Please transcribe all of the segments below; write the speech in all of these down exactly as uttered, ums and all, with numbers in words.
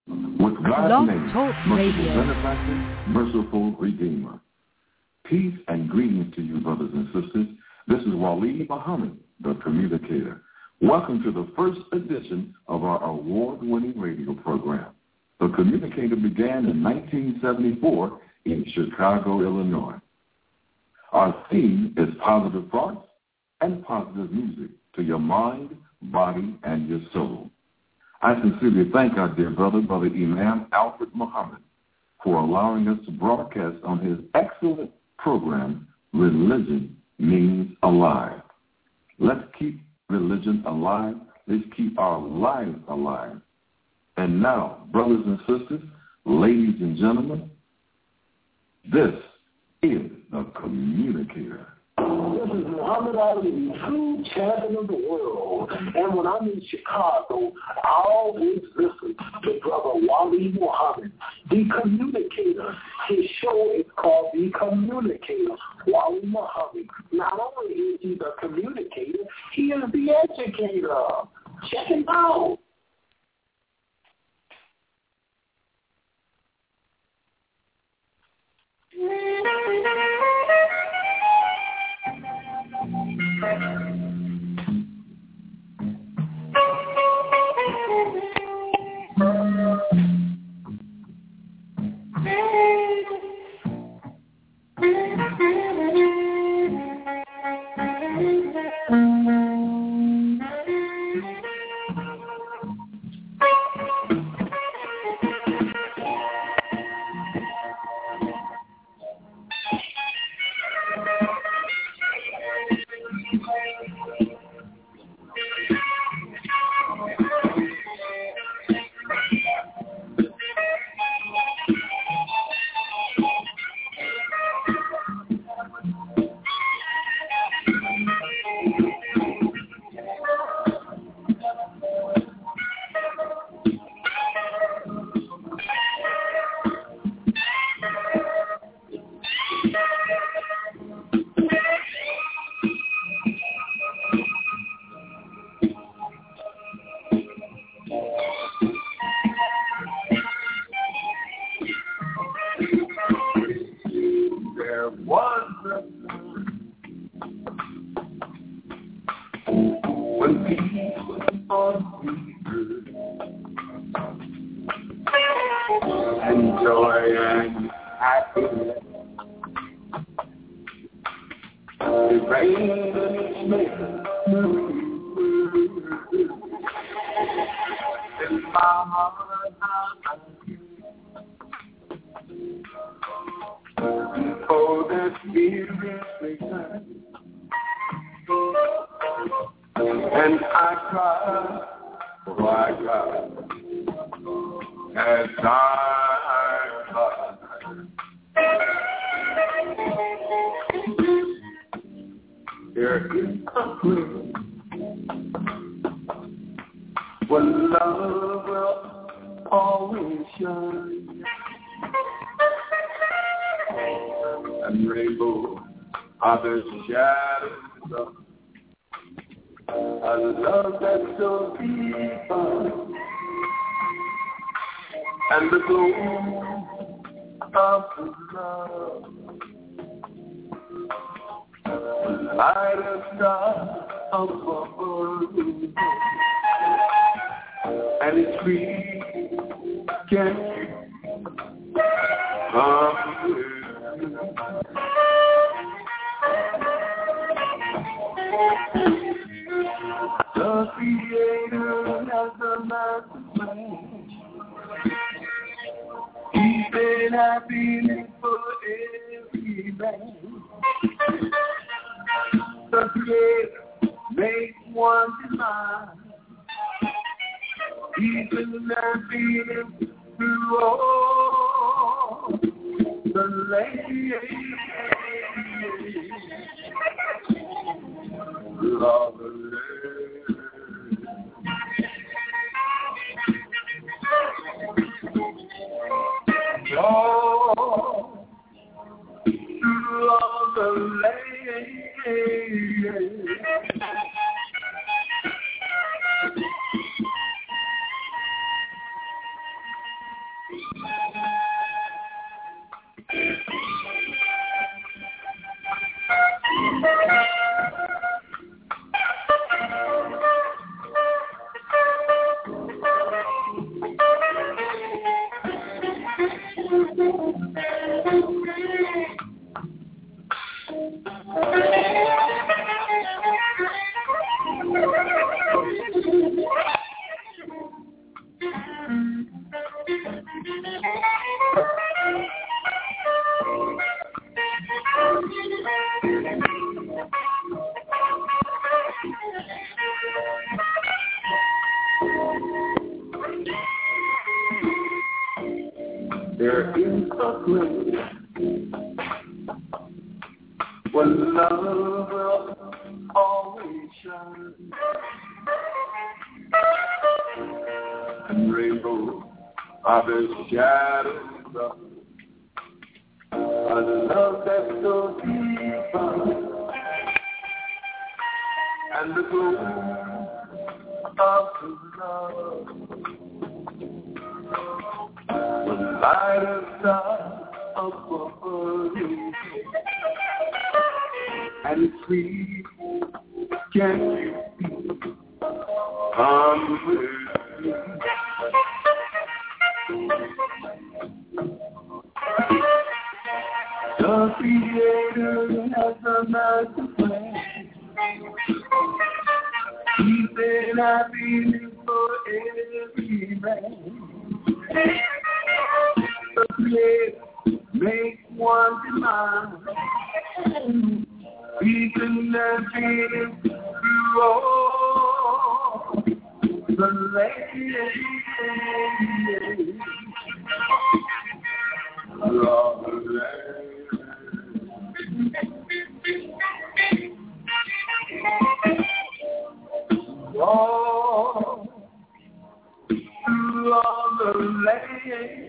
With God's name, merciful benefactor, merciful redeemer. Peace and greetings to you, brothers and sisters. This is Waleed Muhammad, the communicator. Welcome to the first edition of our award-winning radio program. The Communicator began in nineteen seventy-four in Chicago, Illinois. Our theme is positive thoughts and positive music to your mind, body, and your soul. I sincerely thank our dear brother, Brother Imam Alfred Muhammad, for allowing us to broadcast on his excellent program, Religion Means Alive. Let's keep religion alive. Let's keep our lives alive. And now, brothers and sisters, ladies and gentlemen, this is the Communicator. This is Muhammad Ali, true champion of the world. And when I'm in Chicago, I always listen to Brother Waleed Muhammad, the Communicator. His show is called The Communicator. Waleed Muhammad. Not only is he the communicator, he is the educator. Check him out. There is a place where love will always shine, and rainbows are the shadows of a love that's so deep, and the glow of love will light a star above you, and free can you come with me. The Creator has a master plan. He's been happiness for every man. The Creator makes one demand. He can let him through all the land. Oh, through all the land.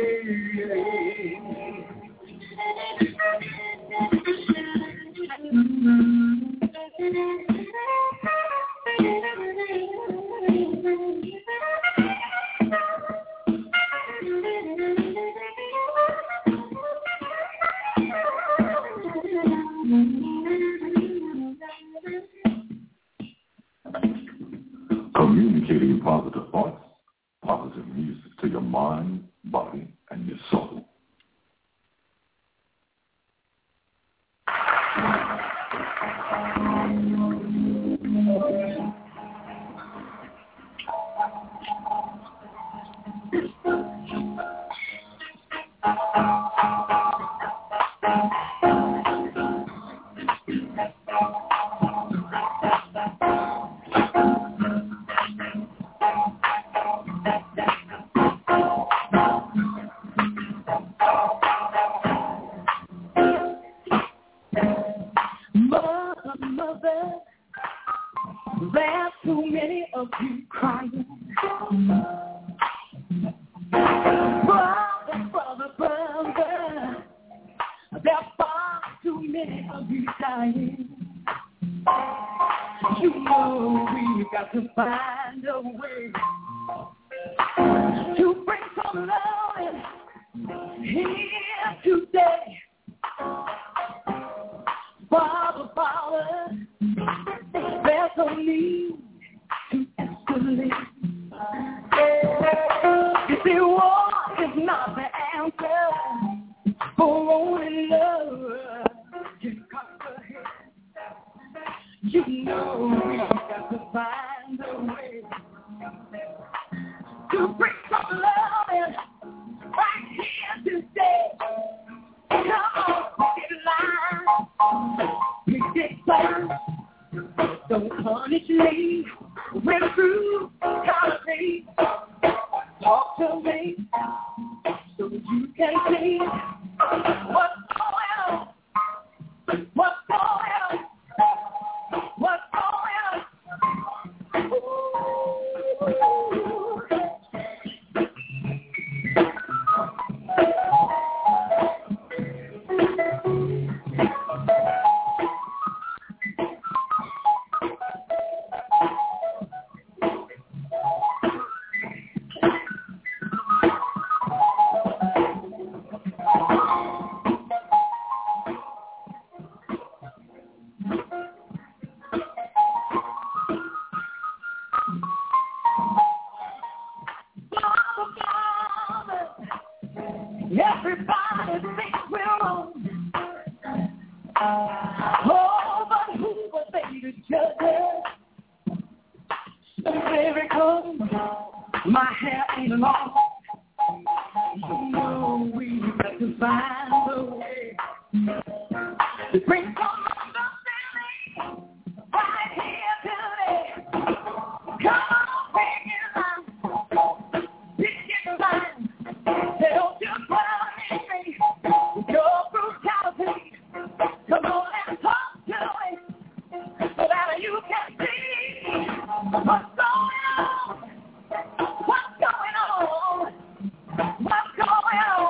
Communicating positive thoughts, positive music to your mind, body, and your soul. There's too many of you crying. Brother, brother, brother, there's far too many of you dying. You know we've got to find a way to bring some love here today. Father, Father, there's no need to escalate. You see, war is not the answer, for only love can conquer hate. You know we've got to find a way to bring some love right here today. Come on, get line. You get fine. Don't punish me. When through, tolerate. Talk to me so you can see what's going on. What's going on? What's going on? Ooh. Everybody thinks we're wrong. Oh, but who was they to judge us? Baby, come, my hair ain't long. You know we got to find a way to bring some understanding right here today. Come on, bring it on, bring it on. Don't you cry me with your brutality. Come on and talk to me so that you can see what's going on. What's going on? What's going on?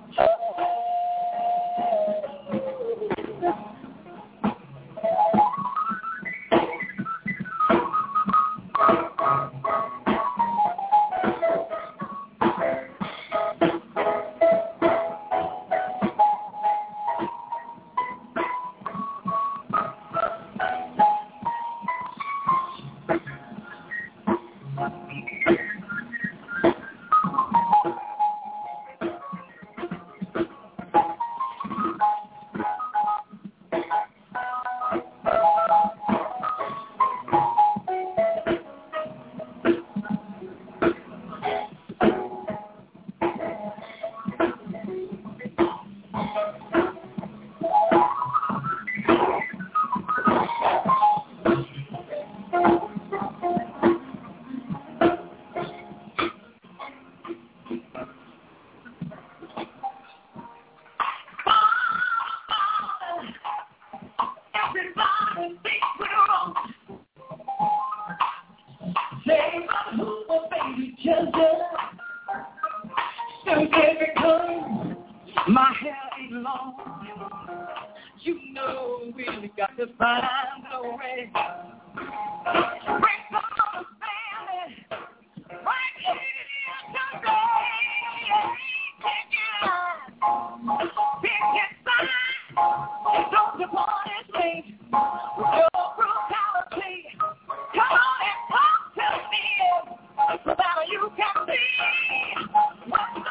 My hair ain't long. You know we got to find a way. Bring some understanding right here today. Take it out. Pick it side. Don't disappoint me with your brutality. Come on and talk to me so that you can see what's going on.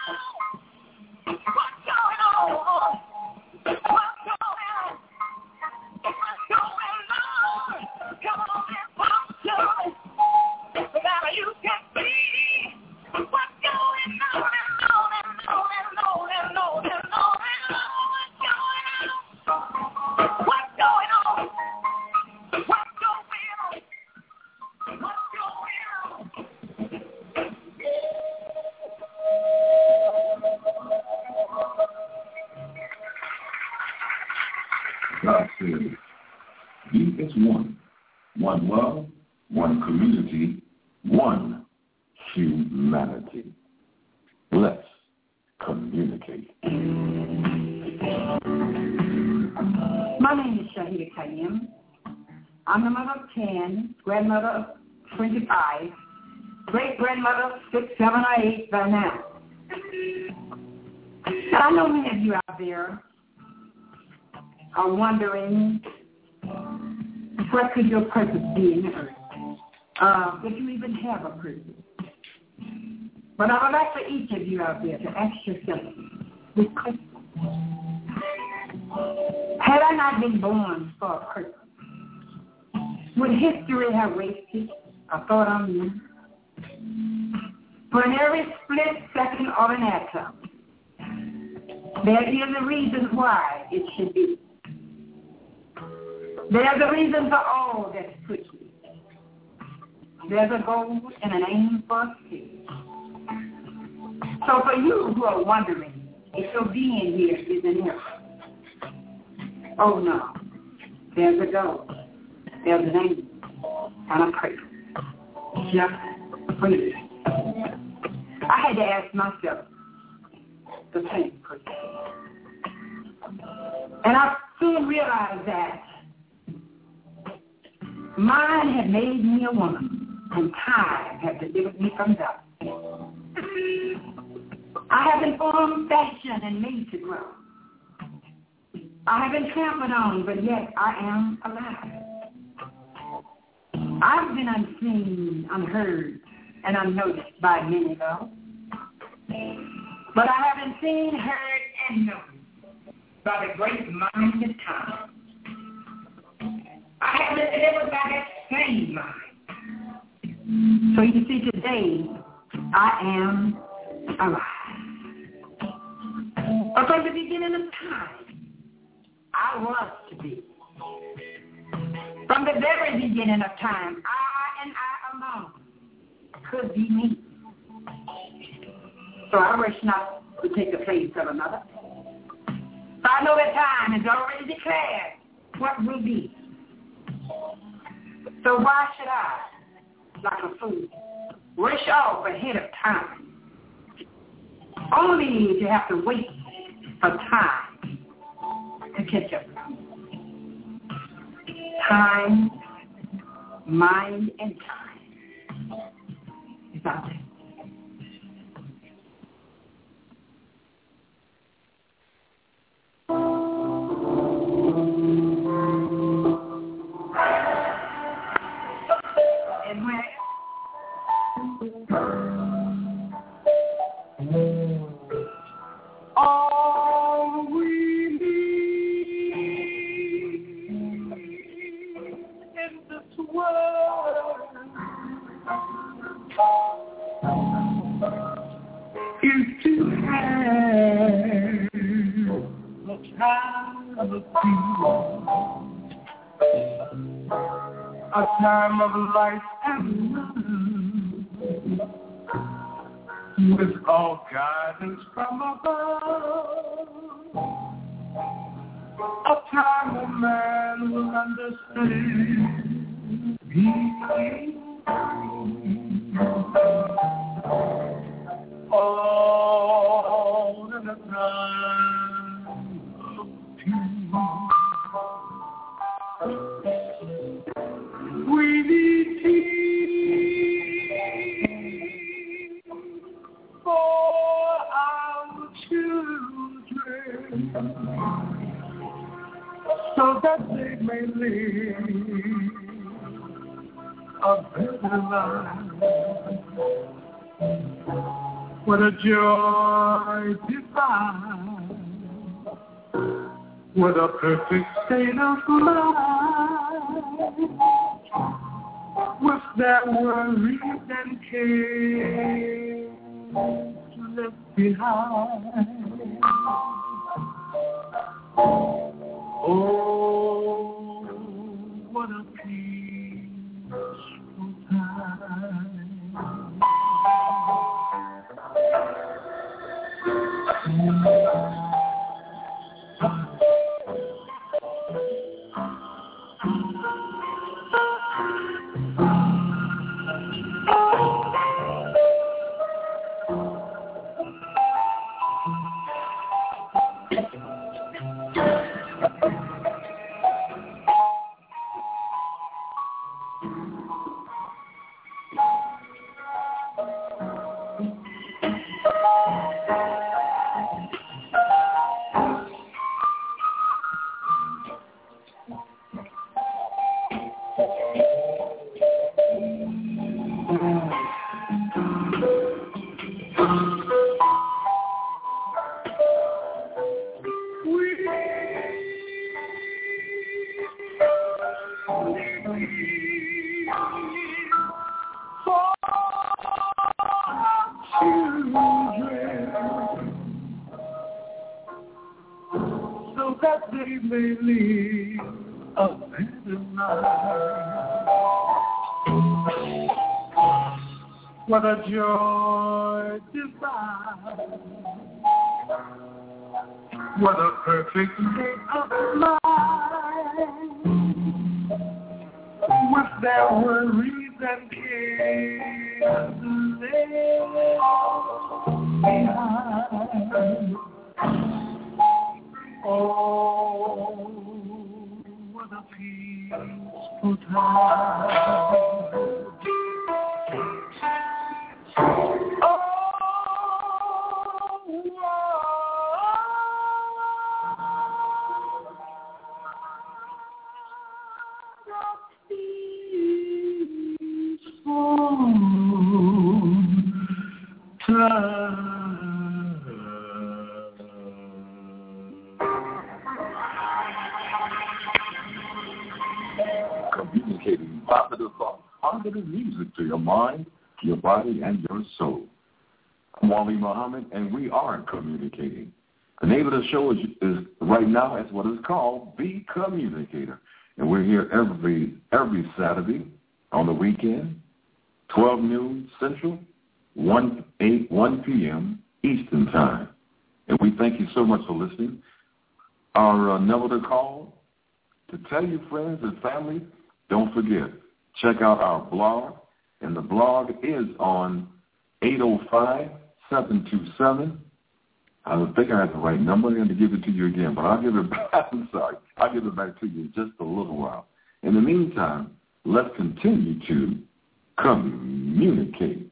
What's going on? What's going on? What's going on? Come on and talk to me so that you can see what's going on and on and on and on and on and on and on. What's going on? What's going on? What's going on? God said, "Be as one, one love, one community, one humanity." Let's communicate. My name is Shahida Kayim. I'm the mother of ten, grandmother of twenty-five, great-grandmother of six, seven, or eight by now. And I know many of you out there are wondering, what could your purpose be in the earth? Uh, if you even have a purpose. But I would like for each of you out there to ask yourself this question. Had I not been born for a purpose, would history have wasted a thought on me? For in every split second of an atom, there is a reason why it should be. There's a reason for all that's put here. There's a goal and an aim for us here. So for you who are wondering if your being here is an error, oh no, there's a goal, there's an aim, and a purpose. Just for you. I had to ask myself the same question. And I soon realized that mine had made me a woman, and time had delivered me from that. I have been formed, fashioned, and made to grow. I have been trampled on, but yet I am alive. I've been unseen, unheard, and unnoticed by many, though. But I haven't seen, heard, and known by the great mind of time. I haven't lived by that same mind. So you see, today, I am alive. But from the beginning of time, I was to be. From the very beginning of time, I and I alone could be me. So I wish not to take the place of another. So I know that time is already declared what will be. So why should I, like a fool, rush off ahead of time, only to have to wait for time to catch up? Time, mind, and time is out there. And when all we need in this world is to have a time of peace, a time of life and love, with all guidance from above, a time when man will understand peace. All in a time of peace. We need peace for our children, so that they may live a better life. What a joy divine, what a perfect state of mind, with their worries and cares left behind. Oh, what a peaceful time. What a joy divine, what a perfect state of mind, with their worries and cares left behind. Oh, what a peaceful time. Time. communicating positive thoughts, positive music to your mind, your body, and your soul. I'm Wally Muhammad, and we are communicating. The name of the show is, is right now is what is called The Communicator, and we're here every every Saturday on the weekend, twelve noon Central, one p.m. Eastern Time. And we thank you so much for listening. Our uh, number to call, to tell your friends and family, don't forget, check out our blog, and the blog is on eight oh five, seven two seven. I don't think I have the right number. I'm going to give it to you again, but I'll give it back. I'm sorry. I'll give it back to you in just a little while. In the meantime, let's continue to communicate.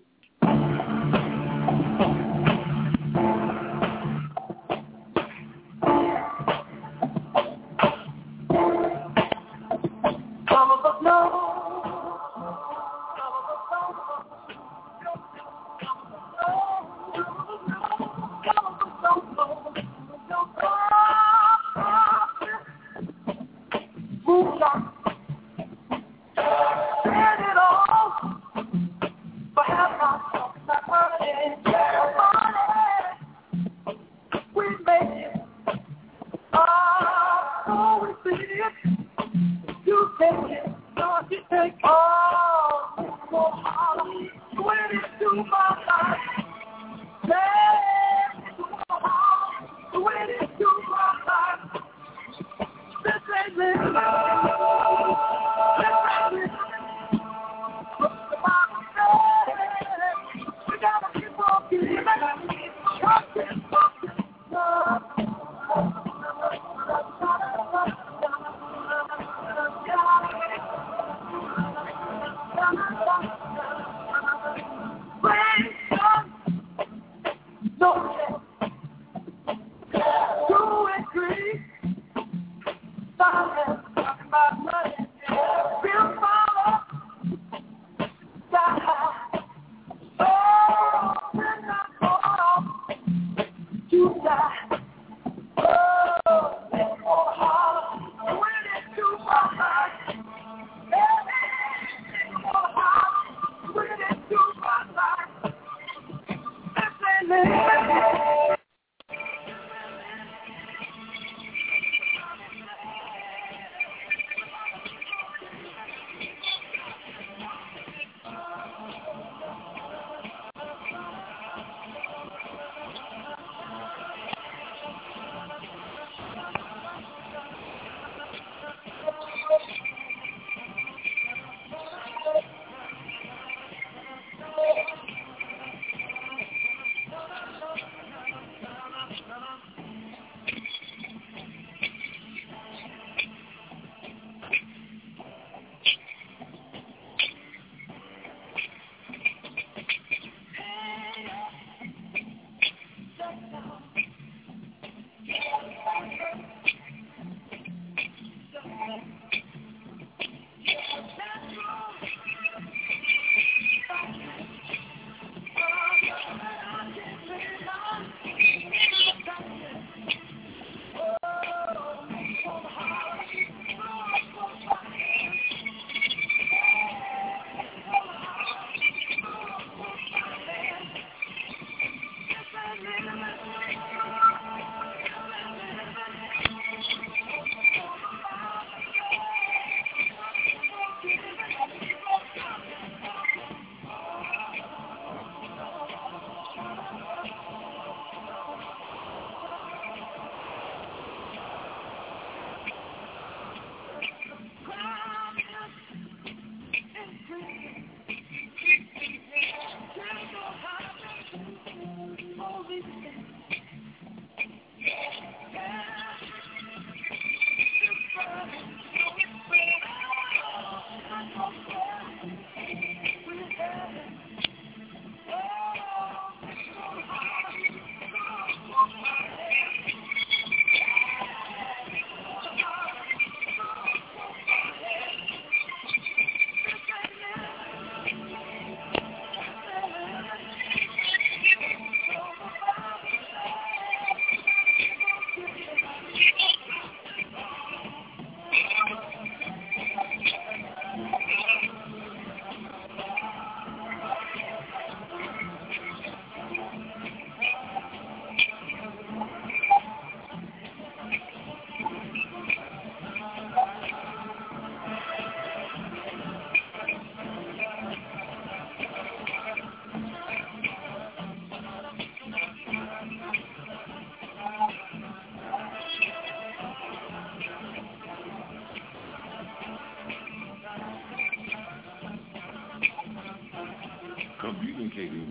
Perhaps not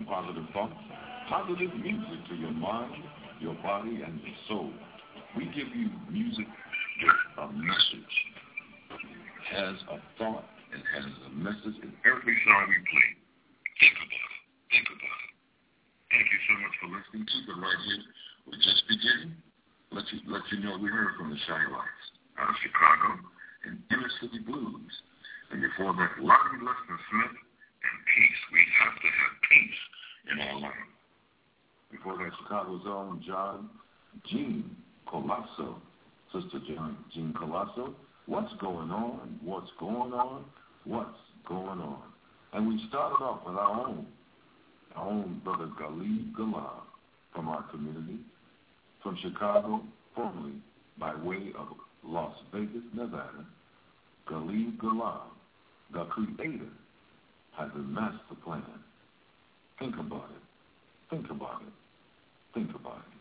positive thoughts, positive music to your mind, your body, and your soul. We give you music with a message. It has a thought. It has a message in every song we play. Think about it. Think about it. Thank you so much for listening. Keep it right here. We're just beginning. Let you, let you know we heard from the Shy-Lights out of Chicago and Inner City Blues. And before that, Lonnie Lester Smith and Peace. We have to have peace in our life. Before that, Chicago's own John Gene Colasso. Sister John Gene Colasso. What's going on? What's going on? What's going on? And we started off with our own, our own brother Galib Galab from our community, from Chicago, formerly by way of Las Vegas, Nevada. Galib Galab, the creator, has a master plan. Think about it. Think about it. Think about it.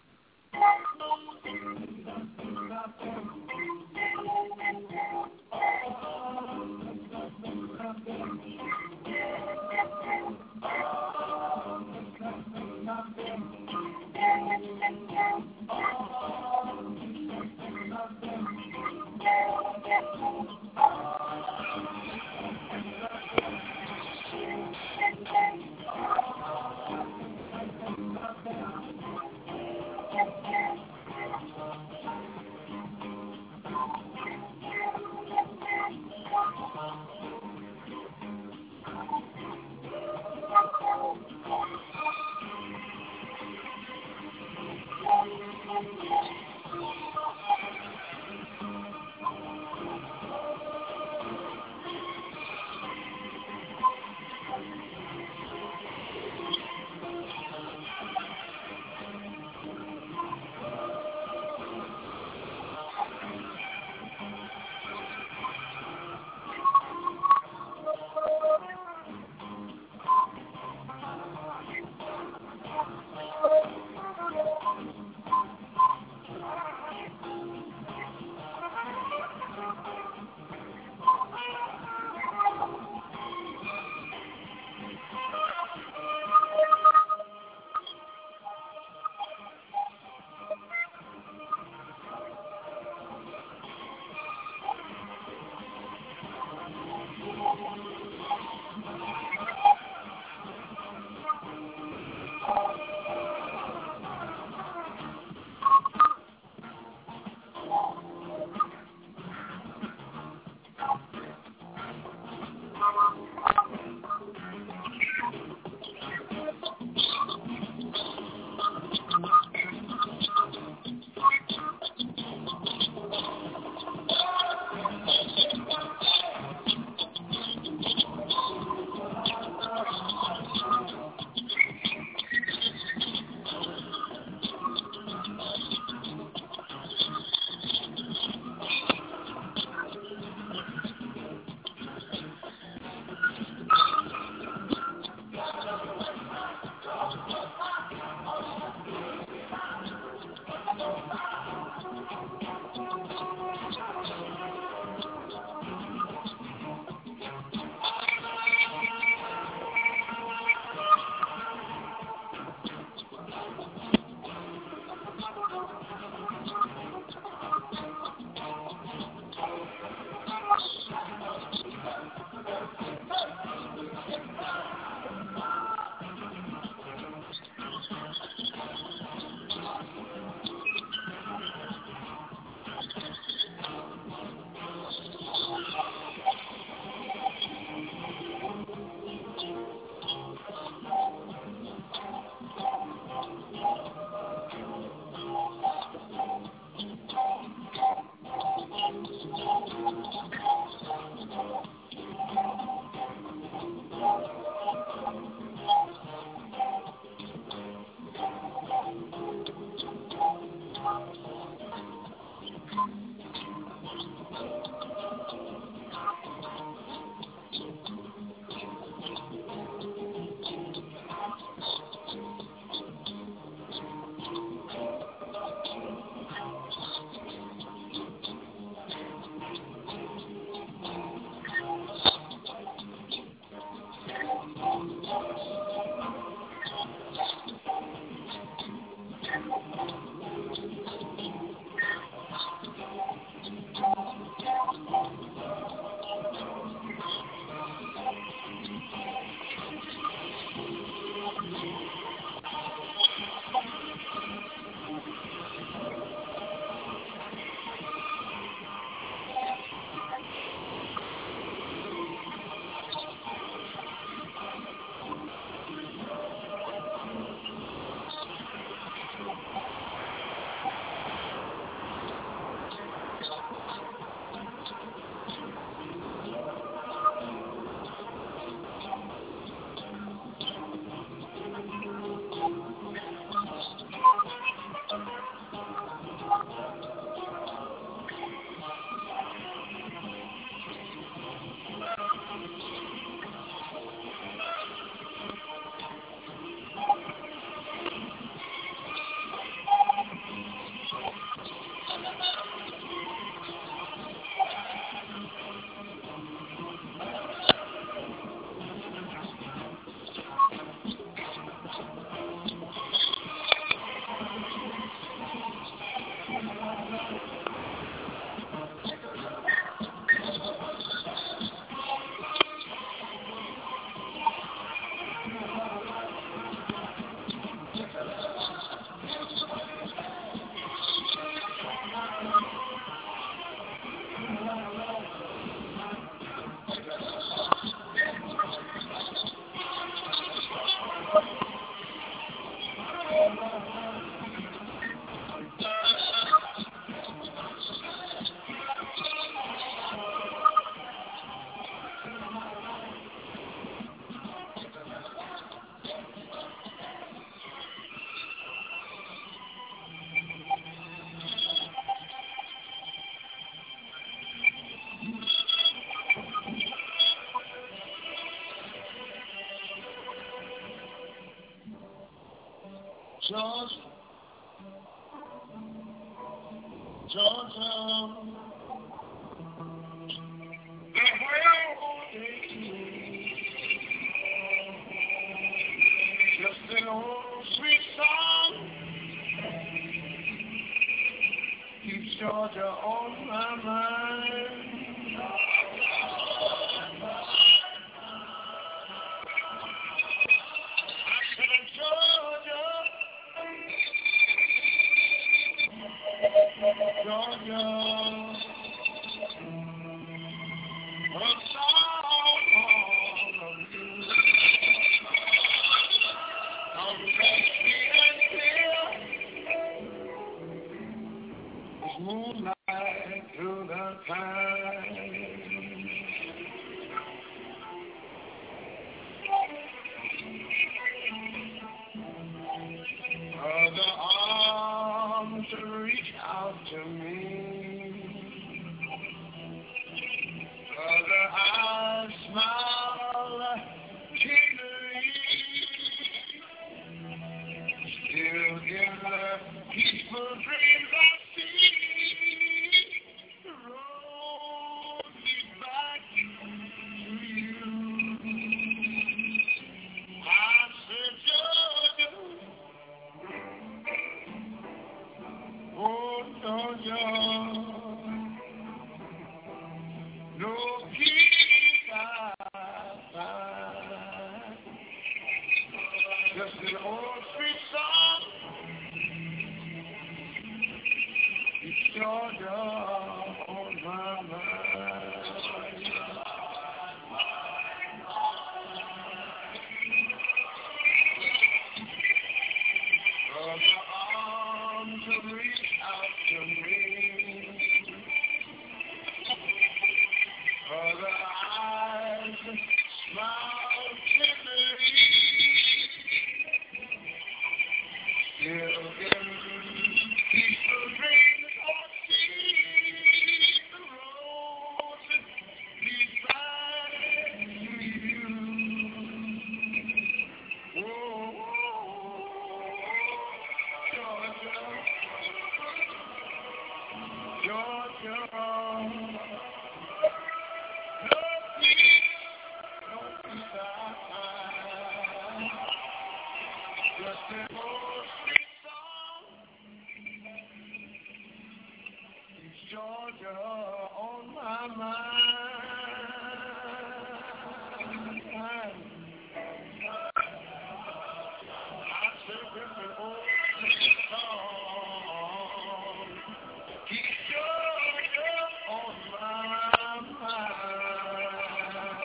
Georgia, Georgia, the world just an old sweet song keeps Georgia on my mind. Georgia, a song of you, of safety and fear, as moonlight through the pines. Other arms reach out to me. Other eyes smile tenderly. Still in the peaceful dreams I see, the road leads back to you. I said, Georgia, oh, Georgia, no peace I find. Just an old sweet song, it's Georgia on my mind. Other arms reach out to me. Other eyes smile tenderly. Still in peaceful dreams I see Georgia on my mind. I said this is old song. Keep Georgia on my mind.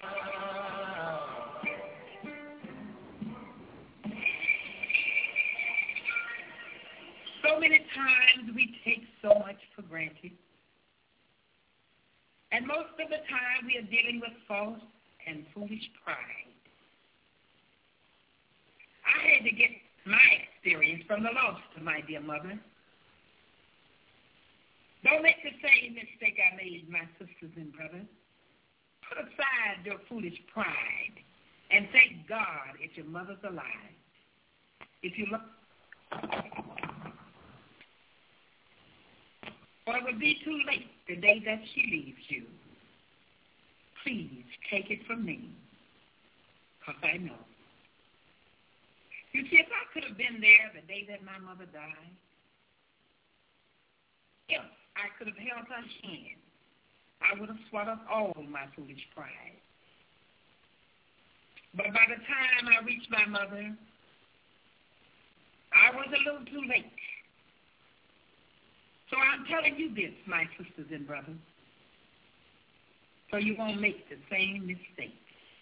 So many times we take so much for granted. And most of the time we are dealing with false and foolish pride. I had to get my experience from the lost, my dear mother. Don't make the same mistake I made, my sisters and brothers. Put aside your foolish pride and thank God if your mother's alive. If you look, or it would be too late the day that she leaves you. Please take it from me, because I know. You see, if I could have been there the day that my mother died, if I could have held her hand, I would have swallowed all my foolish pride. But by the time I reached my mother, I was a little too late. So I'm telling you this, my sisters and brothers, so you won't make the same mistakes.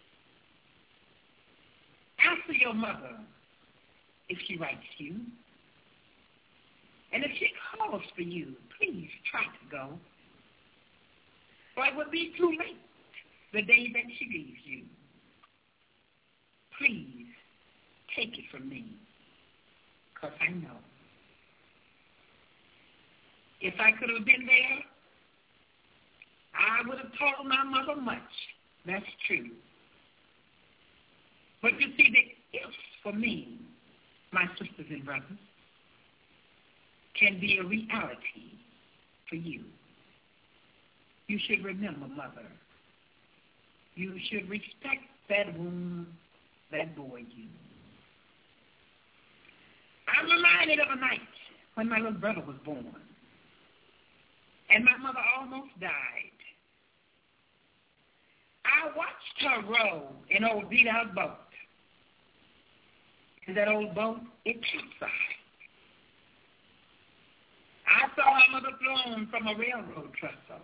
Answer your mother if she writes you. And if she calls for you, please try to go. Or it would be too late the day that she leaves you. Please take it from me, because I know. If I could have been there, I would have told my mother much. That's true. But you see, the ifs for me, my sisters and brothers, can be a reality for you. You should remember, mother. You should respect that womb that bore you. I'm reminded of a night when my little brother was born. And my mother almost died. I watched her row in an old beat-out boat. And that old boat, it capsized. I saw her mother thrown from a railroad trestle.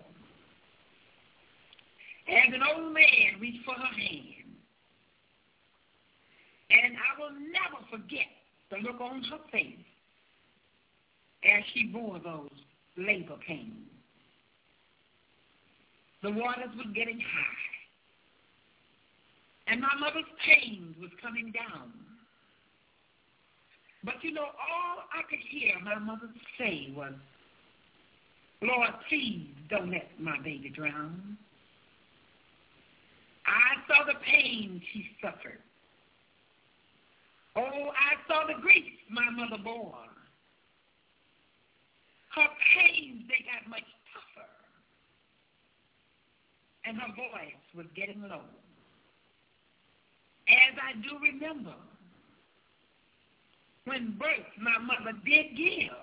And an old man reached for her hand. And I will never forget the look on her face as she bore those labor pains. The waters were getting high, and my mother's pain was coming down. But you know, all I could hear my mother say was, Lord, please don't let my baby drown. I saw the pain she suffered. Oh, I saw the grief my mother bore. Her pains, they got much tougher. And her voice was getting low. As I do remember, when birth my mother did give,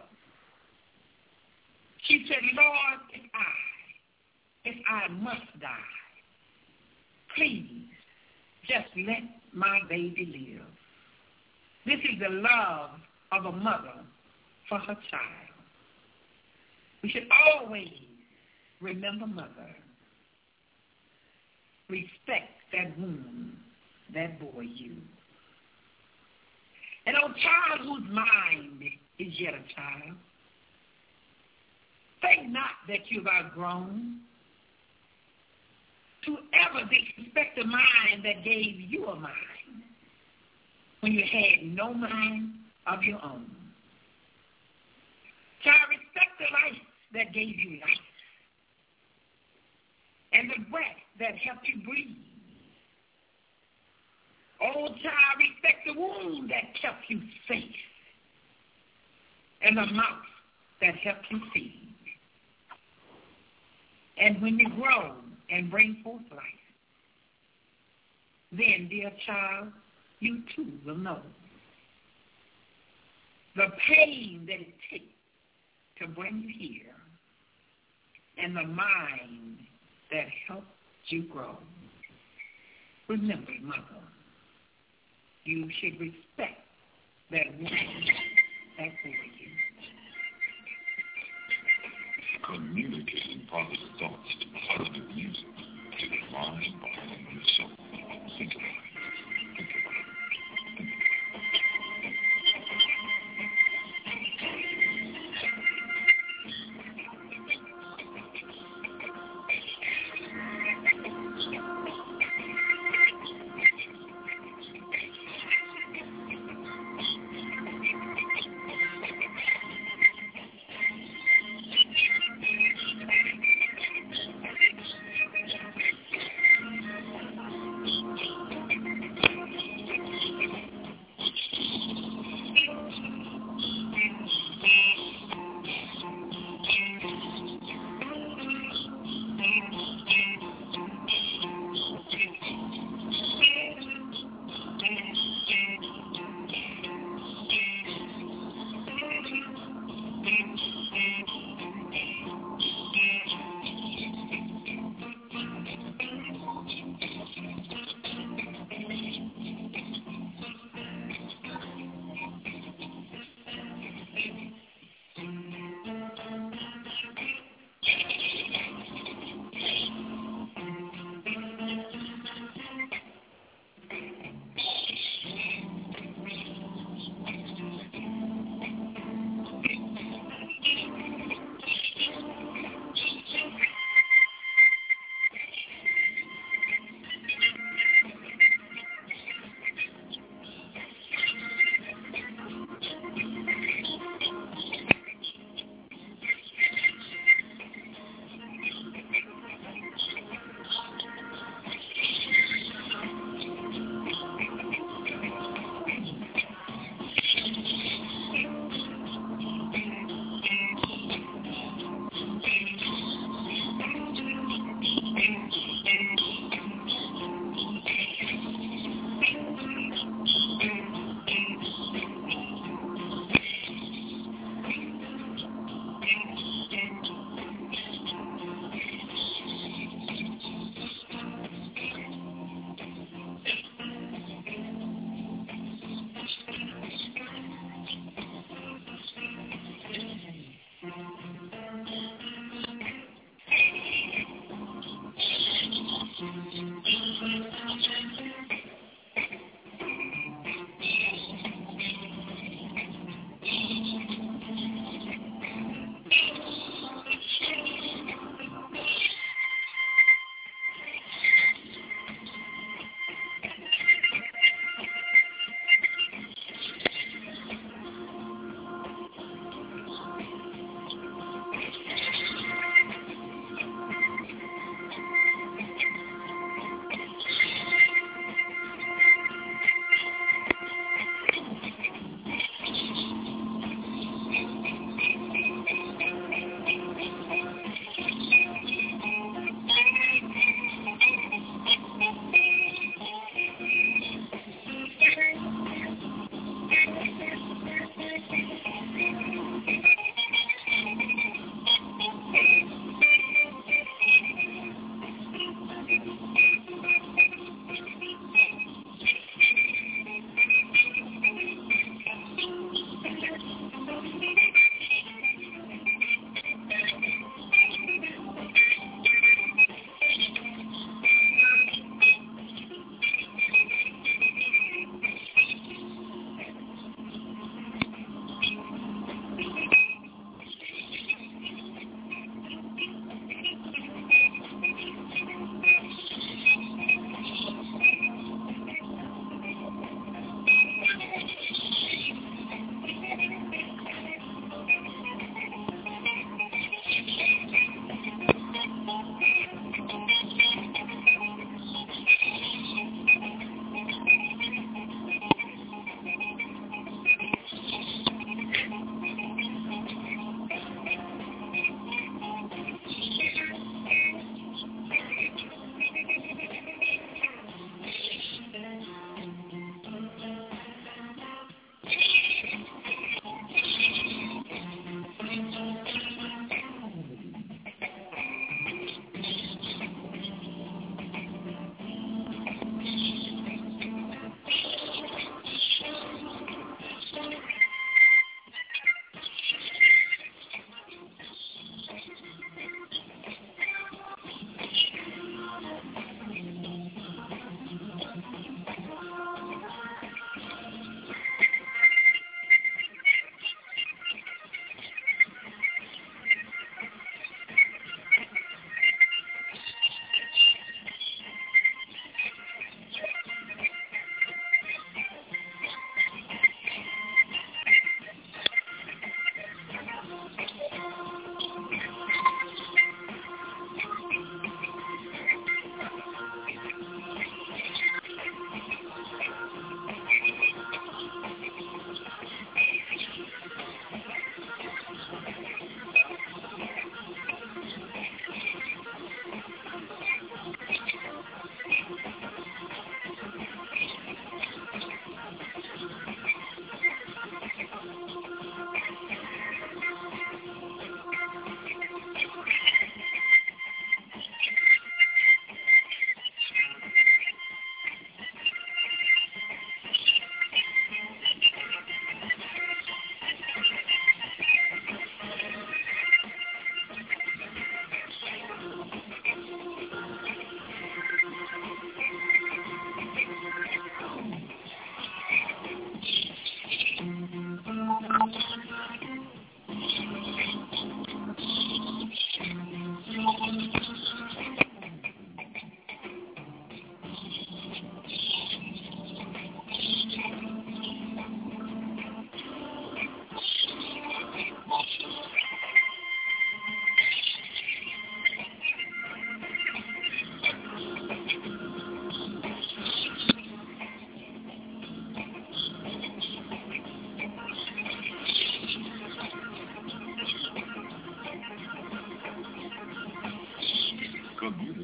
she said, Lord, if I, if I must die, please just let my baby live. This is the love of a mother for her child. We should always remember mother. Respect that womb that bore you. And O child whose mind is yet a child, think not that you've outgrown to ever disrespect the mind that gave you a mind when you had no mind of your own. Child, respect the life that gave you life and the breath that helped you breathe. Oh, child, respect the womb that kept you safe and the mouth that helped you feed. And when you grow and bring forth life, then, dear child, you too will know the pain that it takes to bring you here. and the mind that helped you grow. Remember, mother, you should respect that woman that bore you. Communicating positive thoughts to positive music to the mind, body, and the soul. Think about it. Think about it.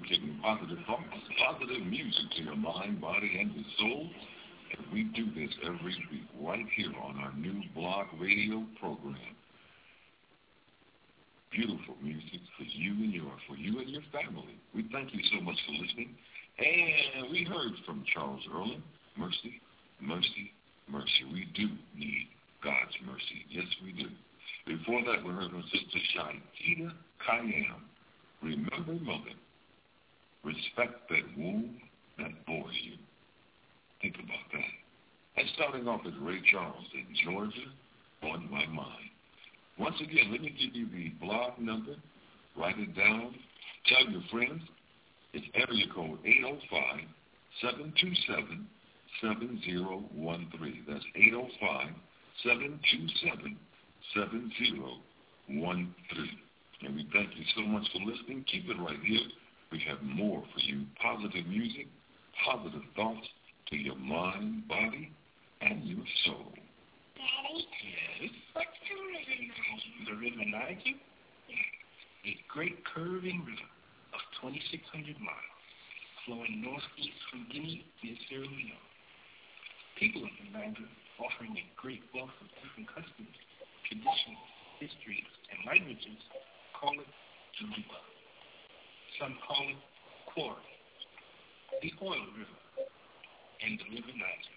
communicating positive thoughts, positive music to your mind, body, and your soul. And we do this every week right here on our new blog radio program. Beautiful music for you and your, for you and your family. We thank you so much for listening. And we heard from Charles Erlin, mercy, mercy, mercy. We do need God's mercy. Yes, we do. Before that, we heard from Sister Shaita Kayam. Remember, mother, respect that womb that bore you. Think about that. And starting off with Ray Charles in Georgia, on my mind. Once again, let me give you the blog number. Write it down. Tell your friends. It's area code eight oh five, seven two seven, seven oh one three. That's eight oh five, seven two seven, seven oh one three. And we thank you so much for listening. Keep it right here. We have more for you. Positive music, positive thoughts to your mind, body, and your soul. Daddy? Yes? What's the river Niger? The river Niger? Yes. A great curving river of twenty-six hundred miles, flowing northeast from Guinea near Sierra Leone. People of the Niger offering a great wealth of different customs, traditions, histories, and languages call it Juba. Some call it Quarry, the Oil River, and the River Niger.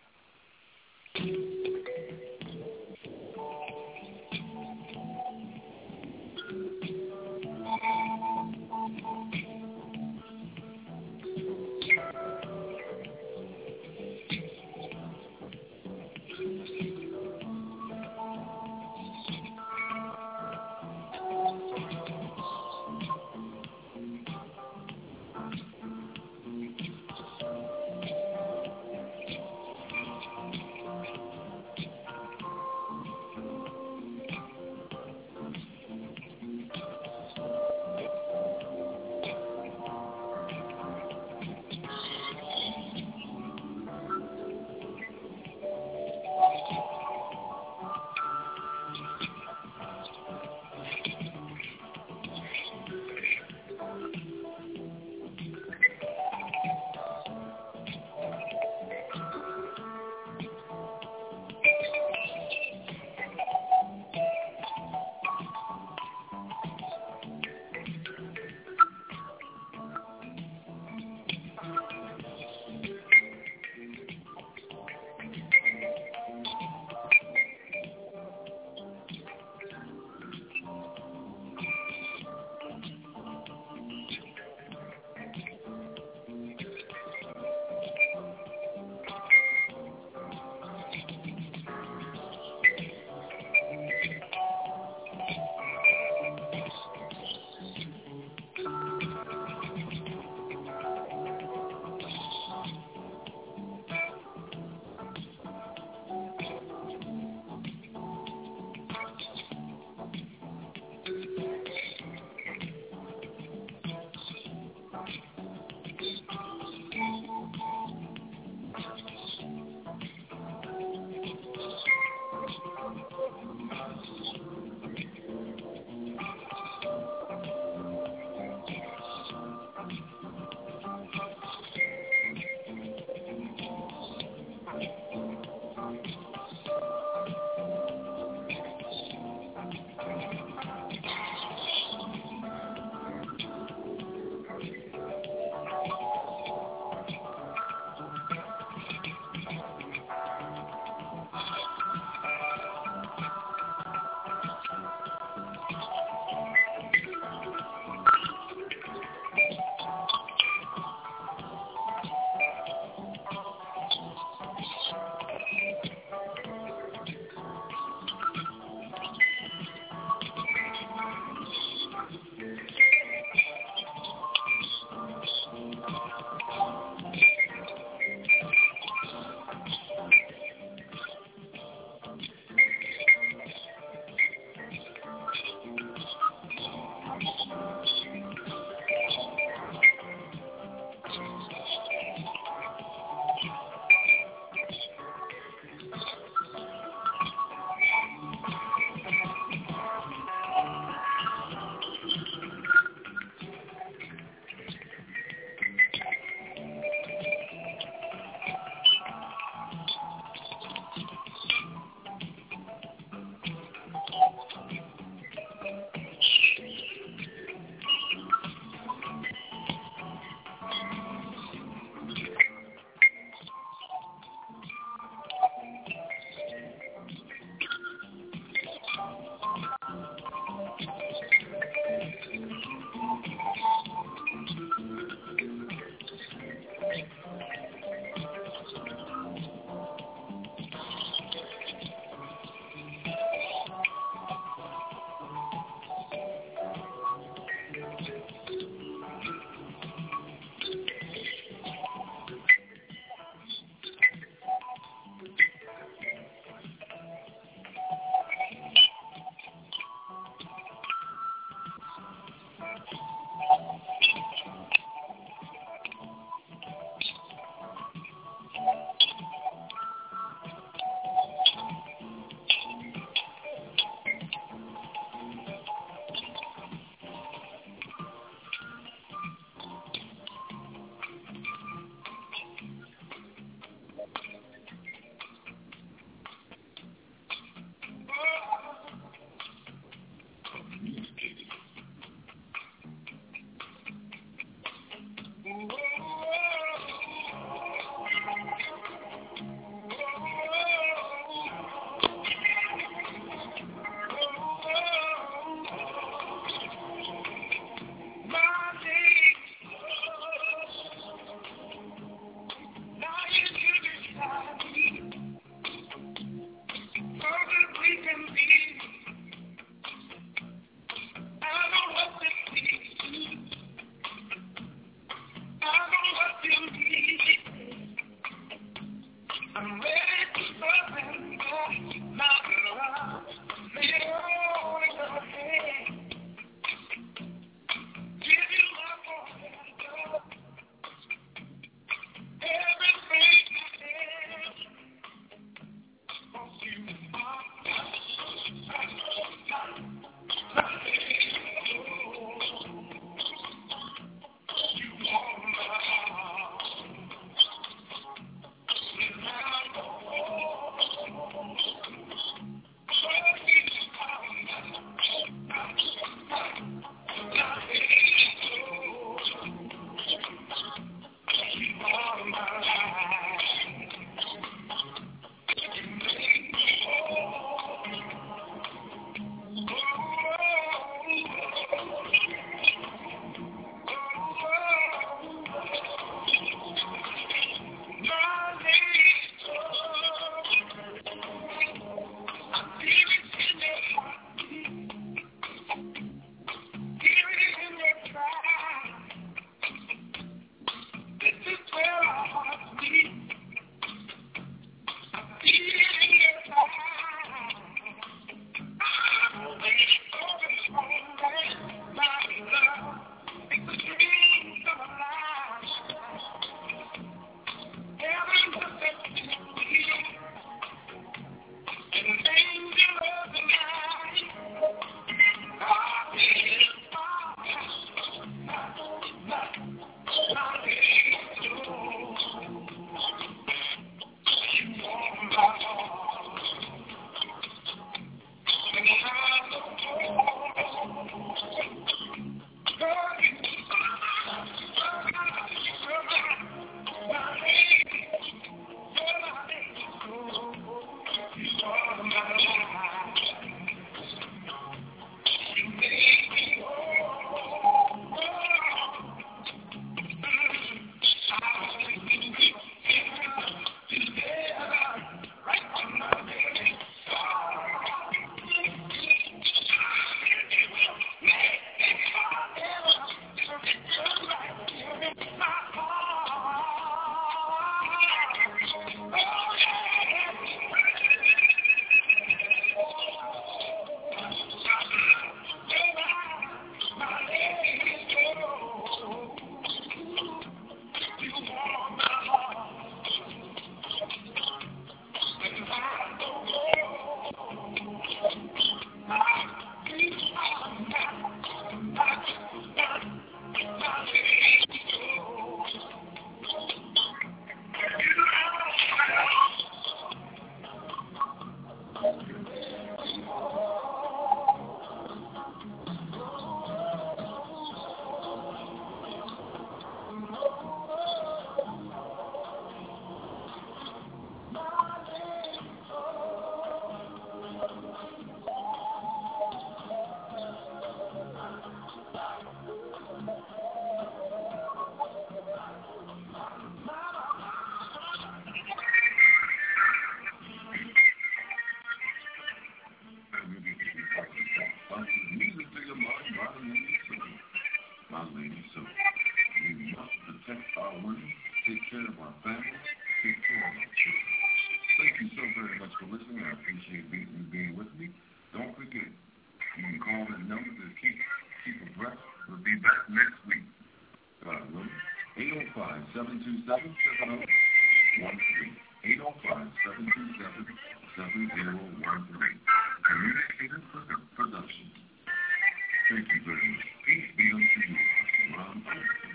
welfare of our family. Take care of our children. Thank you so very much for listening. I appreciate you being with me. Don't forget, you can call that number to keep keep abreast. We'll be back next week. God willing. eight oh five, seven two seven, seven oh one three. eight oh five, seven two seven, seven oh one three. Communicator Productions. Thank you very much. Peace be unto you. Ron Olson.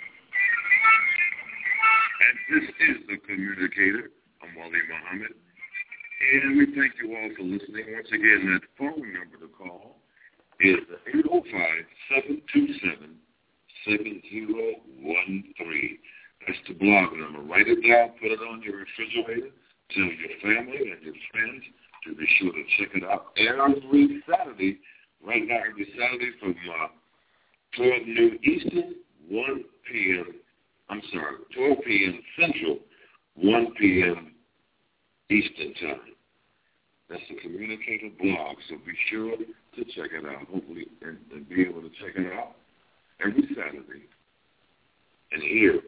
And this is The Communicator. I'm Wali Muhammad. And we thank you all for listening. Once again, that phone number to call is eight oh five, seven two seven, seven oh one three. That's the blog number. Write it down, put it on your refrigerator, tell your family and your friends to be sure to check it out every Saturday. Right now, every Saturday from uh, twelve noon Eastern, one p.m. I'm sorry, twelve p.m. Central, one p.m. Eastern Time. That's the Communicator blog, so be sure to check it out, hopefully, and, and be able to check it out every Saturday and hear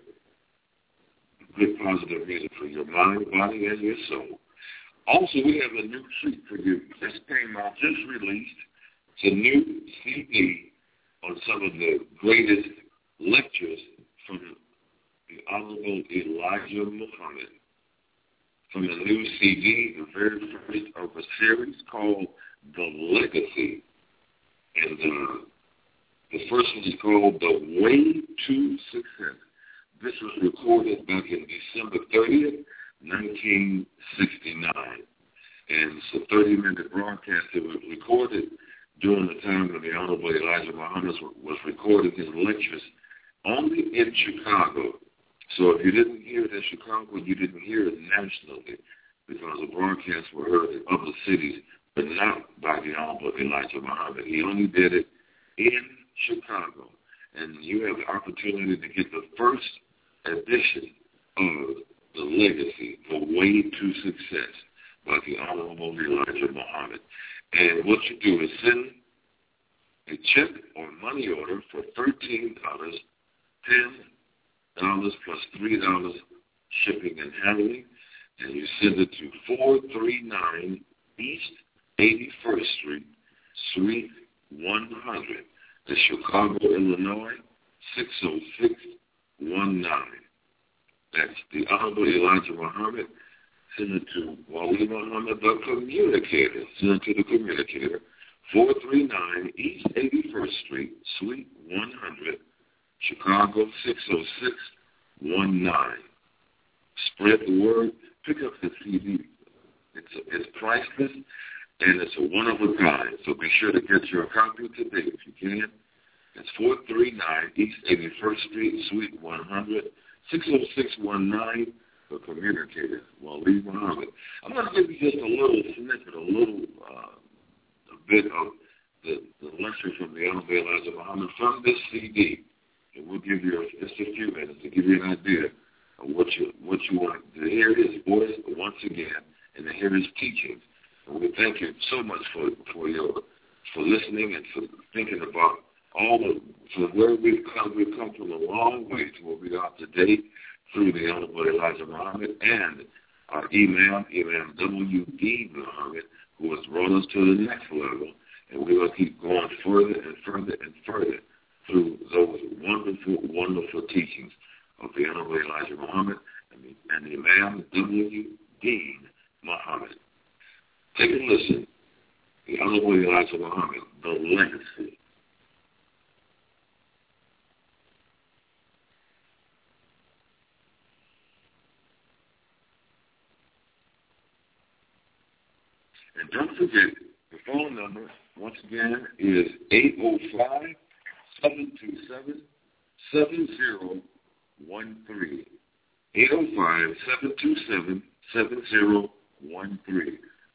good positive music for your mind, body, and your soul. Also, we have a new treat for you. This came out, just released. It's a new C D on some of the greatest lectures from the Honorable Elijah Muhammad. From the new C D, the very first of a series called The Legacy. And uh, the first one is called The Way to Success. This was recorded back in December thirtieth, nineteen sixty-nine. And it's a thirty-minute broadcast that was recorded during the time when the Honorable Elijah Muhammad was recording his lectures only in Chicago. So if you didn't hear it in Chicago, you didn't hear it nationally because the broadcasts were heard in other cities, but not by the Honorable Elijah Muhammad. He only did it in Chicago. And you have the opportunity to get the first edition of The Legacy, The Way to Success by the Honorable Elijah Muhammad. And what you do is send a check or money order for thirteen dollars, ten dollars plus three dollars shipping and handling, and you send it to four thirty-nine East eighty-first Street, Suite one hundred, the Chicago, Illinois, six oh six one nine. That's the Honorable Elijah Muhammad. Send it to Wali Muhammad, the Communicator. Send it to the Communicator, four thirty-nine East eighty-first Street, Suite one hundred, Chicago, six oh six one nine. Spread the word. Pick up the C D. It's, it's priceless, and it's a one of a kind. So be sure to get your copy today if you can. It's four thirty-nine East eighty-first Street, Suite one hundred, six oh six one nine. The Communicator, Wali Muhammad. I'm going to give you just a little snippet, a little uh, a bit of the, the lecture from the Honorable Elijah Muhammad from this C D. And we'll give you just a few minutes to give you an idea of what you what you want to hear his voice once again and to hear his teachings. And we thank you so much for for your for listening and for thinking about all the from where we've come. We've come from a long way to where we are today through the Honorable Elijah Muhammad and our Imam, Imam W D Muhammad, who has brought us to the next level. And we're going to keep going further and further and further through those wonderful, wonderful teachings of the Honorable Elijah Muhammad and the, and the Imam W D Muhammad. Take a listen. The Honorable Elijah Muhammad, The Legacy. And don't forget, the phone number, once again, is eight oh five, seven two seven, seven oh one three. eight oh five, seven two seven, seven oh one three.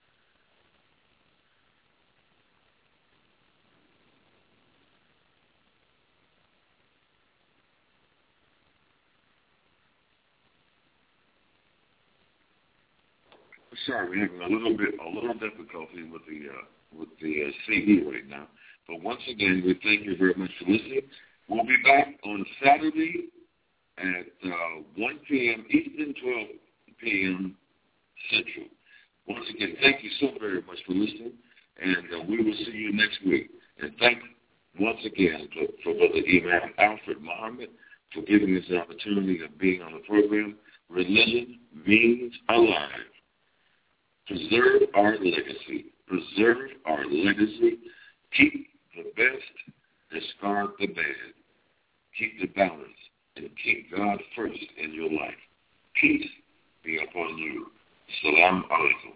Sorry, we're having a little bit, a little difficulty with the uh, with the uh, C D right now. But once again, we thank you very much for listening. We'll be back on Saturday at uh, one p.m. Eastern, twelve p.m. Central. Once again, thank you so very much for listening, and uh, we will see you next week. And thank once again for, for Brother Imam Alfred Muhammad for giving us the opportunity of being on the program. Religion means alive. Preserve our legacy. Preserve our legacy. Keep the best. Discard the bad. Keep the balance. And keep God first in your life. Peace be upon you. Salam alaikum.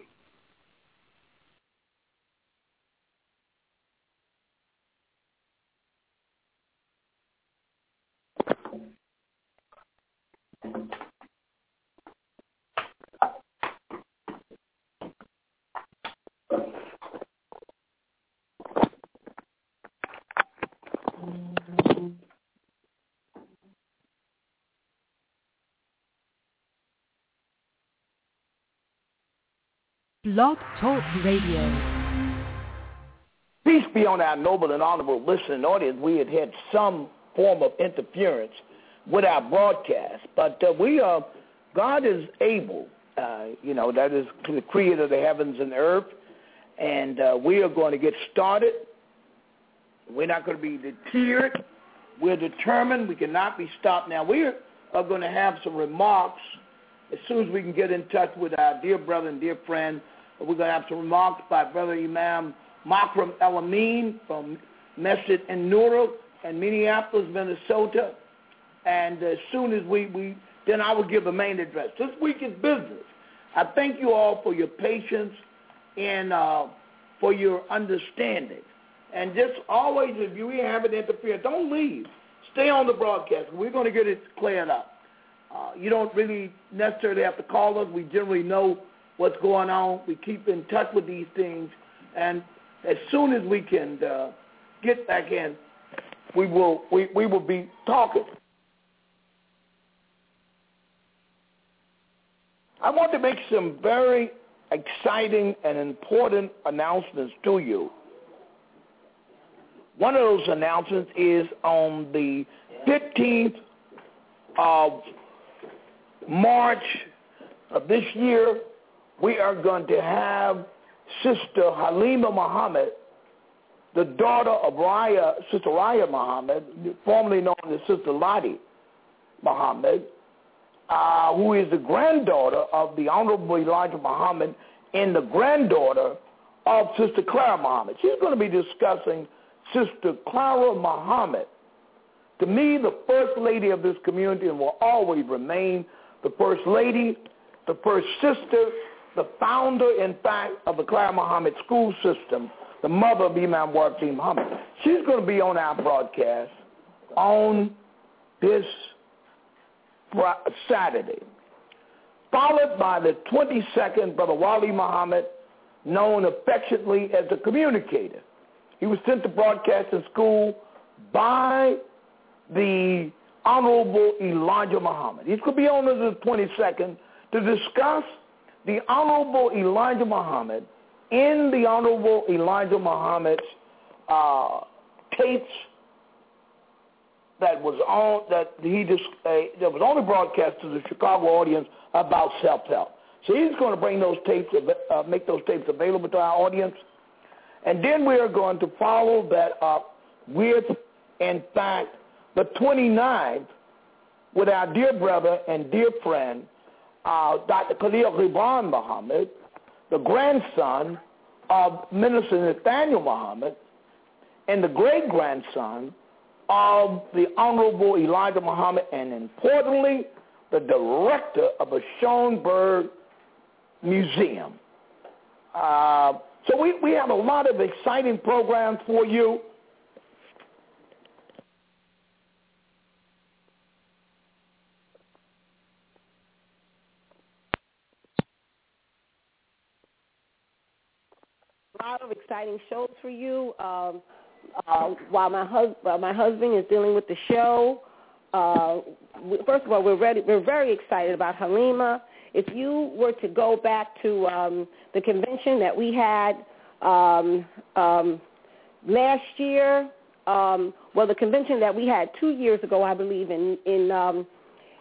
Blog Talk Radio. Peace be on our noble and honorable listening audience. We had had some form of interference with our broadcast, but uh, we are, God is able, uh, you know, that is the creator of the heavens and earth, and uh, we are going to get started. We're not going to be deterred. We're determined. We cannot be stopped. Now, we are going to have some remarks as soon as we can get in touch with our dear brother and dear friend. We're going to have some remarks by Brother Imam Makram El-Amin from Masjid An-Nur in Minneapolis, Minnesota. And as soon as we, we, then I will give a main address. This week is business. I thank you all for your patience and uh, for your understanding. And just always, if you have it interfere, don't leave. Stay on the broadcast. We're going to get it cleared up. Uh, you don't really necessarily have to call us. We generally know what's going on. We keep in touch with these things. And as soon as we can uh, get back in, we will we, we will be talking. I want to make some very exciting and important announcements to you. One of those announcements is on the fifteenth of March of this year, we are going to have Sister Halima Muhammad, the daughter of Raya, Sister Raya Muhammad, formerly known as Sister Lottie Muhammad, uh, who is the granddaughter of the Honorable Elijah Muhammad and the granddaughter of Sister Clara Muhammad. She's going to be discussing Sister Clara Muhammad. To me, the first lady of this community and will always remain the first lady, the first sister, the founder, in fact, of the Clara Muhammad school system, the mother of Imam Wasim Muhammad. She's going to be on our broadcast on this Saturday, followed by the twenty-second, Brother Wali Muhammad, known affectionately as the communicator. He was sent to broadcast in school by the Honorable Elijah Muhammad. He's going to be on the twenty-second to discuss the Honorable Elijah Muhammad in the Honorable Elijah Muhammad's uh, tapes that was on that he just uh, that was only broadcast to the Chicago audience about self-help. So he's going to bring those tapes, uh, make those tapes available to our audience, and then we are going to follow that up with, in fact, the twenty-ninth with our dear brother and dear friend, uh, Doctor Khalil Gibran Muhammad, the grandson of Minister Nathaniel Muhammad, and the great-grandson of the Honorable Elijah Muhammad, and importantly, the director of the Schoenberg Museum. Uh, so we, we have a lot of exciting programs for you. A lot of exciting shows for you. Um, uh, while my hus- while my husband is dealing with the show, uh, we, first of all, we're ready. We're very excited about Halima. If you were to go back to um, the convention that we had um, um, last year, um, well, the convention that we had two years ago, I believe, in in um,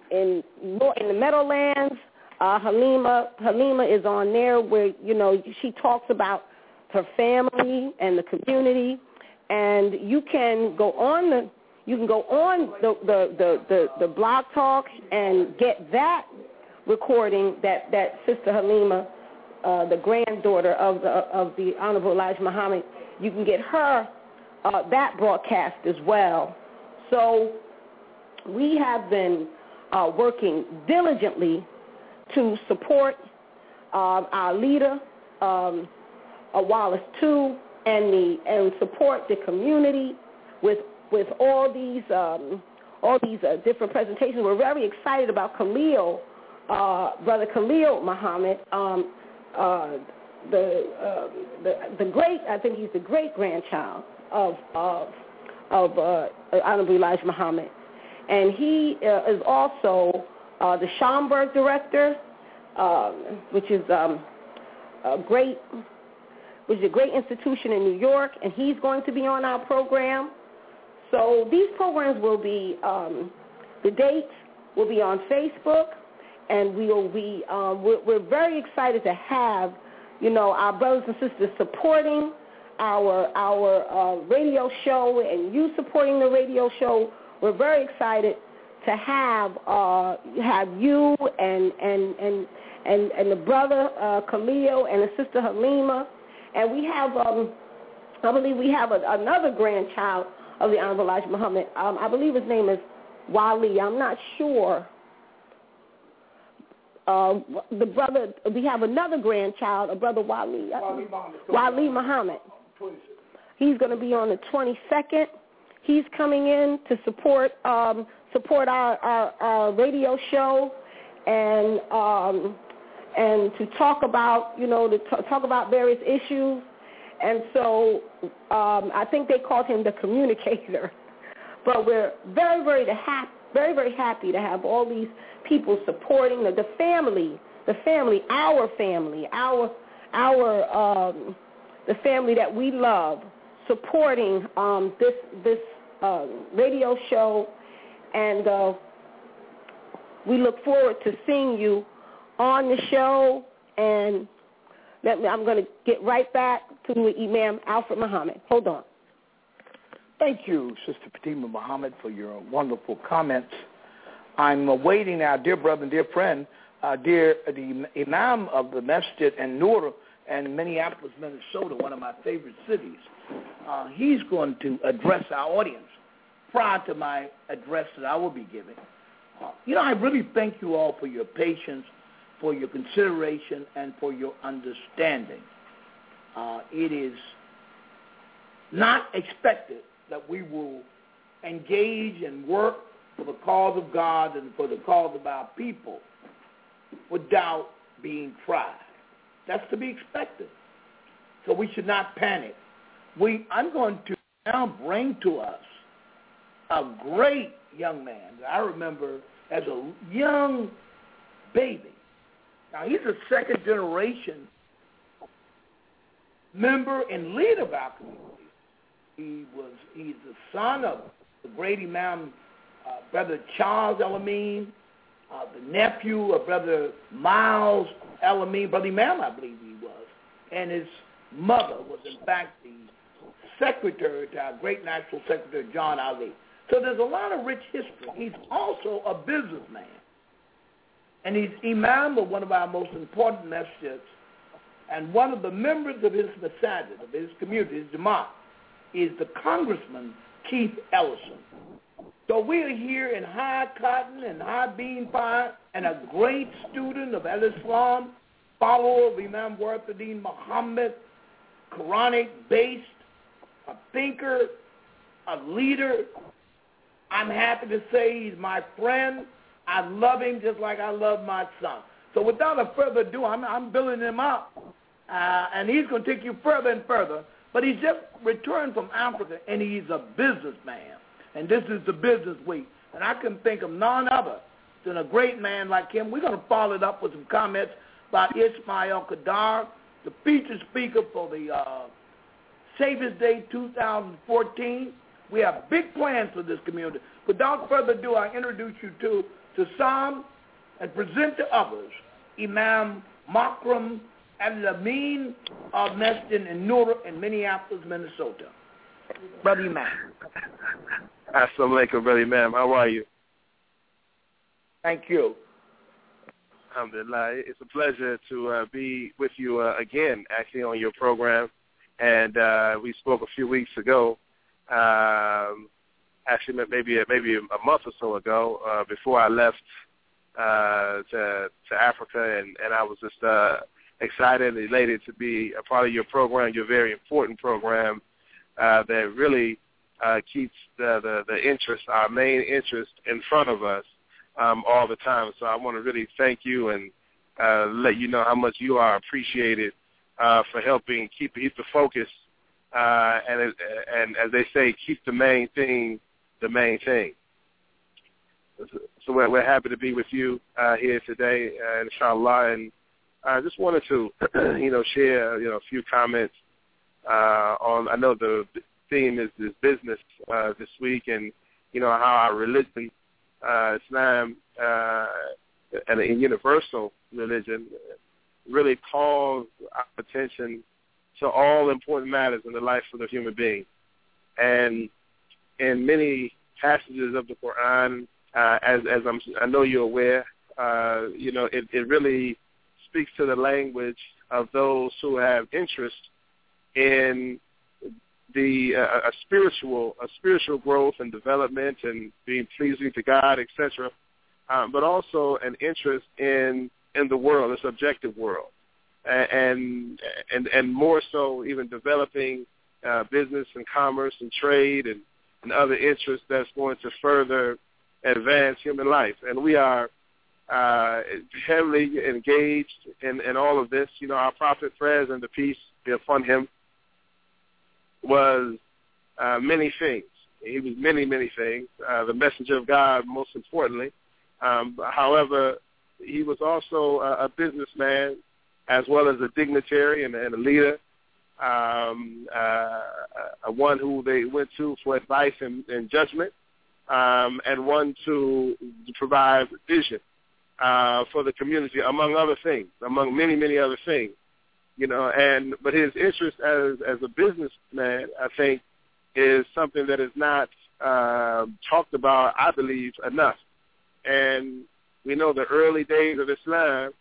in in the Meadowlands, uh, Halima Halima is on there where, you know, she talks about her family and the community, and you can go on the you can go on the the the, the, the Blog Talk and get that recording that, that Sister Halima, uh, the granddaughter of the of the Honorable Elijah Muhammad, you can get her uh, that broadcast as well. So we have been uh, working diligently to support uh, our leader, um, uh, Wallace two, and the and support the community with with all these um, all these uh, different presentations. We're very excited about Khalil, uh, Brother Khalil Muhammad, um, uh, the, uh, the the great. I think he's the great grandchild of of of uh, Honorable Elijah Muhammad, and he uh, is also uh, the Schomburg director, uh, which is um, a great. which is a great institution in New York, and he's going to be on our program. So these programs will be, um, the dates will be on Facebook, and we will be, um, we're, we're very excited to have, you know, our brothers and sisters supporting our our uh, radio show, and you supporting the radio show. We're very excited to have uh, have you and and and and, and the brother uh, Khalil and the sister Halima. And we have, um, I believe we have a, another grandchild of the Honorable Elijah Muhammad. Um, I believe his name is Wali. I'm not sure. Uh, the brother, we have another grandchild, a brother Wali. Wali Muhammad. Wali Muhammad. He's going to be on the twenty-second. He's coming in to support um, support our, our, our radio show and. Um, and to talk about, you know, to t- talk about various issues. And so um, I think they called him the communicator. But we're very, very, to ha- very, very happy to have all these people supporting the, the family, the family, our family, our, our, um, the family that we love, supporting um, this this uh, radio show. And uh, we look forward to seeing you on the show, and let me, I'm going to get right back to Imam Alfred Muhammad. Hold on. Thank you, Sister Fatima Muhammad, for your wonderful comments. I'm awaiting our dear brother and dear friend, uh, dear the Imam of the Masjid and Nur in Minneapolis, Minnesota, one of my favorite cities. Uh, he's going to address our audience prior to my address that I will be giving. Uh, you know, I really thank you all for your patience, for your consideration, and for your understanding. Uh, it is not expected that we will engage and work for the cause of God and for the cause of our people without being tried. That's to be expected. So we should not panic. We, I'm going to now bring to us a great young man that I remember as a young baby. Now, he's a second-generation member and leader of our community. He was, he's the son of the great Imam, uh, Brother Charles El-Amin, uh, the nephew of Brother Miles El-Amin, Brother Imam, I believe he was, and his mother was, in fact, the secretary to our great National Secretary, John Ali. So there's a lot of rich history. He's also a businessman. And he's imam of one of our most important masjids, and one of the members of his masajid, of his community, his jamaat, is the Congressman Keith Ellison. So we're here in high cotton and high bean pie, and a great student of Al-Islam, follower of Imam Warithuddin Muhammad, Quranic-based, a thinker, a leader. I'm happy to say he's my friend. I love him just like I love my son. So without a further ado, I'm, I'm building him up, uh, and he's going to take you further and further. But he's just returned from Africa, and he's a businessman. And this is the business week. And I can think of none other than a great man like him. We're going to follow it up with some comments about Ismail Kadar, the featured speaker for the uh, Savior's Day two thousand fourteen. We have big plans for this community. Without further ado, I introduce you to to some and present to others Imam Makram Al-Amin of Meston and Noor in Minneapolis, Minnesota. Brother Imam. Assalamu alaikum, Brother Imam. How are you? Thank you. Alhamdulillah. It's a pleasure to uh, be with you uh, again, actually, on your program. And uh, we spoke a few weeks ago, um, actually maybe maybe a month or so ago, uh, before I left uh, to, to Africa, and, and I was just uh, excited and elated to be a part of your program, your very important program uh, that really uh, keeps the, the, the interest, our main interest, in front of us um, all the time. So I want to really thank you and uh, let you know how much you are appreciated uh, for helping keep, keep the focus uh, and, and, as they say, keep the main thing the main thing. So we're, we're happy to be with you uh, here today, uh, inshallah, and I just wanted to, you know, share, you know, a few comments uh, on, I know the theme is, is business uh, this week, and, you know, how our religion, uh, Islam, uh, and a universal religion really calls our attention to all important matters in the life of the human being. And in many passages of the Quran, uh, as, as I'm, I know you're aware, uh, you know, it, it really speaks to the language of those who have interest in the uh, a spiritual a spiritual growth and development and being pleasing to God, et cetera, um, but also an interest in in the world, this objective world, and and and more so even developing uh, business and commerce and trade and, and other interests that's going to further advance human life. And we are uh, heavily engaged in, in all of this. You know, our prophet, prayers and the peace be upon him, was uh, many things. He was many, many things. Uh, the messenger of God, most importantly. Um, however, he was also a, a businessman as well as a dignitary and, and a leader, um, uh, a one who they went to for advice and, and judgment, um, and one to, to provide vision uh, for the community, among other things, among many, many other things. You know, and but his interest as as a businessman, I think, is something that is not uh, talked about, I believe, enough. And we know the early days of Islam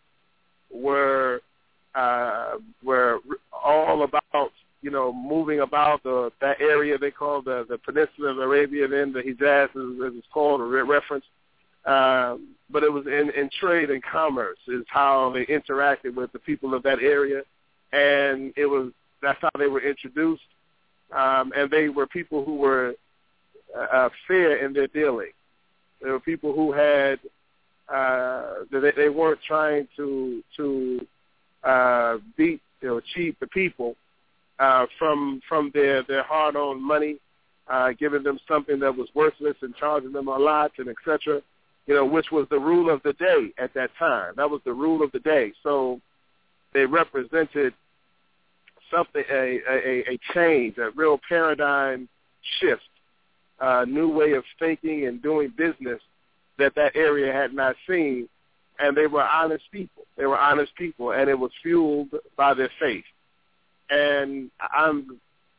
were uh, were all about, you know, moving about the that area they call the the Peninsula of Arabia, then the Hijaz, as it's called, a reference. Um, but it was in, in trade and commerce is how they interacted with the people of that area. And it was that's how they were introduced, um, and they were people who were uh, fair in their dealing. They were people who had uh, they, they weren't trying to to uh, beat you know cheat the people uh, from from their, their hard-earned money, uh, giving them something that was worthless and charging them a lot and et cetera. You know, which was the rule of the day at that time. That was the rule of the day. So they represented something, a, a, a change, a real paradigm shift, a new way of thinking and doing business that that area had not seen. And they were honest people. They were honest people, and it was fueled by their faith. And I'm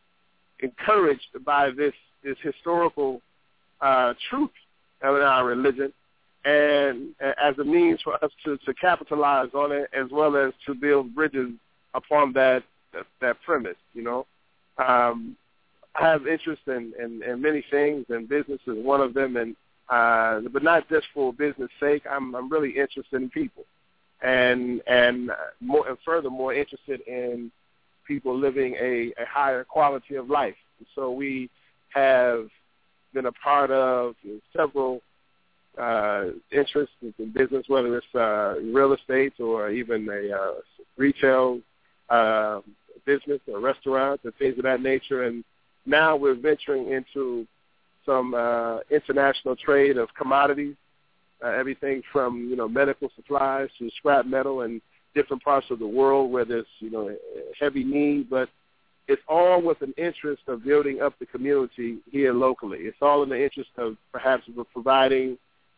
encouraged by this, this historical uh, truth of our religion, and as a means for us to, to capitalize on it, as well as to build bridges upon that that, that premise, you know. Um, I have interest in, in, in many things, and business is one of them, and uh, but not just for business sake. I'm I'm really interested in people, and and more and furthermore interested in people living a, a higher quality of life. So we have been a part of several uh, interests in business, whether it's uh, real estate or even a uh, retail uh, business or restaurants and things of that nature. And now we're venturing into some uh, international trade of commodities, uh, everything from, you know, medical supplies to scrap metal and different parts of the world where there's, you know, heavy need, but it's all with an interest of building up the community here locally. It's all in the interest of perhaps providing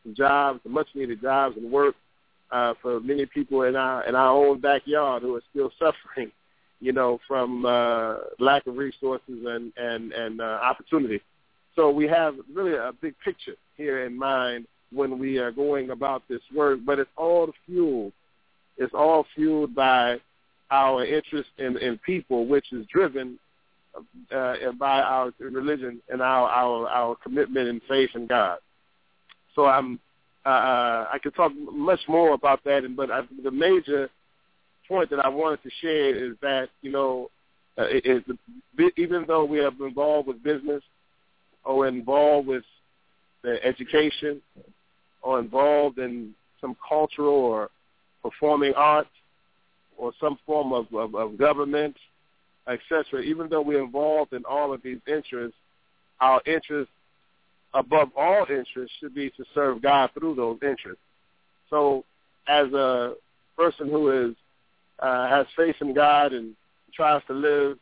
jobs, much-needed jobs and work uh, for many people in our in our own backyard who are still suffering, you know, from uh, lack of resources and and and uh, opportunity. So we have really a big picture here in mind when we are going about this work, but it's all fueled. It's all fueled by our interest in, in people, which is driven uh, by our religion and our, our our commitment and faith in God. So I'm uh, I could talk much more about that, but I, the major point that I wanted to share is that, you know, uh, it, it, even though we are involved with business or involved with the education or involved in some cultural or performing arts or some form of, of, of government, et cetera, even though we're involved in all of these interests, our interest, above all interests, should be to serve God through those interests. So as a person who is uh, has faith in God and tries to live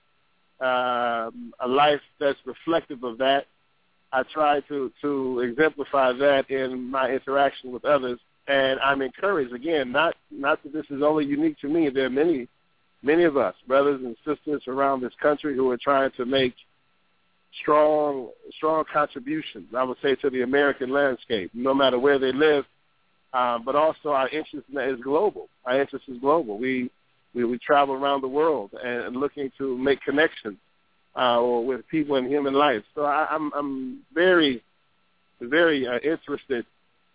uh, a life that's reflective of that, I try to, to exemplify that in my interaction with others. And I'm encouraged, again, not, not that this is only unique to me. There are many, many of us, brothers and sisters around this country, who are trying to make strong, strong contributions, I would say, to the American landscape, no matter where they live. Um, but also our interest is global. Our interest is global. We, we, we travel around the world and, and looking to make connections uh, with people in human life. So I, I'm, I'm very, very uh, interested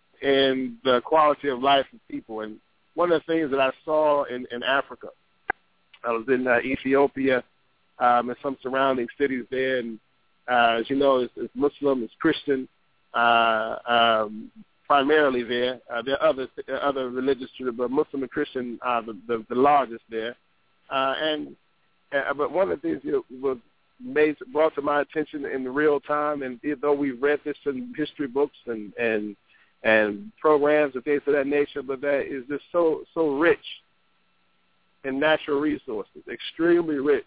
in the quality of life of people. And one of the things that I saw in, in Africa, I was in uh, Ethiopia um, and some surrounding cities there, and uh, as you know, it's, it's Muslim, it's Christian, uh, um, primarily there. Uh, there are other other religious traditions, but Muslim and Christian are the, the, the largest there. Uh, and uh, but one of the things that was made brought to my attention in real time, and though we've read this in history books and and and programs and things of that nature, but that is just so so rich in natural resources, extremely rich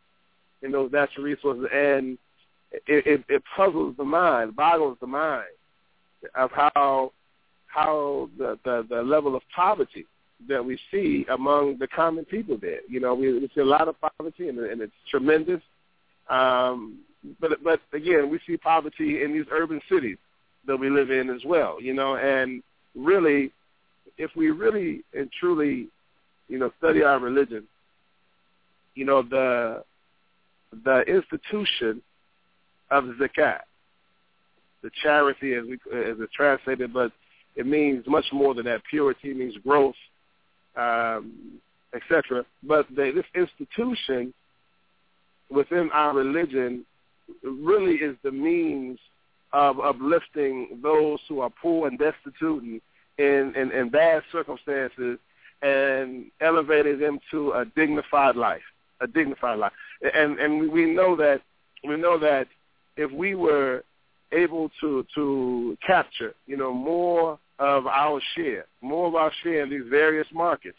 in those natural resources, and it, it, it puzzles the mind, boggles the mind of how how the, the, the level of poverty that we see among the common people there. You know, we, we see a lot of poverty, and, and it's tremendous. Um, but but again, we see poverty in these urban cities that we live in as well. You know, and really, if we really and truly, you know, study our religion, you know, the the institution of zakat, the charity, as we as it's translated, but it means much more than that. Purity means growth, um, et cetera. But the, this institution within our religion really is the means of uplifting those who are poor and destitute and in, in, in bad circumstances, and elevating them to a dignified life, a dignified life. And and we know that we know that if we were able to to capture, you know, more of our share, more of our share in these various markets,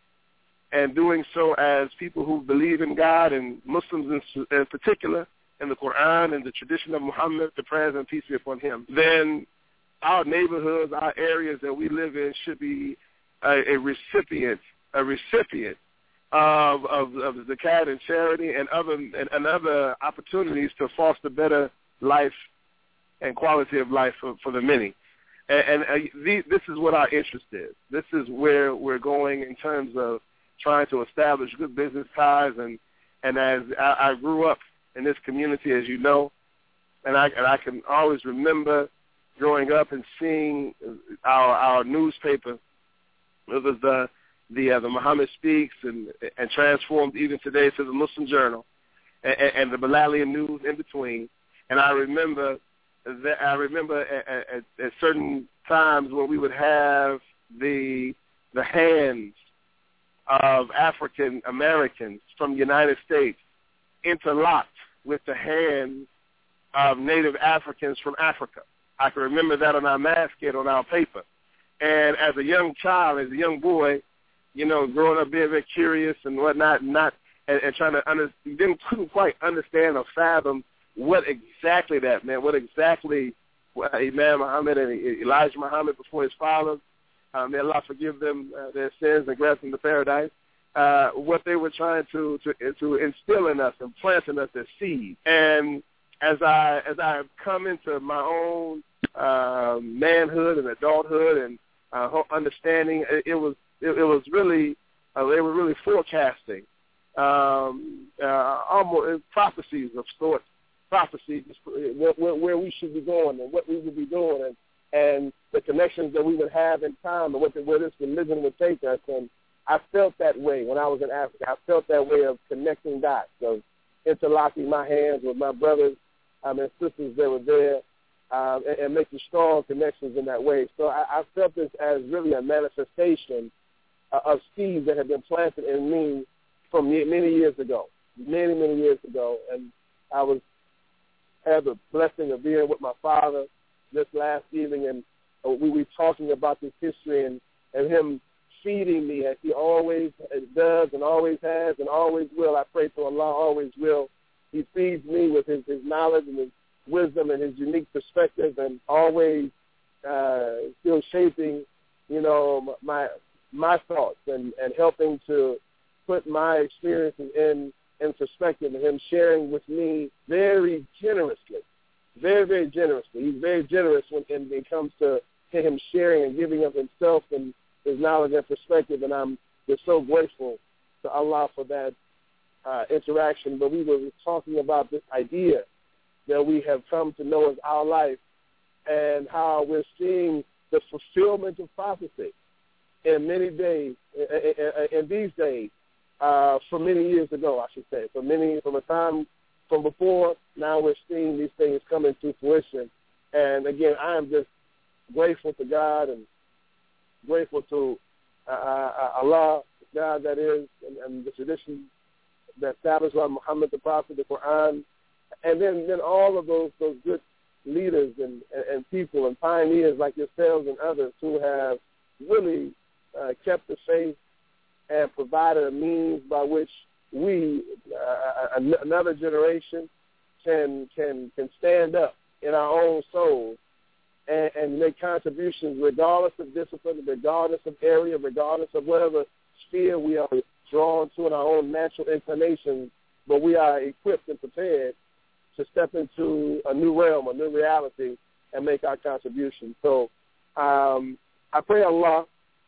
and doing so as people who believe in God, and Muslims in, in particular, in the Quran and the tradition of Muhammad, the prayers and peace be upon him, then our neighborhoods, our areas that we live in should be a, a recipient, a recipient of, of, of zakat and charity and other and, and other opportunities to foster better life and quality of life for, for the many. And, and uh, the, this is what our interest is. This is where we're going in terms of trying to establish good business ties. And, and as I, I grew up in this community, as you know, and I, and I can always remember growing up and seeing our our newspaper. It was the the uh, the Muhammad Speaks, and and transformed even today to the Muslim Journal, and, and the Bilalian News in between. And I remember that I remember at, at, at certain times when we would have the the hands of African Americans from the United States interlocked with the hands of Native Africans from Africa. I can remember that on our masthead, on our paper. And as a young child, as a young boy, you know, growing up being very curious and whatnot, not and, and trying to under, didn't couldn't quite understand or fathom what exactly that meant, what exactly Imam Muhammad and Elijah Muhammad before his father. Um, may Allah forgive them uh, their sins and grant them the paradise. Uh, what they were trying to, to to instill in us and plant in us as seed. And as I as I have come into my own uh, manhood and adulthood and uh, understanding, it, it was it, it was really uh, they were really forecasting um, uh, almost prophecies of sorts, prophecies where, where, where we should be going and what we would be doing and and the connections that we would have in time and what the, where this religion would take us. And I felt that way when I was in Africa. I felt that way of connecting dots, of interlocking my hands with my brothers um, and sisters that were there um, and, and making strong connections in that way. So I, I felt this as really a manifestation uh, of seeds that had been planted in me from many years ago, many, many years ago. And I was had the blessing of being with my father this last evening, and uh, we were talking about this history and, and him feeding me as he always does and always has and always will. I pray to Allah, always will. He feeds me with his, his knowledge and his wisdom and his unique perspective, and always uh, still shaping, you know, my my thoughts and, and helping to put my experiences in, in perspective, and him sharing with me very generously, very, very generously. He's very generous when, when it comes to him sharing and giving of himself and his knowledge and perspective, and I'm just so grateful to Allah for that uh, interaction. But we were talking about this idea that we have come to know as our life and how we're seeing the fulfillment of prophecy in many days, in, in these days, uh, from many years ago, I should say. From many, from a time from before, now we're seeing these things coming to fruition. And again, I am just grateful to God and grateful to uh, uh, Allah, God that is, and, and the tradition that established by Muhammad the Prophet, the Quran, and then, then all of those those good leaders and, and, and people and pioneers like yourselves and others who have really uh, kept the faith and provided a means by which we, uh, another generation, can can can stand up in our own souls and, and make contributions regardless of discipline, regardless of area, regardless of whatever sphere we are drawn to in our own natural inclinations, but we are equipped and prepared to step into a new realm, a new reality, and make our contribution. So um, I pray Allah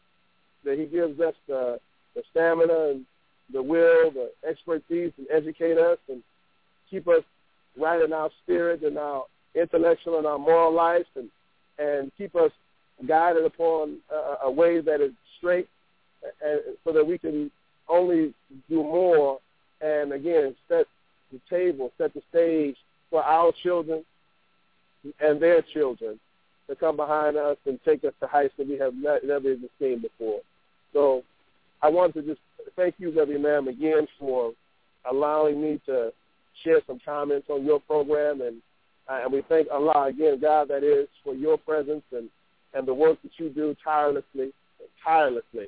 that he gives us the, the stamina and the will, the expertise, and educate us and keep us right in our spirit and our intellectual and our moral life, and and keep us guided upon a, a way that is straight, and, so that we can only do more and, again, set the table, set the stage for our children and their children to come behind us and take us to heights that we have not, never even seen before. So I want to just thank you, Brother Imam, again for allowing me to share some comments on your program, and uh, and we thank Allah again, God that is, for your presence and, and the work that you do tirelessly, tirelessly,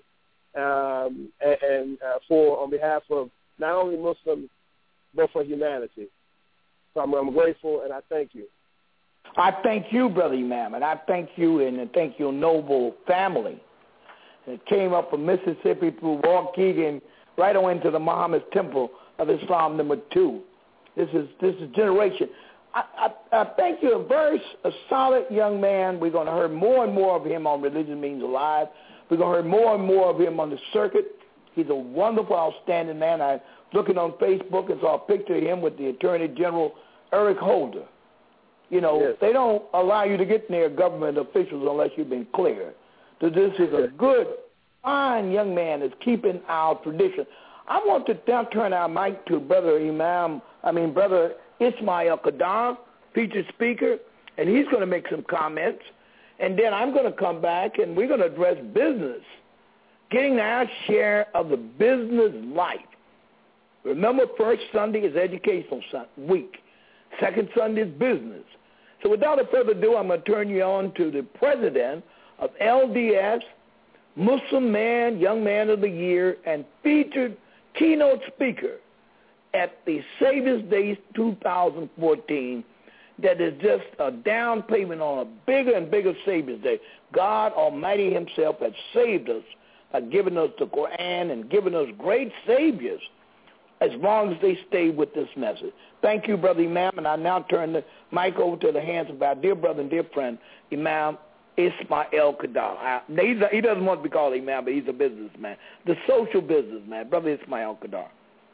um, and, and uh, for on behalf of not only Muslims but for humanity. So I'm, I'm grateful, and I thank you. I thank you, Brother Imam, and I thank you and I thank your noble family that came up from Mississippi through Waukegan right on into the Muhammad Temple of Islam number two. This is this is generation. I, I, I thank you. A very a solid young man. We're going to hear more and more of him on Religion Means Alive. We're going to hear more and more of him on the circuit. He's a wonderful, outstanding man. I looking on Facebook and saw a picture of him with the Attorney General Eric Holder. You know, yes. They don't allow you to get near government officials unless you've been cleared. So this is a good, fine young man that's keeping our tradition. I want to now turn our mic to Brother Imam, I mean, Brother Ismail Kadar, featured speaker, and he's going to make some comments. And then I'm going to come back, and we're going to address business, getting our share of the business life. Remember, first Sunday is Educational Week. Second Sunday is business. So without further ado, I'm going to turn you on to the president of L D S, Muslim Man, Young Man of the Year, and featured keynote speaker at the Savior's Day two thousand fourteen, that is just a down payment on a bigger and bigger Savior's Day. God Almighty himself has saved us by giving us the Quran and giving us great saviors as long as they stay with this message. Thank you, Brother Imam, and I now turn the mic over to the hands of our dear brother and dear friend, Imam Ismail Kadar. I, he's a, he doesn't want to be called Imam, but he's a businessman, the social businessman, Brother Ismail Kadar.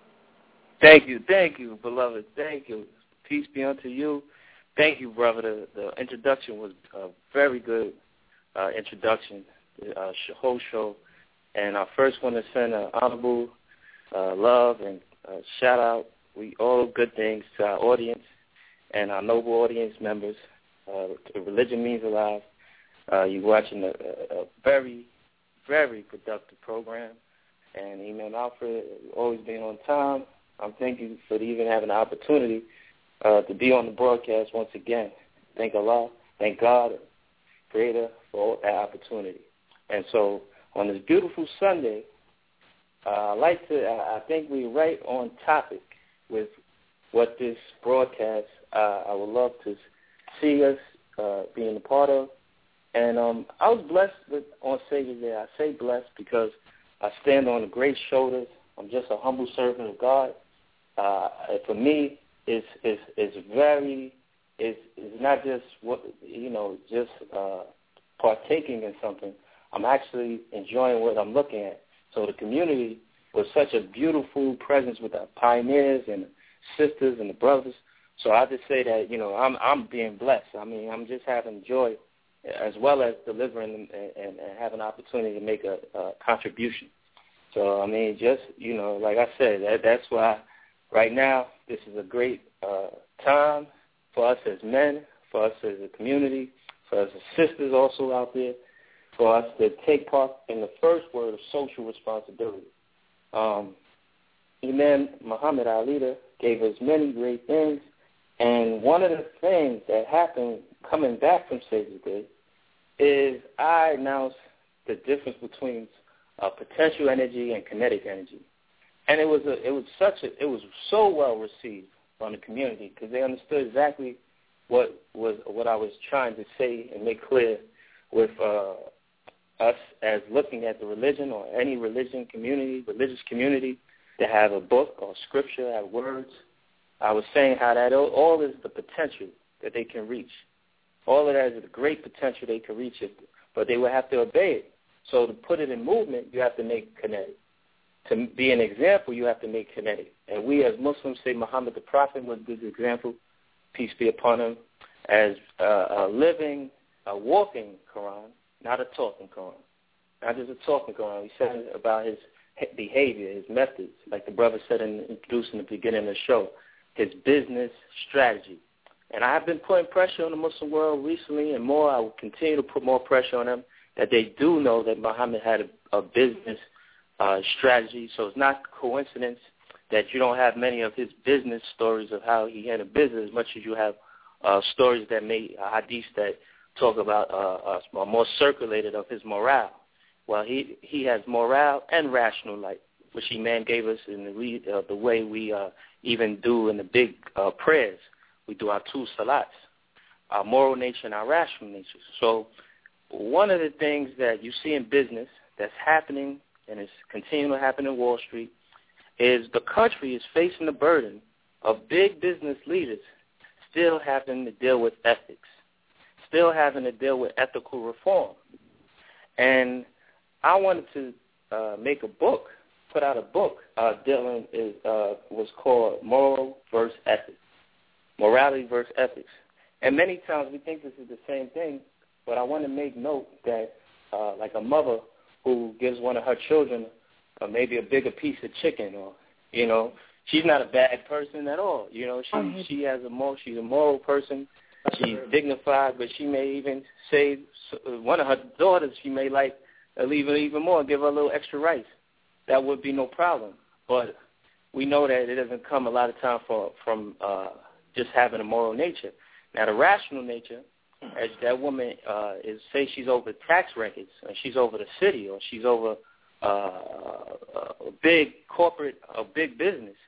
Thank you, thank you, beloved, thank you. Peace be unto you. Thank you, brother. The, the introduction was a very good uh, introduction, the uh, whole show. And I first want to send an honorable uh, love and uh, shout out, we all good things to our audience and our noble audience members. Uh, Religion Means Alive. Uh, you're watching a, a, a very, very productive program. And Imam Alfred, always being on time. I'm thanking you for even having the opportunity uh, to be on the broadcast once again. Thank Allah, thank God, Creator, for that opportunity. And so on this beautiful Sunday, uh, I like to. I think we're right on topic with what this broadcast. Uh, I would love to see us uh, being a part of. And um, I was blessed with on Savior's Day. I say blessed because I stand on the great shoulders. I'm just a humble servant of God. Uh, for me, it's it's it's very it's it's not just what you know just uh, partaking in something. I'm actually enjoying what I'm looking at. So the community was such a beautiful presence with the pioneers and the sisters and the brothers. So I just say that you know I'm I'm being blessed. I mean I'm just having joy as well as delivering and, and, and having an opportunity to make a, a contribution. So I mean just you know like I said that that's why. Right now, this is a great uh, time for us as men, for us as a community, for us as sisters also out there, for us to take part in the first word of social responsibility. Um, Imam Muhammad Ali gave us many great things, and one of the things that happened coming back from Savior's Day is I announced the difference between uh, potential energy and kinetic energy. And it was a, it was such a, it was so well received from the community because they understood exactly what was what I was trying to say and make clear with uh, us as looking at the religion or any religion community, religious community, to have a book or scripture, have words. I was saying how that all, all is the potential that they can reach. All of that is the great potential they can reach it, but they would have to obey it. So to put it in movement, you have to make kinetic. To be an example, you have to make kinetic. And we as Muslims say Muhammad the Prophet was a good example, peace be upon him, as a, a living, a walking Quran, not a talking Quran. Not just a talking Quran. He said about his behavior, his methods, like the brother said in introducing the beginning of the show, his business strategy. And I have been putting pressure on the Muslim world recently and more. I will continue to put more pressure on them that they do know that Muhammad had a, a business Uh, strategy, so it's not coincidence that you don't have many of his business stories of how he had a business as much as you have uh, stories that made uh, hadiths that talk about uh, uh, more circulated of his morale. Well, he he has morale and rational light, which Imam gave us in the read, uh, the way we uh, even do in the big uh, prayers. We do our two salats, our moral nature and our rational nature. So one of the things that you see in business that's happening and it's continuing to happen in Wall Street, is the country is facing the burden of big business leaders still having to deal with ethics, still having to deal with ethical reform. And I wanted to uh, make a book, put out a book uh, dealing is uh, was called Moral versus Ethics, Morality versus Ethics. And many times we think this is the same thing, but I want to make note that uh, like a mother who gives one of her children uh, maybe a bigger piece of chicken, or you know, she's not a bad person at all. You know, she mm-hmm. she has a moral, she's a moral person. She's dignified, but she may even say one of her daughters she may like leave her even more, give her a little extra rice. That would be no problem. But we know that it doesn't come a lot of time from from uh, just having a moral nature. Now, the rational nature, as that woman uh, is, say she's over tax records, or she's over the city, or she's over uh, a big corporate, a big business,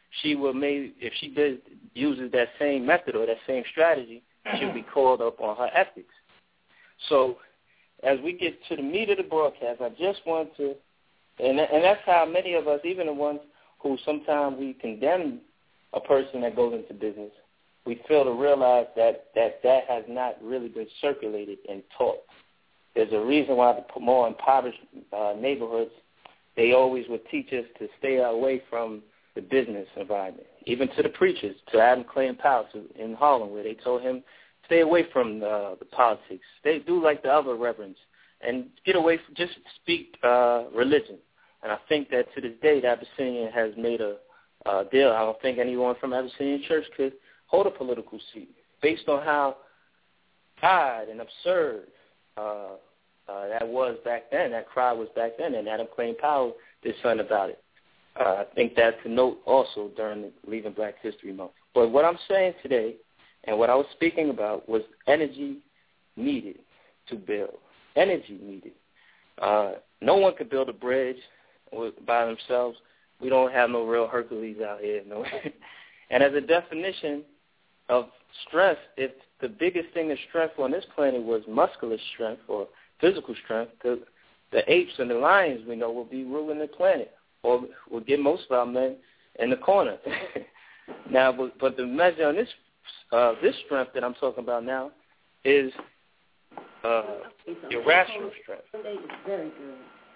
she will maybe, if she does, uses that same method or that same strategy, she'll be called up on her ethics. So as we get to the meat of the broadcast, I just want to, and, and that's how many of us, even the ones who sometimes we condemn a person that goes into business, we fail to realize that that, that has not really been circulated and taught. There's a reason why the more impoverished uh, neighborhoods, they always would teach us to stay away from the business environment, even to the preachers, to Adam Clay and Powell in Harlem, where they told him, stay away from the, the politics. They do like the other reverends and get away from, just speak uh, religion. And I think that to this day, the Abyssinian has made a uh, deal. I don't think anyone from Abyssinian Church could hold a political seat based on how odd and absurd uh, uh, that was back then, that cry was back then, and Adam Clay and Powell did something about it. Uh, I think that's a note also during the Leaving Black History Month. But what I'm saying today and what I was speaking about was energy needed to build, energy needed. Uh, no one could build a bridge by themselves. We don't have no real Hercules out here. No. And as a definition of strength, if the biggest thing of strength on this planet was muscular strength or physical strength, the, the apes and the lions we know will be ruling the planet, or will get most of our men in the corner. Now, but, but the measure on this uh, this strength that I'm talking about now is uh, irrational strength. Very good.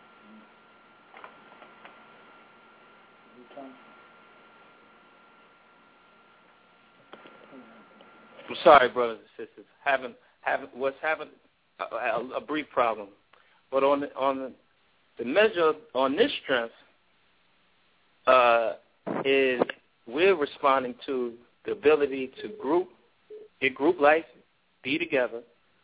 I'm sorry, brothers and sisters. Having having was having a, a, a brief problem, but on the, on the, the measure on this strength uh, is we're responding to the ability to group, get group life, be together,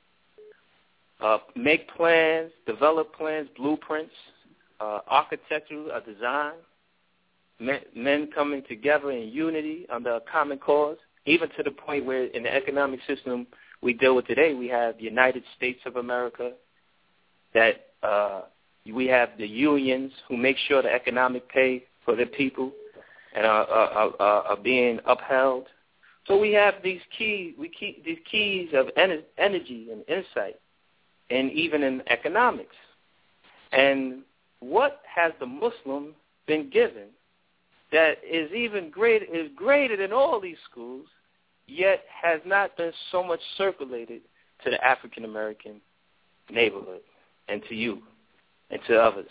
uh, make plans, develop plans, blueprints, uh, architecture, a design, men, men coming together in unity under a common cause, even to the point where in the economic system we deal with today, we have the United States of America, that uh, we have the unions who make sure the economic pay for their people and are, are, are, are being upheld. So we have these key, we keep these keys of en- energy and insight, and even in economics. And what has the Muslim been given that is even greater, is greater than all these schools, yet has not been so much circulated to the African American neighborhood and to you and to others?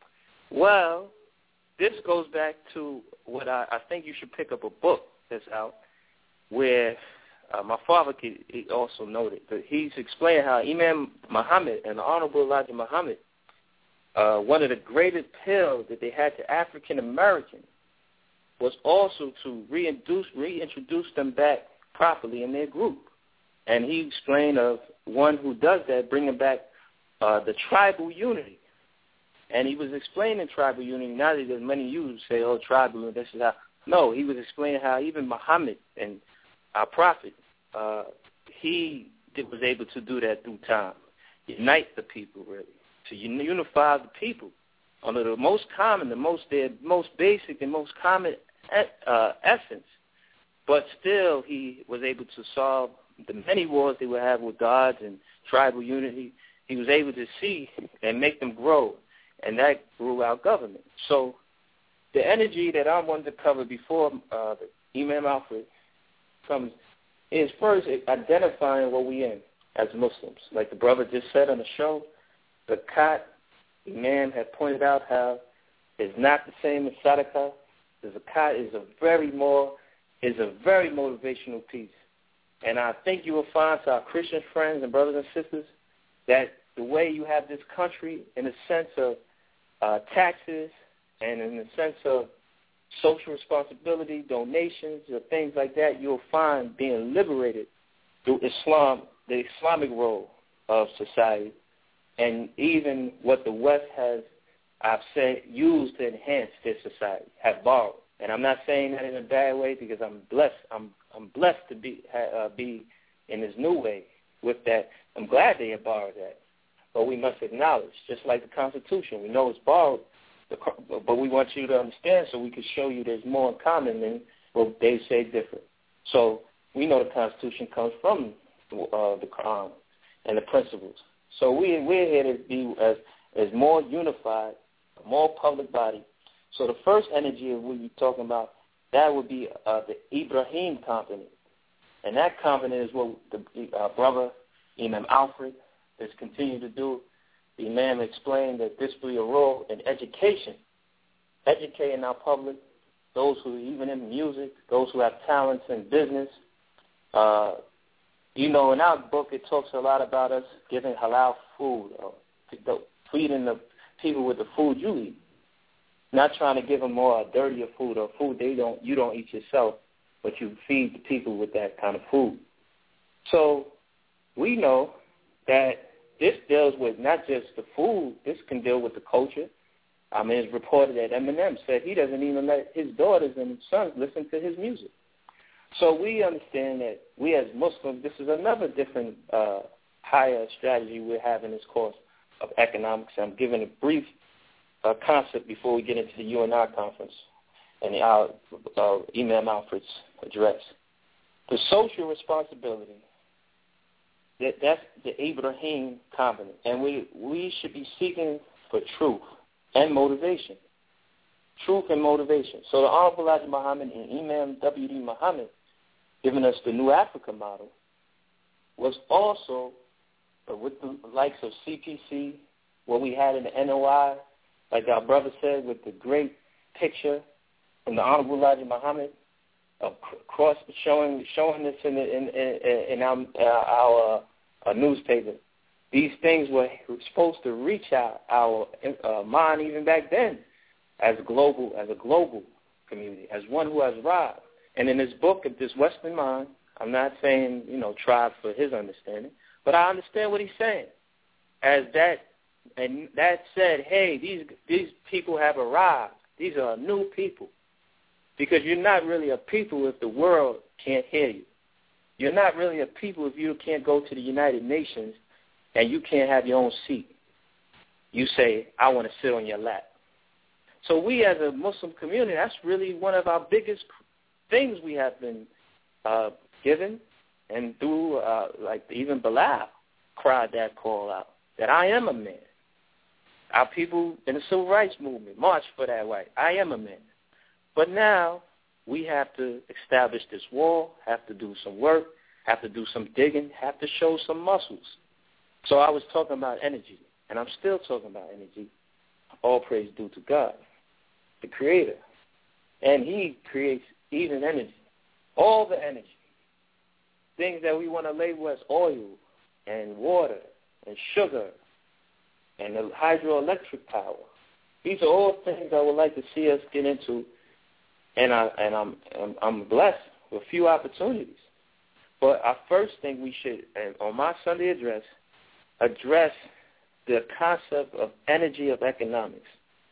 Well, this goes back to what I, I think you should pick up a book that's out where uh, my father could, he also noted that he's explained how Imam Muhammad and the Honorable Elijah Muhammad, uh, one of the greatest appeals that they had to African Americans was also to reintroduce, reintroduce them back properly in their group. And he explained of one who does that, bringing back uh, the tribal unity. And he was explaining tribal unity, not that many of you say, oh, tribal unity, this is how. No, he was explaining how even Muhammad and our prophet, uh, he did, was able to do that through time, unite the people, really, to unify the people under the most common, the most their most basic and most common uh, essence. But still, he was able to solve the many wars they would have with gods and tribal unity. He was able to see and make them grow, and that grew our government. So the energy that I wanted to cover before uh, the Imam Alfred comes is first identifying what we in as Muslims. Like the brother just said on the show, the Zakat, Imam had pointed out how it's not the same as Sadaqah. The Zakat is a very more is a very motivational piece. And I think you will find to our Christian friends and brothers and sisters that the way you have this country in the sense of uh, taxes and in the sense of social responsibility, donations, or things like that, you'll find being liberated through Islam, the Islamic role of society, and even what the West has, I've said, used to enhance their society, have borrowed. And I'm not saying that in a bad way because I'm blessed. I'm I'm blessed to be uh, be in this new way with that. I'm glad they have borrowed that, but we must acknowledge, just like the Constitution, we know it's borrowed, but we want you to understand so we can show you there's more in common than well, they say different. So we know the Constitution comes from uh, the Quran and the principles. So we, we're here to be as, as more unified, a more public body. So the first energy of what you're talking about, that would be uh, the Ibrahim Company. And that company is what the uh, brother Imam Alfred has continued to do. The Imam explained that this will be a role in education, educating our public, those who are even in music, those who have talents in business. Uh, you know, in our book, it talks a lot about us giving halal food, or feeding the people with the food you eat, not trying to give them more dirtier food or food they don't you don't eat yourself, but you feed the people with that kind of food. So we know that this deals with not just the food. This can deal with the culture. I mean, it's reported that Eminem said he doesn't even let his daughters and sons listen to his music. So we understand that we as Muslims, this is another different uh, higher strategy we have in this course of economics. I'm giving a brief uh, concept before we get into the U N R conference and the uh, uh, Imam Alfred's address. The social responsibility, that, that's the Ibrahim Company, and we, we should be seeking for truth and motivation. Truth and motivation. So the Honorable Elijah Muhammad and Imam W D Muhammad, giving us the New Africa model, was also uh, with the likes of C P C, what we had in the N O I, like our brother said, with the great picture from the Honorable Elijah Muhammad, of cross showing showing this in the, in, in, in our, our uh, newspaper. These things were supposed to reach out our uh, mind even back then, as global as a global community, as one who has arrived. And in this book, of this Western mind, I'm not saying you know try for his understanding, but I understand what he's saying. As that and that said, hey, these these people have arrived. These are new people. Because you're not really a people if the world can't hear you. You're not really a people if you can't go to the United Nations and you can't have your own seat. You say, I want to sit on your lap. So we as a Muslim community, that's really one of our biggest things we have been uh, given. And through, uh, like even Bilal cried that call out, that I am a man. Our people in the Civil Rights Movement marched for that right. I am a man. But now we have to establish this wall, have to do some work, have to do some digging, have to show some muscles. So I was talking about energy, and I'm still talking about energy. All praise due to God, the Creator. And He creates even energy, all the energy. Things that we want to label as oil and water and sugar and the hydroelectric power. These are all things I would like to see us get into. And, I, and I'm, I'm I'm blessed with a few opportunities. But I first think we should, and on my Sunday address, address the concept of energy of economics.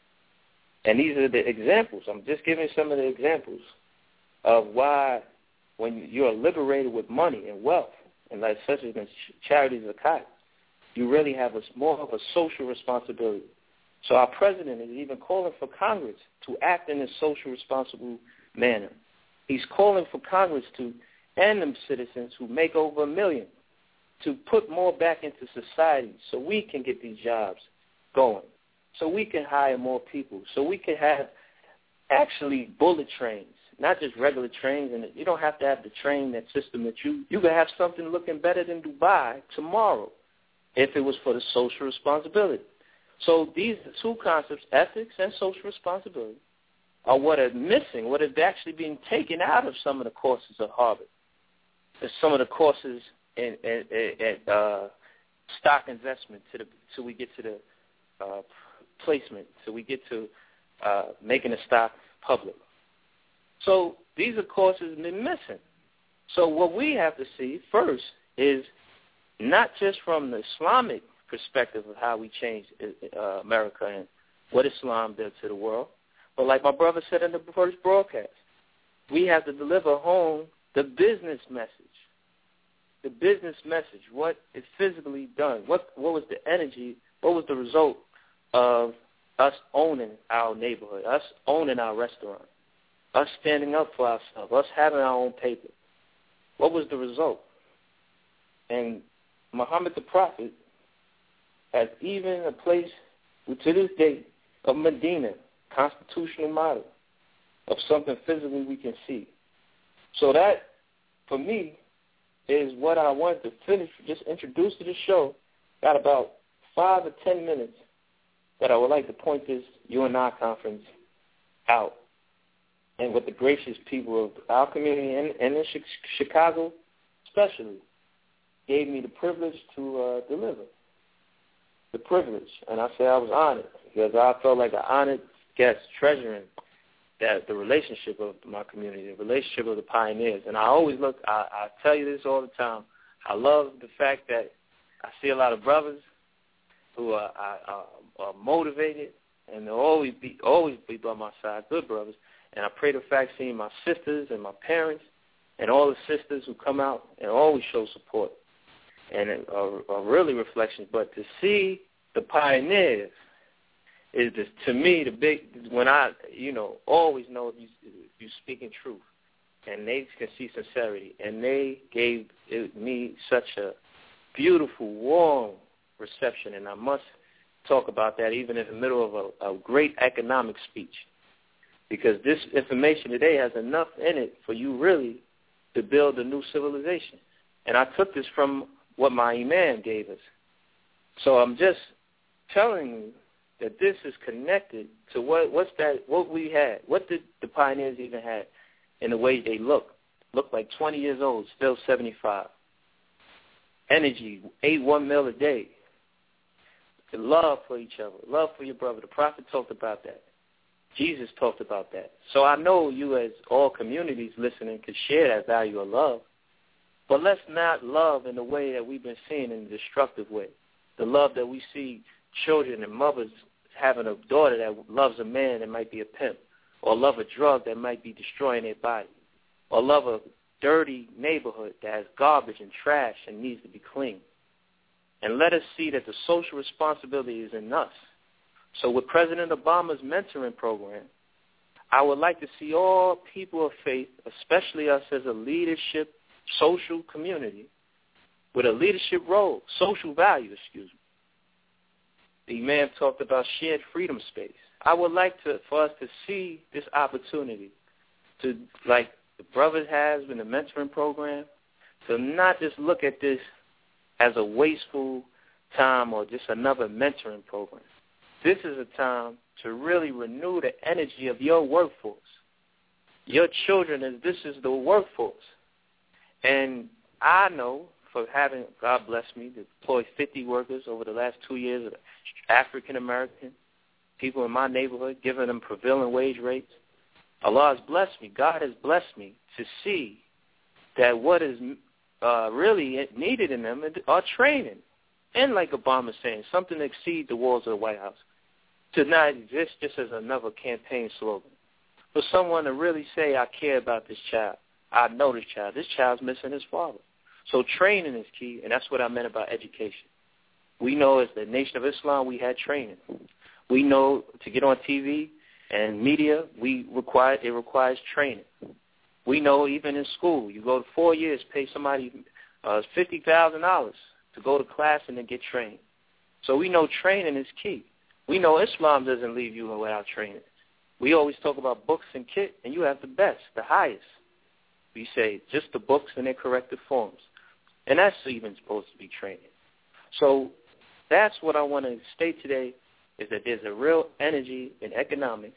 And these are the examples. I'm just giving some of the examples of why when you're liberated with money and wealth, and like such as charity zakat, you really have a, more of a social responsibility. So our president is even calling for Congress to act in a social responsible manner. He's calling for Congress to, and them citizens who make over a million, to put more back into society so we can get these jobs going, so we can hire more people, so we can have actually bullet trains, not just regular trains. And you don't have to have the train, that system that you, you can have something looking better than Dubai tomorrow if it was for the social responsibility. So these two concepts, ethics and social responsibility, are what are missing, what is actually being taken out of some of the courses of Harvard. There's some of the courses in, in, in uh, stock investment to the, till we get to the uh, placement, till we get to uh, making the stock public. So these are courses been missing. So what we have to see first is not just from the Islamic perspective of how we change uh, America and what Islam did to the world. But like my brother said in the first broadcast, we have to deliver home the business message. The business message, what is physically done, what what was the energy, what was the result of us owning our neighborhood, us owning our restaurant. us standing up for ourselves, us having our own paper. What was the result? And Muhammad the Prophet has even a place to this day of Medina, constitutional model of something physically we can see. So that, for me, is what I wanted to finish, just introduce to the show. Got about five or ten minutes that I would like to point this U N I conference out. And with the gracious people of our community and, and in Chicago especially, gave me the privilege to uh, deliver. The privilege. And I say I was honored because I felt like an honored guest treasuring that the relationship of my community, the relationship of the pioneers. And I always look, I, I tell you this all the time, I love the fact that I see a lot of brothers who are, are, are motivated and they'll always be, always be by my side, good brothers. And I pray the fact seeing my sisters and my parents and all the sisters who come out and always show support and are, are really reflections. But to see the pioneers is, just, to me, the big, when I, you know, always know if, you, if you're speaking truth. And they can see sincerity. And they gave it, me such a beautiful, warm reception. And I must talk about that even in the middle of a, a great economic speech. Because this information today has enough in it for you really to build a new civilization. And I took this from what my imam gave us. So I'm just telling you that this is connected to what what's that what we had. What did the pioneers even have in the way they look? Look like twenty years old, still seventy-five. Energy, ate one meal a day. Love for each other, love for your brother. The Prophet talked about that. Jesus talked about that. So I know you as all communities listening could share that value of love. But let's not love in the way that we've been seeing in a destructive way. The love that we see children and mothers having a daughter that loves a man that might be a pimp, or love a drug that might be destroying their body, or love a dirty neighborhood that has garbage and trash and needs to be cleaned. And let us see that the social responsibility is in us. So with President Obama's mentoring program, I would like to see all people of faith, especially us as a leadership social community, with a leadership role, social value, excuse me. The Imam talked about shared freedom space. I would like to for us to see this opportunity to, like the brothers has in the mentoring program, to not just look at this as a wasteful time or just another mentoring program. This is a time to really renew the energy of your workforce. Your children, is this is the workforce. And I know for having, God bless me, to employ fifty workers over the last two years, of African-American people in my neighborhood, giving them prevailing wage rates. Allah has blessed me. God has blessed me to see that what is uh, really needed in them are training. And like Obama's saying, something to exceed the walls of the White House. To not exist just as another campaign slogan. For someone to really say, I care about this child. I know this child. This child's missing his father. So training is key, and that's what I meant about education. We know as the Nation of Islam, we had training. We know to get on T V and media, we require it requires training. We know even in school, you go to four years, pay somebody uh, fifty thousand dollars to go to class and then get trained. So we know training is key. We know Islam doesn't leave you without training. We always talk about books and kit, and you have the best, the highest. We say just the books in their corrected forms. And that's even supposed to be training. So that's what I want to state today, is that there's a real energy in economics.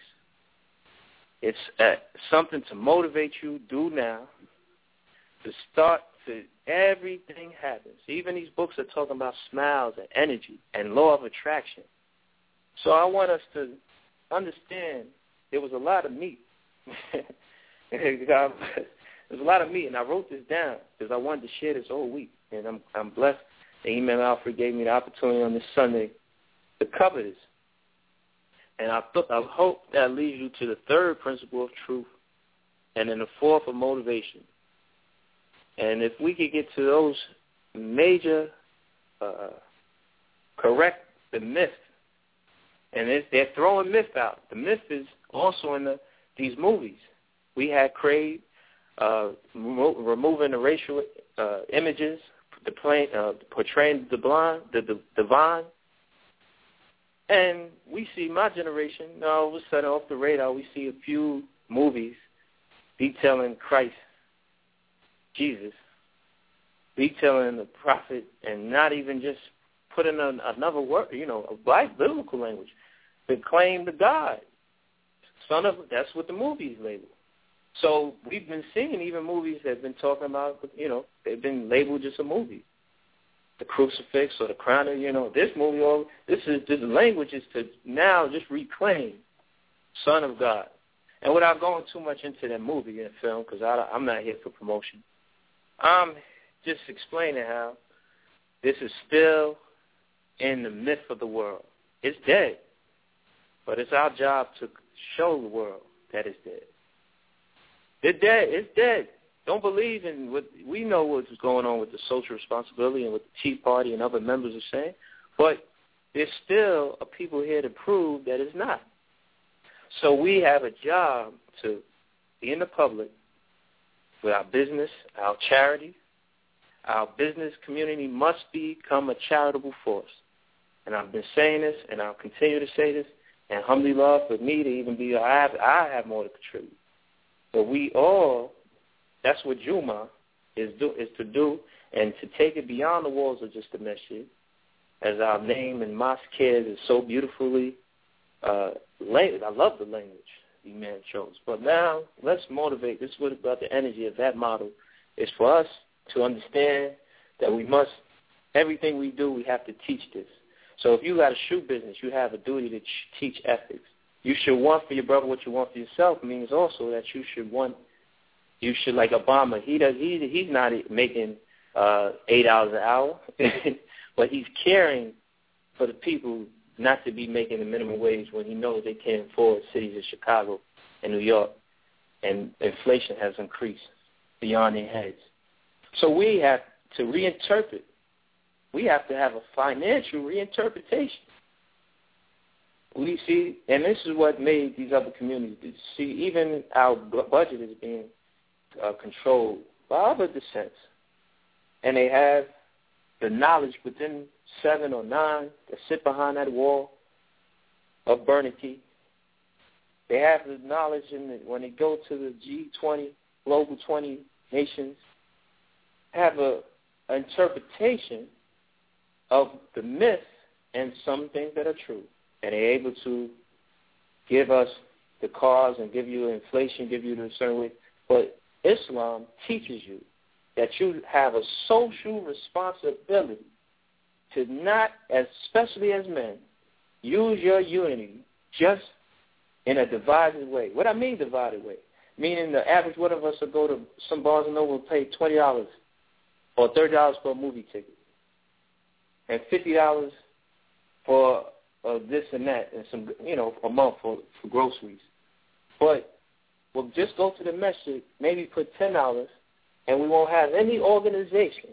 It's uh, something to motivate you, do now, to start to everything happens. Even these books are talking about smiles and energy and law of attraction. So I want us to understand there was a lot of meat. There's a lot of meat, and I wrote this down because I wanted to share this whole week. And I'm I'm blessed that Imam Alfred gave me the opportunity on this Sunday to cover this. And I, th- I hope that leads you to the third principle of truth and then the fourth of motivation. And if we could get to those major, uh, correct the myth, and it's, they're throwing myth out. The myth is also in the, these movies. We had Crave uh, remo- removing the racial uh, images, the play, uh, portraying the blind, the, the divine. And we see my generation, all of a sudden off the radar, we see a few movies detailing Christ, Jesus, detailing the prophet, and not even just putting an, another word, you know, a black biblical language, but claim the God. Son of, that's what the movies label. So we've been seeing even movies that have been talking about, you know, they've been labeled just a movie. The crucifix or the crown of, you know, this movie, all this is this language is to now just reclaim Son of God. And without going too much into that movie and film, because I'm not here for promotion, I'm just explaining how this is still in the myth of the world. It's dead, but it's our job to show the world that it's dead. It's dead. It's dead. Don't believe in what we know what's going on with the social responsibility and what the Tea Party and other members are saying, but there's still a people here to prove that it's not. So we have a job to be in the public with our business, our charity. Our business community must become a charitable force. And I've been saying this, and I'll continue to say this, and alhamdulillah for me to even be, I have, I have more to contribute. But we all, that's what Juma is do is to do, and to take it beyond the walls of just the masjid, as our name and mosque cares is so beautifully uh, language. I love the language the man chose. But now let's motivate. This is what about the energy of that model is for us to understand that we must, everything we do, we have to teach this. So if you got a shoe business, you have a duty to ch- teach ethics. You should want for your brother what you want for yourself means also that you should want, you should, like Obama, he does, he he's not making uh, eight hours an hour, but he's caring for the people not to be making the minimum wage when he knows they can't afford cities of Chicago and New York, and inflation has increased beyond their heads. So we have to reinterpret. We have to have a financial reinterpretation. We see, and this is what made these other communities see, even our budget is being uh, controlled by other descents. And they have the knowledge within seven or nine that sit behind that wall of Bernanke. They have the knowledge in the, when they go to the G twenty, Global twenty nations, have a an interpretation of the myth and some things that are true. And they're able to give us the cause and give you inflation, give you the certain way. But Islam teaches you that you have a social responsibility to not, especially as men, use your unity just in a divided way. What I mean divided way? Meaning the average one of us will go to some Barnes and Noble and pay twenty dollars or thirty dollars for a movie ticket and fifty dollars for uh, this and that and some, you know, a month for, for groceries. But we'll just go to the masjid, maybe put ten dollars, and we won't have any organization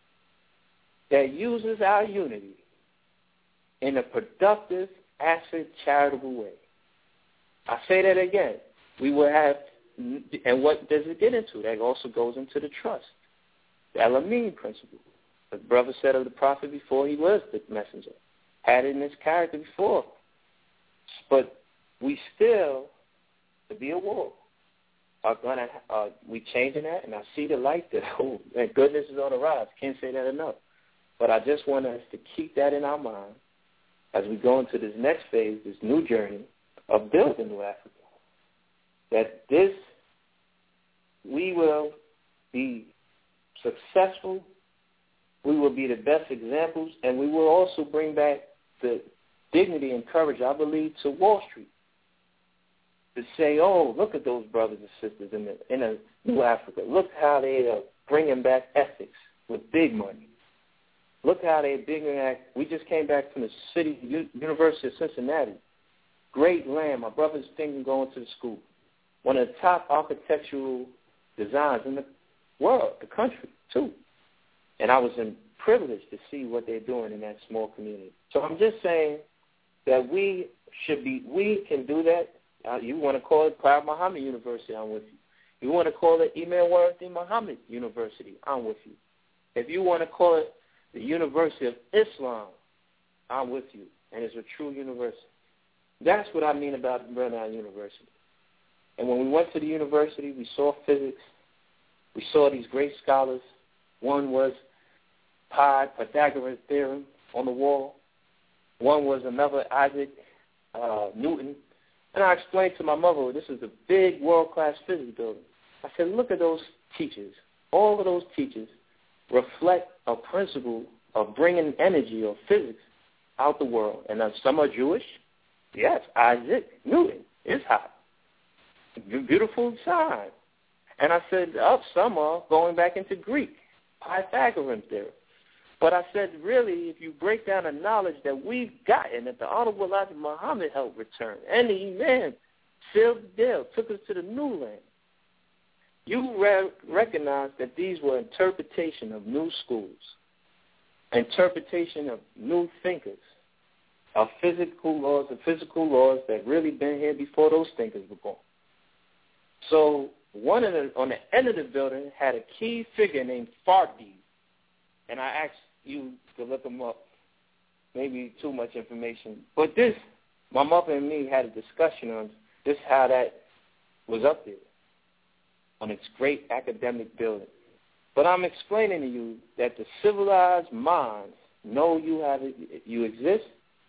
that uses our unity in a productive, acid, charitable way. I say that again. We will have, and what does it get into? That also goes into the trust, the Al-Amin principle. The brother said of the prophet before he was the messenger, had it in his character before. But we still, to be a war, are going to, uh, we changing that, and I see the light that, oh, and goodness is on the rise. Can't say that enough. But I just want us to keep that in our mind as we go into this next phase, this new journey of building New Africa. That this, we will be successful, we will be the best examples, and we will also bring back the dignity and courage, I believe, to Wall Street. To say, oh, look at those brothers and sisters in, the, in a New Africa. Look how they are bringing back ethics with big money. Look how they're bringing back. We just came back from the city, University of Cincinnati. Great land. My brother's thinking going to the school. One of the top architectural designs in the world, the country, too. And I was in privileged to see what they're doing in that small community. So I'm just saying that we should be, we can do that. Uh, you want to call it Proud Muhammad University, I'm with you. You want to call it Imam Warathy Muhammad University, I'm with you. If you want to call it the University of Islam, I'm with you. And it's a true university. That's what I mean about Brennan University. And when we went to the university, we saw physics. We saw these great scholars. One was Pi, Pythagoras theorem on the wall. One was another Isaac uh, Newton. And I explained to my mother, this is a big world-class physics building. I said, look at those teachers. All of those teachers reflect a principle of bringing energy or physics out the world. And some are Jewish. Yes, Isaac Newton is hot. Beautiful sign. And I said, up, oh, some are going back into Greek, Pythagorean theorem. But I said, really, if you break down the knowledge that we've gotten, that the Honorable Elijah Muhammad helped return, and the Imam sealed the deal, took us to the new land, you re- recognize that these were interpretation of new schools, interpretation of new thinkers, of physical laws, of physical laws that really been here before those thinkers were born. So one of the, on the end of the building had a key figure named Farabi, and I asked you to look him up. Maybe too much information. But this, my mother and me had a discussion on this, how that was up there on its great academic building. But I'm explaining to you that the civilized minds know you have you exist,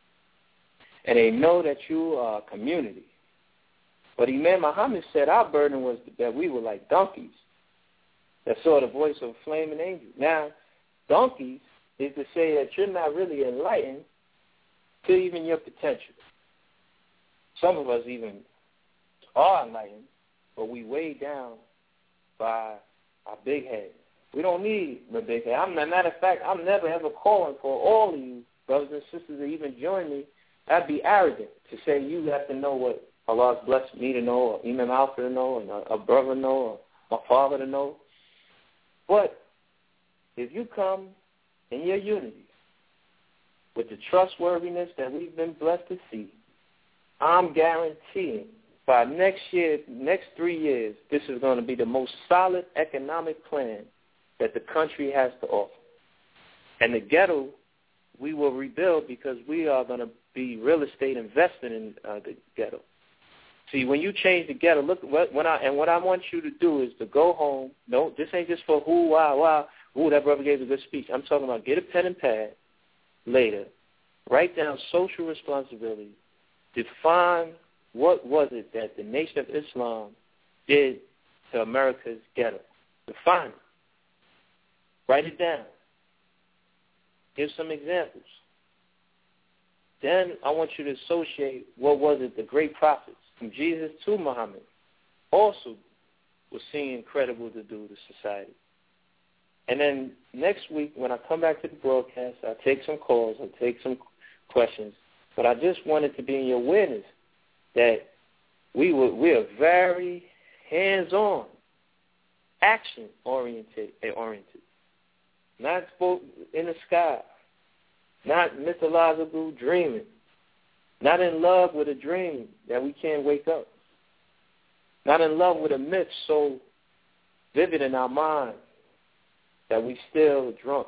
and they know that you are a community. But Imam Muhammad said our burden was that we were like donkeys that saw the voice of a flaming angel. Now, donkeys is to say that you're not really enlightened to even your potential. Some of us even are enlightened, but we weighed down by our big head. We don't need the big head. I'm, matter of fact, I'm never ever calling for all of you brothers and sisters to even join me. That'd be arrogant to say you have to know what Allah's blessed me to know, or Imam Alpha to know, and a, a brother to know, or my father to know. But if you come in your unity with the trustworthiness that we've been blessed to see, I'm guaranteeing by next year, next three years, this is going to be the most solid economic plan that the country has to offer. And the ghetto, we will rebuild because we are going to be real estate investing in uh, the ghetto. See, when you change the ghetto, look, when I, and what I want you to do is to go home. No, this ain't just for who, wow, wow, ooh, that brother gave a good speech. I'm talking about get a pen and pad later, write down social responsibility, define what was it that the Nation of Islam did to America's ghetto. Define it. Write it down. Give some examples. Then I want you to associate what was it the great prophets from Jesus to Muhammad also was seen incredible to do to society. And then next week when I come back to the broadcast, I'll take some calls, I'll take some questions. But I just wanted to be in your awareness that we were we are very hands-on, action-oriented, oriented, not spoke in the sky, not mythological dreaming, not in love with a dream that we can't wake up, not in love with a myth so vivid in our mind that we still drunk.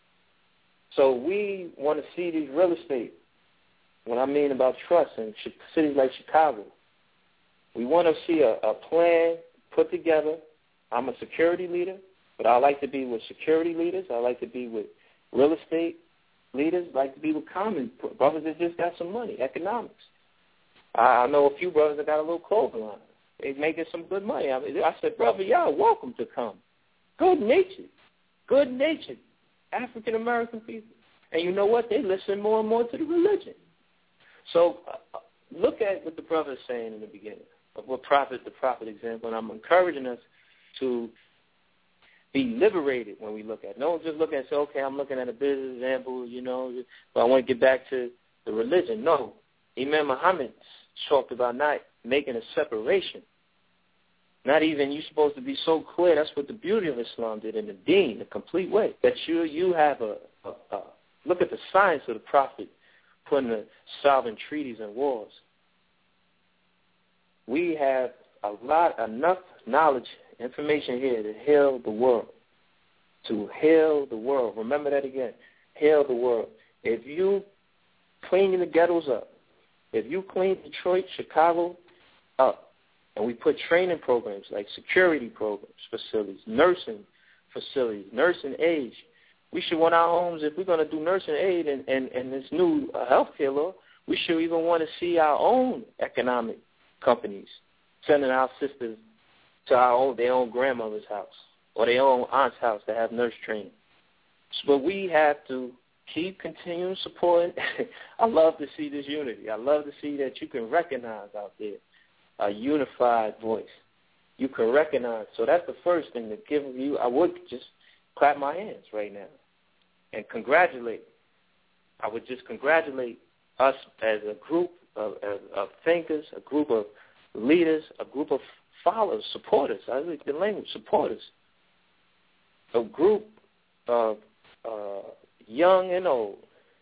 So we want to see these real estate, what I mean about trust in cities like Chicago. We want to see a, a plan put together. I'm a security leader, but I like to be with security leaders. I like to be with real estate leaders. I like to be with common brothers that just got some money, economics. I, I know a few brothers that got a little clothing line. They're making some good money. I, mean, I said, brother, y'all welcome to come. Good-natured, good-natured African-American people. And you know what? They listen more and more to the religion. So uh, look at what the brother is saying in the beginning of what prophet, the prophet example, and I'm encouraging us to be liberated when we look at it. Don't just look at and say, okay, I'm looking at a business example, you know, but I want to get back to the religion. No. Imam Muhammad talked about not making a separation. Not even you're supposed to be so clear. That's what the beauty of Islam did in the deen, the complete way, that you you have a, a, a look at the science of the prophet putting the solving treaties and wars. We have a lot, enough knowledge Information here to heal the world. To heal the world. Remember that again. Heal the world. If you clean the ghettos up, if you clean Detroit, Chicago up, and we put training programs like security programs, facilities, nursing facilities, nursing aid, we should want our homes, if we're going to do nursing aid and, and, and this new uh, health care law, we should even want to see our own economic companies sending our sisters to our own, their own grandmother's house or their own aunt's house to have nurse training. But we have to keep continuing supporting. I love to see this unity. I love to see that you can recognize out there a unified voice. You can recognize. So that's the first thing to give you. I would just clap my hands right now and congratulate. I would just congratulate us as a group of, of, of thinkers, a group of leaders, a group of followers, supporters. I like the language, supporters. A group of uh, young and old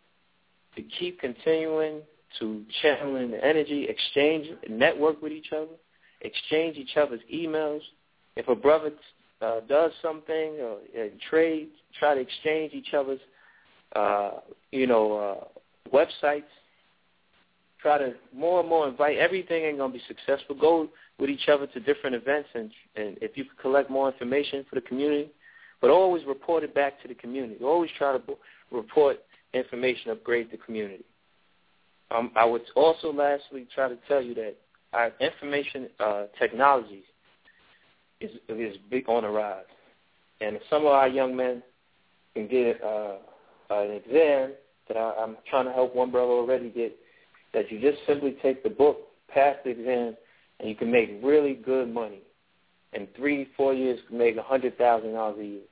to keep continuing to channel in the energy, exchange, network with each other, exchange each other's emails. If a brother uh, does something or uh, trade, try to exchange each other's, uh, you know, uh, websites. Try to more and more invite. Everything ain't going to be successful. Go with each other to different events, and, and if you can collect more information for the community, but always report it back to the community. Always try to report information, upgrade the community. Um, I would also lastly try to tell you that our information uh, technology is, is big on the rise. And if some of our young men can get uh, an exam that I, I'm trying to help one brother already get, that you just simply take the book, pass the exam, and you can make really good money. In three, four years, you can make one hundred thousand dollars a year.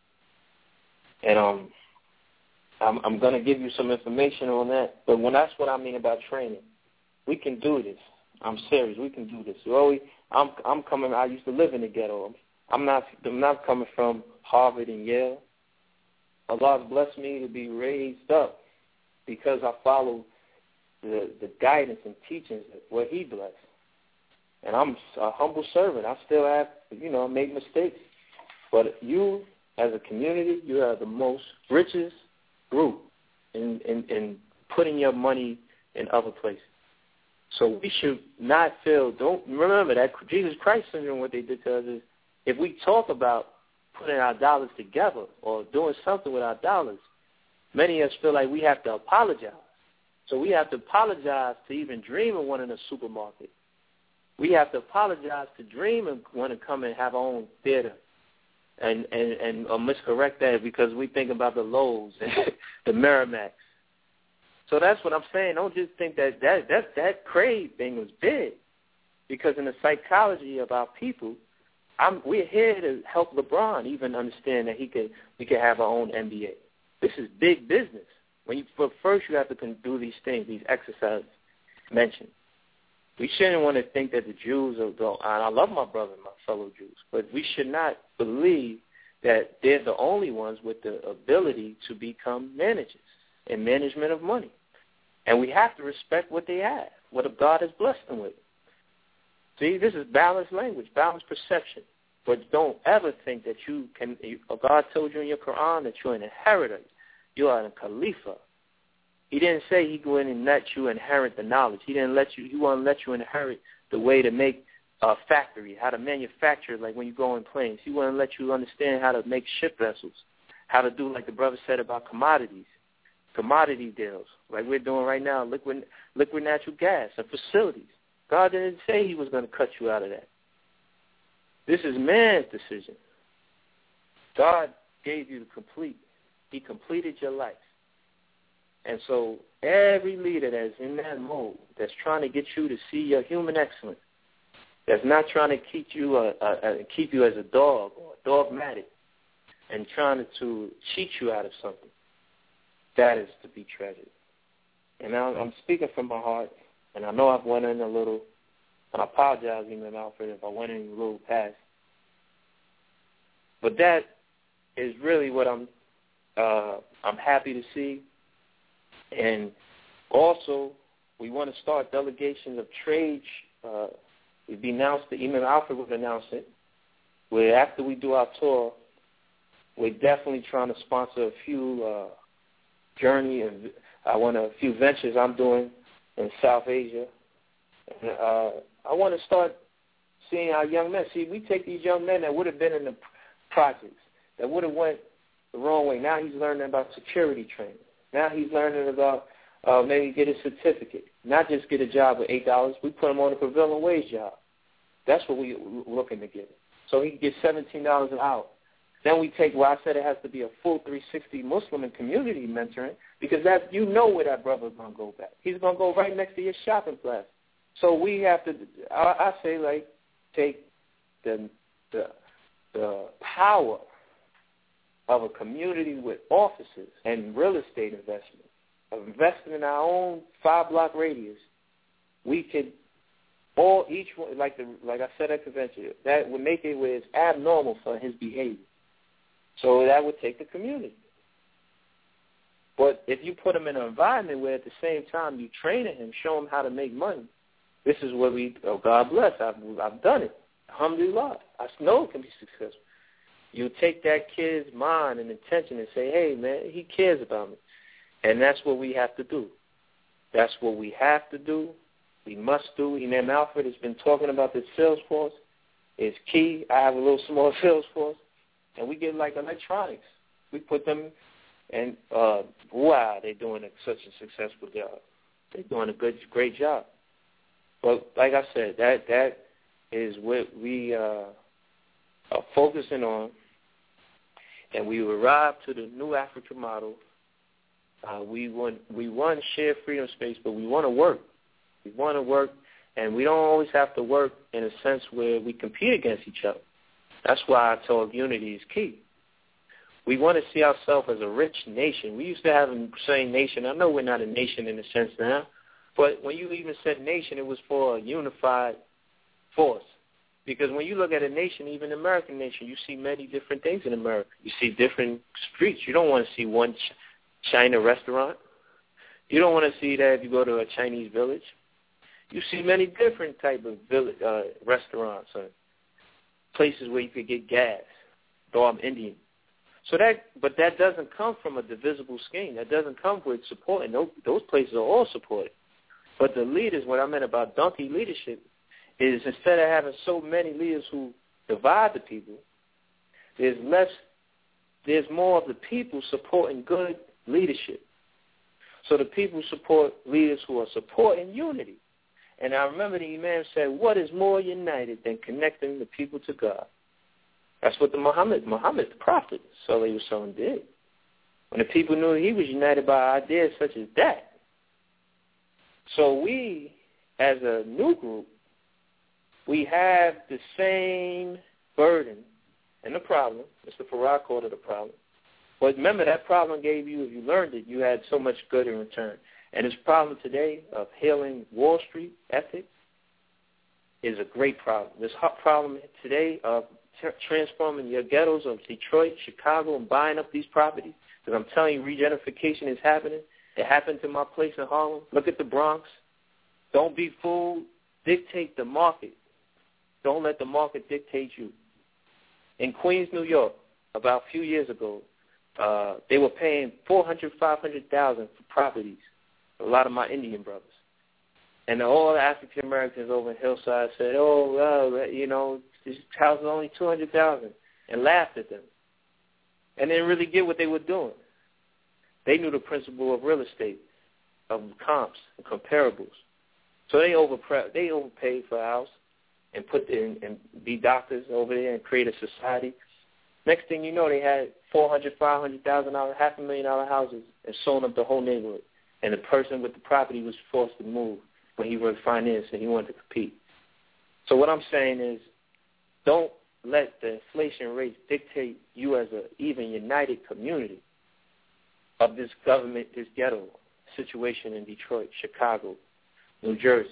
And um, I'm, I'm going to give you some information on that. But when that's what I mean about training, we can do this. I'm serious. We can do this. So always, I'm I'm coming. I used to live in the ghetto. I'm not. I'm not coming from Harvard and Yale. Allah has blessed me to be raised up because I follow the the guidance and teachings of what He blessed. And I'm a humble servant. I still have, you know, make mistakes. But you, as a community, you are the most richest group in, in, in putting your money in other places. So we should not feel, don't remember that Jesus Christ syndrome, what they did to us is, if we talk about putting our dollars together or doing something with our dollars, many of us feel like we have to apologize. So we have to apologize to even dream of one in a supermarket. We have to apologize to dream and want to come and have our own theater and, and, and or miscorrect that because we think about the Lowe's and the Merrimack. So that's what I'm saying. Don't just think that that, that, that crave thing was big because in the psychology of our people, I'm, we're here to help LeBron even understand that he could we could have our own N B A. This is big business. When you, but first you have to do these things, these exercises mentioned. We shouldn't want to think that the Jews are, and I love my brother and my fellow Jews, but we should not believe that they're the only ones with the ability to become managers and management of money. And we have to respect what they have, what God has blessed them with. See, this is balanced language, balanced perception. But don't ever think that you can, God told you in your Quran that you're an inheritor. You are a Khalifa. He didn't say he go in and let you inherit the knowledge. He didn't let you. He won't let you inherit the way to make a factory, how to manufacture, like when you go in planes. He won't let you understand how to make ship vessels, how to do, like the brother said, about commodities, commodity deals, like we're doing right now, liquid, liquid natural gas and facilities. God didn't say he was going to cut you out of that. This is man's decision. God gave you the complete. He completed your life. And so every leader that's in that mode, that's trying to get you to see your human excellence, that's not trying to keep you a, a, a, keep you as a dog or dogmatic and trying to cheat you out of something, that is to be treasured. And now I'm speaking from my heart, and I know I've went in a little, and I apologize, even Alfred, if I went in a little past. But that is really what I'm uh, I'm happy to see. And also, we want to start delegations of trade. Uh, we've announced, the Imam Alfred would announce it, where after we do our tour, we're definitely trying to sponsor a few uh, journey and I want a few ventures I'm doing in South Asia. And, uh, I want to start seeing our young men. See, we take these young men that would have been in the projects, that would have went the wrong way. Now he's learning about security training. Now he's learning about uh, maybe get a certificate, not just get a job with eight dollars. We put him on a prevailing wage job. That's what we're looking to get. So he can get seventeen dollars an hour. Then we take, well, I said it has to be a full three sixty Muslim and community mentoring, because that, you know where that brother's going to go back. He's going to go right next to your shopping plaza. So we have to, I, I say, like, take the, the the power of a community with offices and real estate investment, of investing in our own five-block radius. We could all, each one, like the like I said at convention, that would make it where it's abnormal for his behavior. So that would take the community. But if you put him in an environment where at the same time you training him, show him how to make money, this is what we, oh, God bless, I've, I've done it. Alhamdulillah. I know it can be successful. You take that kid's mind and intention and say, hey, man, he cares about me. And that's what we have to do. That's what we have to do. We must do. Imam Alfred has been talking about this sales force. It's key. I have a little small sales force. And we get like electronics. We put them, and uh, wow, they're doing a, such a successful job. They're doing a good, great job. But like I said, that that is what we uh, are focusing on. And we arrive to the new Africa model. Uh, we want we want shared freedom space, but we want to work. We want to work, and we don't always have to work in a sense where we compete against each other. That's why I told unity is key. We want to see ourselves as a rich nation. We used to have a saying nation. I know we're not a nation in a sense now, but when you even said nation, it was for a unified force. Because when you look at a nation, even an American nation, you see many different things in America. You see different streets. You don't want to see one China restaurant. You don't want to see that if you go to a Chinese village. You see many different type of village, uh, restaurants and places where you could get gas, though I'm Indian. So that, but that doesn't come from a divisible scheme. That doesn't come with support, and those, those places are all supported. But the leaders, what I meant about donkey leadership, is instead of having so many leaders who divide the people, there's less, there's more of the people supporting good leadership. So the people support leaders who are supporting unity. And I remember the Imam said, what is more united than connecting the people to God? That's what the Muhammad, Muhammad, the prophet, Sallallahu Alaihi Wasallam did. When the people knew he was united by ideas such as that. So we, as a new group, we have the same burden and the problem. Mister Farrar called it a problem. But remember, that problem gave you, if you learned it, you had so much good in return. And this problem today of healing Wall Street ethics is a great problem. This hot problem today of t- transforming your ghettos of Detroit, Chicago, and buying up these properties, because I'm telling you, regentrification is happening. It happened to my place in Harlem. Look at the Bronx. Don't be fooled. Dictate the market. Don't let the market dictate you. In Queens, New York, about a few years ago, uh, they were paying four hundred thousand dollars, five hundred thousand dollars for properties. A lot of my Indian brothers. And all the African Americans over in Hillside said, oh, well, you know, this house is only two hundred thousand dollars, and laughed at them. And didn't really get what they were doing. They knew the principle of real estate, of comps and comparables. So they overpre- they overpaid for a house and put in and be doctors over there and create a society. Next thing you know, they had four hundred thousand dollars, five hundred thousand dollars, half a million dollar houses and sold up the whole neighborhood. And the person with the property was forced to move when he worked finance and he wanted to compete. So what I'm saying is, don't let the inflation rates dictate you as an even united community of this government, this ghetto situation in Detroit, Chicago, New Jersey.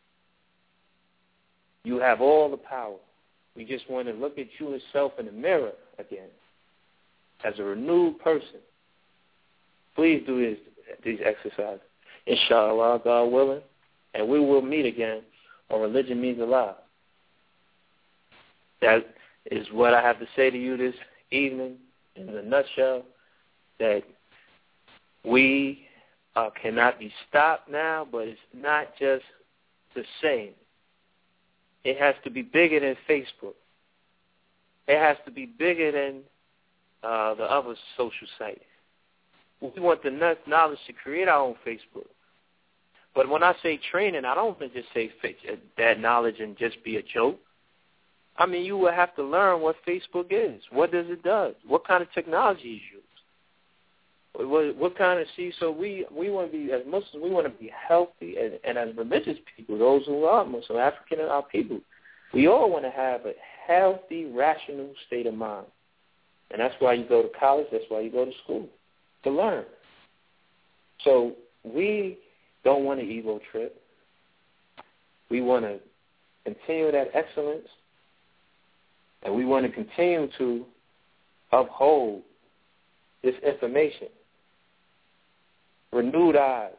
You have all the power. We just want to look at you yourself in the mirror again as a renewed person. Please do this, these exercises, inshallah, God willing, and we will meet again on Religion Means Alive. That is what I have to say to you this evening in a nutshell, that we uh, cannot be stopped now, but it's not just the same. It has to be bigger than Facebook. It has to be bigger than uh, the other social sites. We want the knowledge to create our own Facebook. But when I say training, I don't want to just say that knowledge and just be a joke. I mean, you will have to learn what Facebook is. What does it do? What kind of technology is used? What, what kind of, see, so we, we want to be, as Muslims, we want to be healthy, and, and as religious people, those who are Muslim, African and our people, we all want to have a healthy, rational state of mind. And that's why you go to college, that's why you go to school, to learn. So we don't want an ego trip. We want to continue that excellence, and we want to continue to uphold this information. Renewed eyes.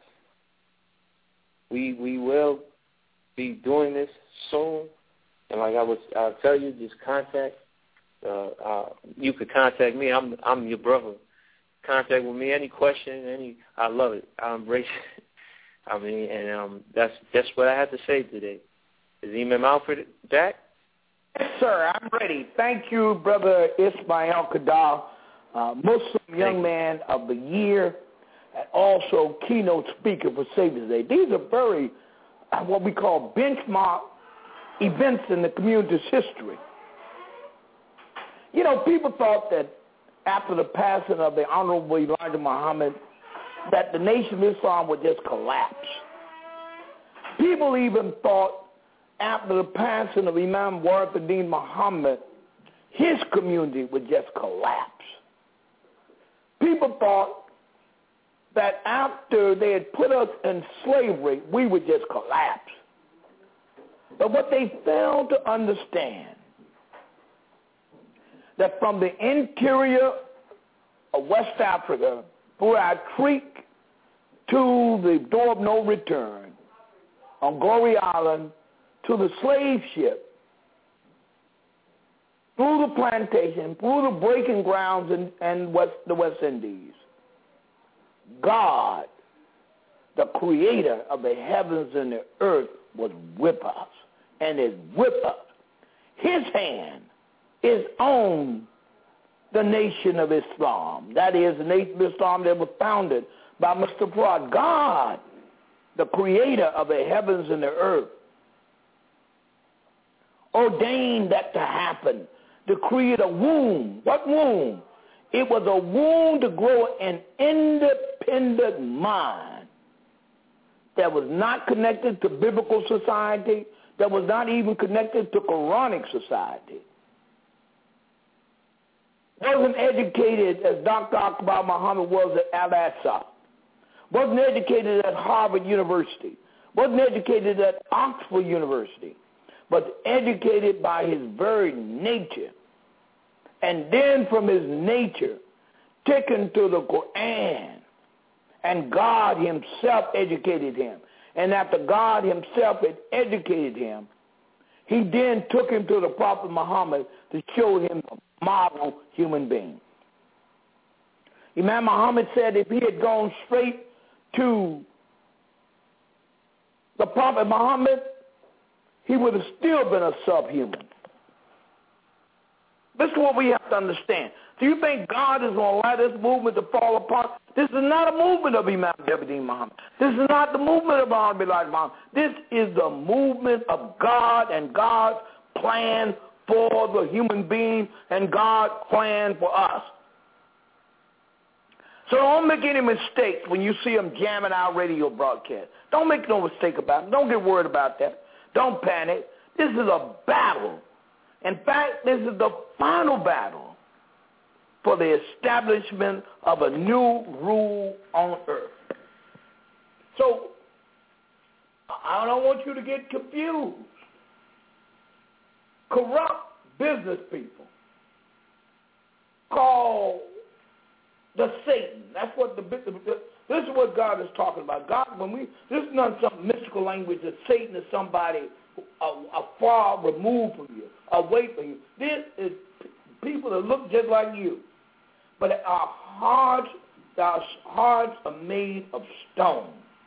We we will be doing this soon, and like I was, I'll tell you, just contact. Uh, uh, you could contact me. I'm I'm your brother. Contact with me. Any question? Any? I love it. I embrace it. I mean, and um, that's that's what I have to say today. Is Imam Alfred back? Yes, sir. I'm ready. Thank you, Brother Ismail Kadal, uh, Muslim Young Man of the Year, and also keynote speaker for Savior's Day. These are very, uh, what we call benchmark events in the community's history. You know, people thought that after the passing of the Honorable Elijah Muhammad, that the Nation of Islam would just collapse. People even thought after the passing of Imam Warithuddin Muhammad, his community would just collapse. People thought that after they had put us in slavery, we would just collapse. But what they failed to understand, that from the interior of West Africa, through our creek to the door of no return, on Glory Island, to the slave ship, through the plantation, through the breaking grounds in, in West, the West Indies, God, the creator of the heavens and the earth, was with us and is with us. His hand is on the Nation of Islam. That is, the Nation of Islam that was founded by Mister Farad. God, the creator of the heavens and the earth, ordained that to happen, to create a womb. What womb? It was a womb to grow an independent mind that was not connected to biblical society, that was not even connected to Quranic society. Wasn't educated as Doctor Akbar Muhammad was at Al-Azhar. Wasn't educated at Harvard University. Wasn't educated at Oxford University. But educated by his very nature. And then from his nature, taken to the Quran. And God himself educated him. And after God himself had educated him, he then took him to the Prophet Muhammad to show him a model human being. Imam Muhammad said if he had gone straight to the Prophet Muhammad, he would have still been a subhuman. This is what we have to understand. Do you think God is going to allow this movement to fall apart? This is not a movement of Imam Warithuddin Muhammad. This is not the movement of Honorable Elijah Muhammad. This is the movement of God and God's plan for the human being and God's plan for us. So don't make any mistakes when you see them jamming our radio broadcast. Don't make no mistake about it. Don't get worried about that. Don't panic. This is a battle. In fact, this is the final battle for the establishment of a new rule on earth. So I don't want you to get confused. Corrupt business people call the Satan. That's what the, the this is what God is talking about. God, when we this is not some mystical language that Satan is somebody a, a far removed from you, are waiting for you. This is people that look just like you, but our hearts, our hearts are made of stone.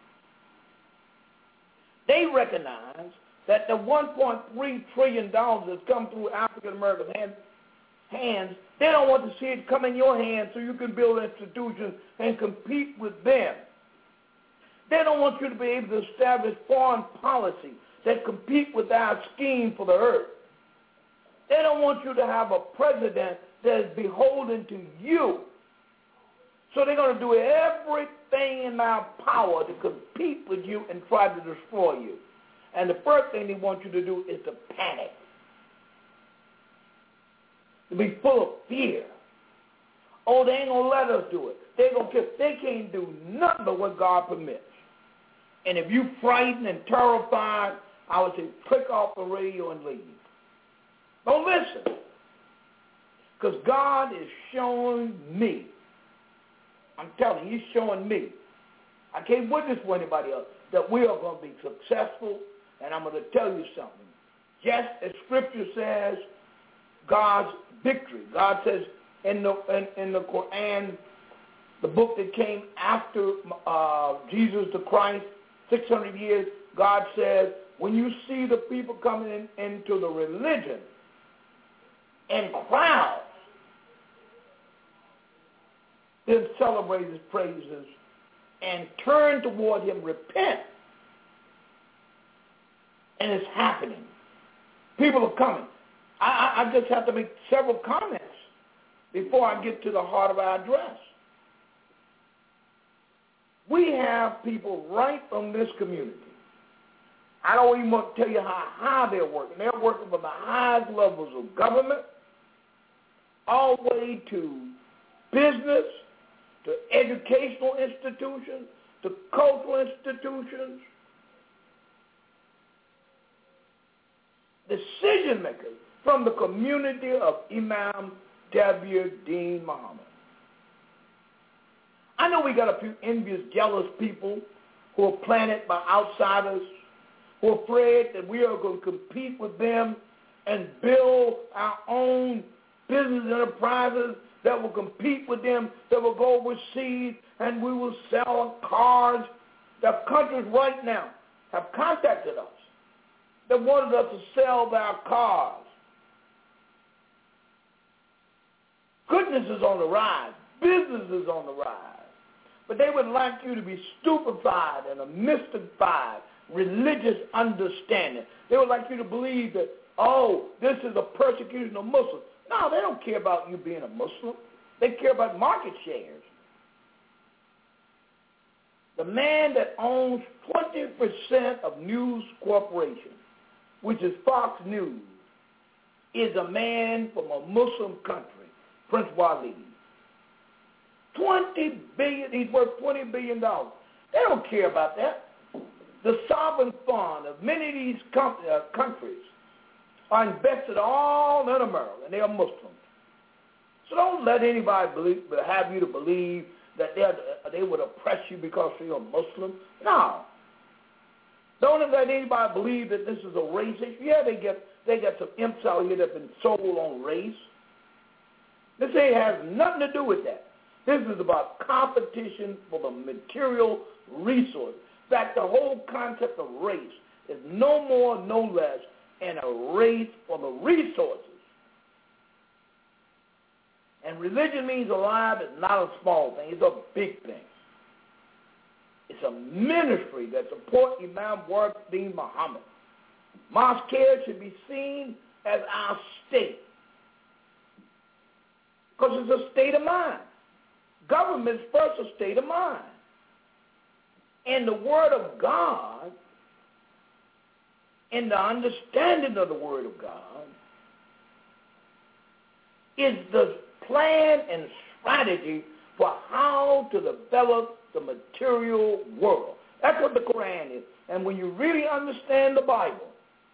They recognize that the one point three trillion dollars that's come through African American hands, hands, they don't want to see it come in your hands so you can build institutions and compete with them. They don't want you to be able to establish foreign policy that compete with our scheme for the earth. They don't want you to have a president that is beholden to you. So they're going to do everything in their power to compete with you and try to destroy you. And the first thing they want you to do is to panic, to be full of fear. Oh, they ain't going to let us do it. They're going to, they can't do nothing but what God permits. And if you're frightened and terrified, I would say click off the radio and leave. Don't listen. Because God is showing me. I'm telling you, he's showing me. I can't witness for anybody else that we are going to be successful. And I'm going to tell you something. Just as Scripture says, God's victory. God says in the in, in the Quran, the book that came after uh, Jesus the Christ, six hundred years, God says, when you see the people coming in, into the religion in crowds, then celebrate his praises and turn toward him, repent. And it's happening. People are coming. I, I, I just have to make several comments before I get to the heart of our address. We have people right from this community. I don't even want to tell you how high they're working. They're working from the highest levels of government all the way to business, to educational institutions, to cultural institutions. Decision makers from the community of Imam W. Dean Muhammad. I know we got a few envious, jealous people who are planted by outsiders, who are afraid that we are going to compete with them and build our own business enterprises that will compete with them, that will go overseas, and we will sell cars. The countries right now have contacted us that wanted us to sell their cars. Goodness is on the rise. Business is on the rise. But they would like you to be stupefied and a mystified religious understanding. They would like you to believe that, oh, this is a persecution of Muslims. No, they don't care about you being a Muslim. They care about market shares. The man that owns twenty percent of News Corporation, which is Fox News, is a man from a Muslim country, Prince Waleed. twenty billion dollars, he's worth twenty billion dollars. They don't care about that. The sovereign fund of many of these com- uh, countries are invested all in America, and they are Muslims. So don't let anybody believe, have you to believe that they would oppress you because you're a Muslim. No. Don't let anybody believe that this is a race issue. Yeah, they get they got some imps out here that have been sold on race. This ain't has nothing to do with that. This is about competition for the material resources. In fact, the whole concept of race is no more, no less, than a race for the resources. And religion means alive is not a small thing. It's a big thing. It's a ministry that supports Imam Dean Muhammad. Mosque care should be seen as our state, because it's a state of mind. Government's first a state of mind. And the Word of God, and the understanding of the Word of God, is the plan and strategy for how to develop the material world. That's what the Quran is. And when you really understand the Bible,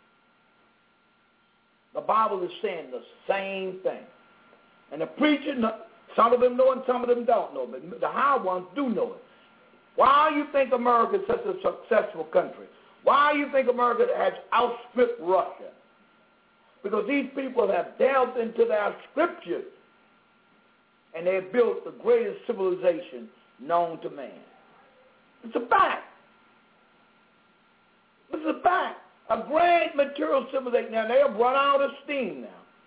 the Bible is saying the same thing. And the preacher, some of them know and some of them don't know, but the high ones do know it. Why do you think America is such a successful country? Why do you think America has outstripped Russia? because these people have delved into their scriptures and they have built the greatest civilization known to man. It's a fact. It's a fact. A great material civilization. Now, they have run out of steam now.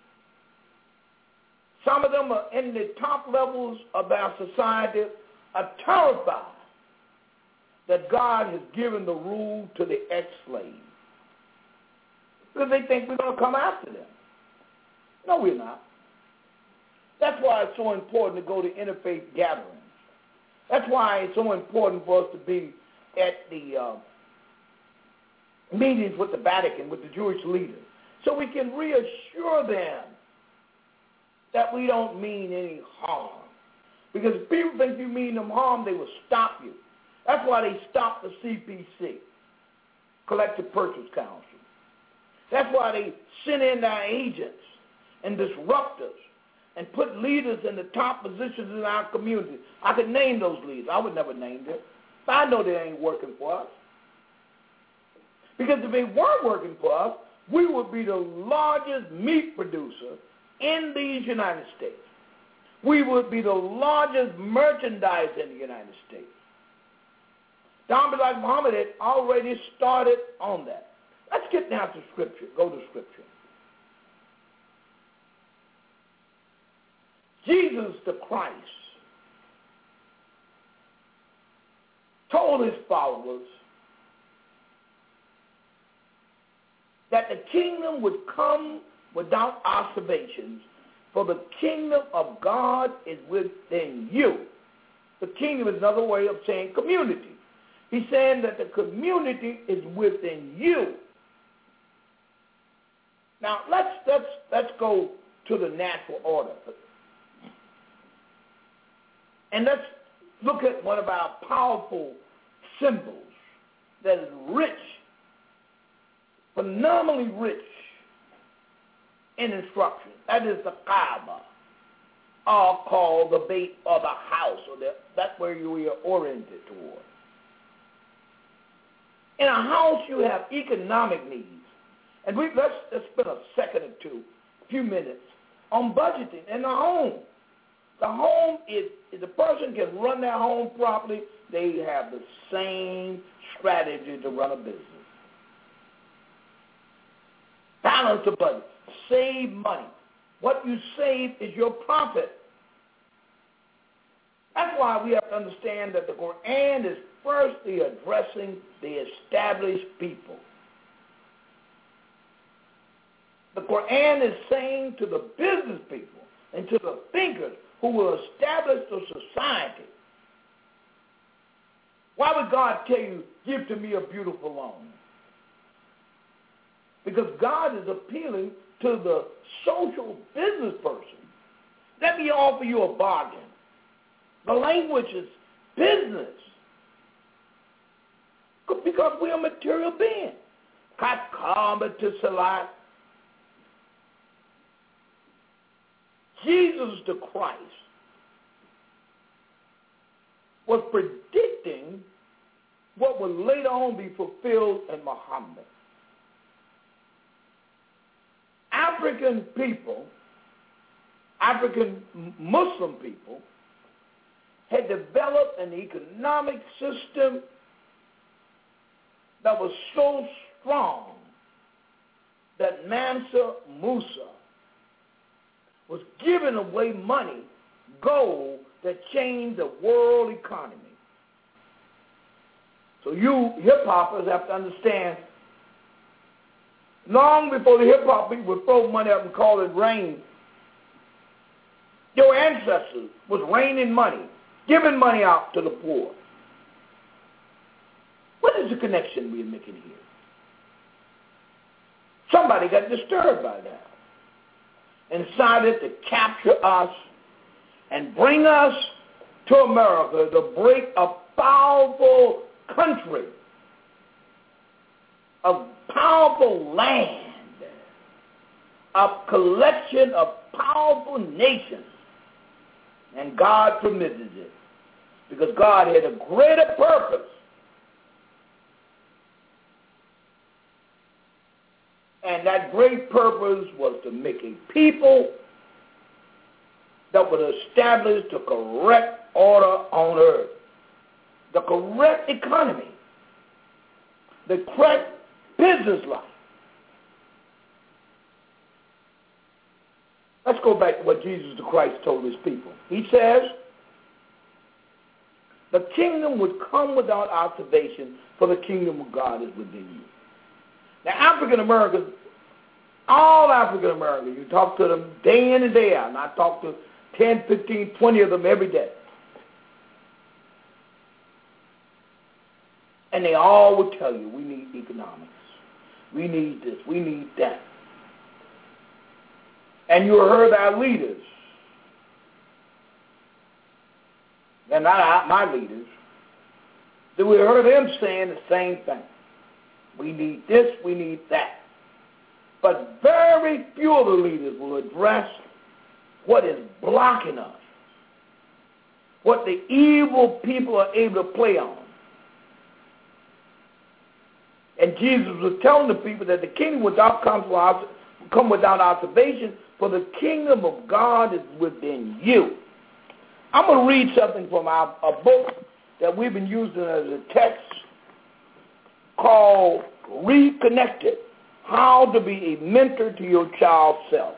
Some of them are in the top levels of our society, are terrified that God has given the rule to the ex-slave. Because they think we're going to come after them. No, we're not. That's why it's so important to go to interfaith gatherings. That's why it's so important for us to be at the uh, meetings with the Vatican, with the Jewish leaders, so we can reassure them that we don't mean any harm. Because if people think you mean them harm, they will stop you. That's why they stopped the C P C, Collective Purchase Council. That's why they sent in their agents and disruptors and put leaders in the top positions in our community. I could name those leaders. I would never name them. But I know they ain't working for us. Because if they weren't working for us, we would be the largest meat producer in these United States. We would be the largest merchandiser in the United States. Don Bilal Muhammad had already started on that. Let's get now to Scripture. Go to Scripture. Jesus the Christ told his followers that the kingdom would come without observations, for the kingdom of God is within you. The kingdom is another way of saying community. He's saying that the community is within you. Now, let's, let's, let's go to the natural order. And let's look at one of our powerful symbols that is rich, phenomenally rich in instruction. That is the Kaaba, or called the Beit, or the house, or the, that's where you are oriented toward. In a house, you have economic needs. And we, let's, let's spend a second or two, a few minutes, on budgeting in the home. The home, is, if the person can run their home properly, they have the same strategy to run a business. Balance the budget. Save money. What you save is your profit. That's why we have to understand that the Quran is firstly addressing the established people. The Quran is saying to the business people and to the thinkers who will establish the society. Why would God tell you, give to me a beautiful loan? Because God is appealing to the social business person. Let me offer you a bargain. The language is business. Because we are material beings. Katkamba to Salat. Jesus the Christ was predicting what would later on be fulfilled in Muhammad. African people, African Muslim people, had developed an economic system that was so strong that Mansa Musa was giving away money, gold, that changed the world economy. So you hip-hoppers have to understand, long before the hip-hop people would throw money up and call it rain, your ancestors was raining money, giving money out to the poor. What is the connection we're making here? Somebody got disturbed by that and decided to capture us and bring us to America to break a powerful country, a powerful land, a collection of powerful nations. And God permitted it because God had a greater purpose. And that great purpose was to make a people that would establish the correct order on earth, the correct economy, the correct business life. Let's go back to what Jesus the Christ told his people. He says, the kingdom would come without observation, for the kingdom of God is within you. Now, African Americans, all African Americans, you talk to them day in and day out, and I talk to ten, fifteen, twenty of them every day. And they all will tell you, we need economics. We need this. We need that. And you heard our leaders, and not my leaders, that we heard them saying the same thing. We need this, we need that. But very few of the leaders will address what is blocking us, what the evil people are able to play on. And Jesus was telling the people that the kingdom without come without observation, for the kingdom of God is within you. I'm going to read something from our, a book that we've been using as a text called Reconnected, How to Be a Mentor to Your Child's Self.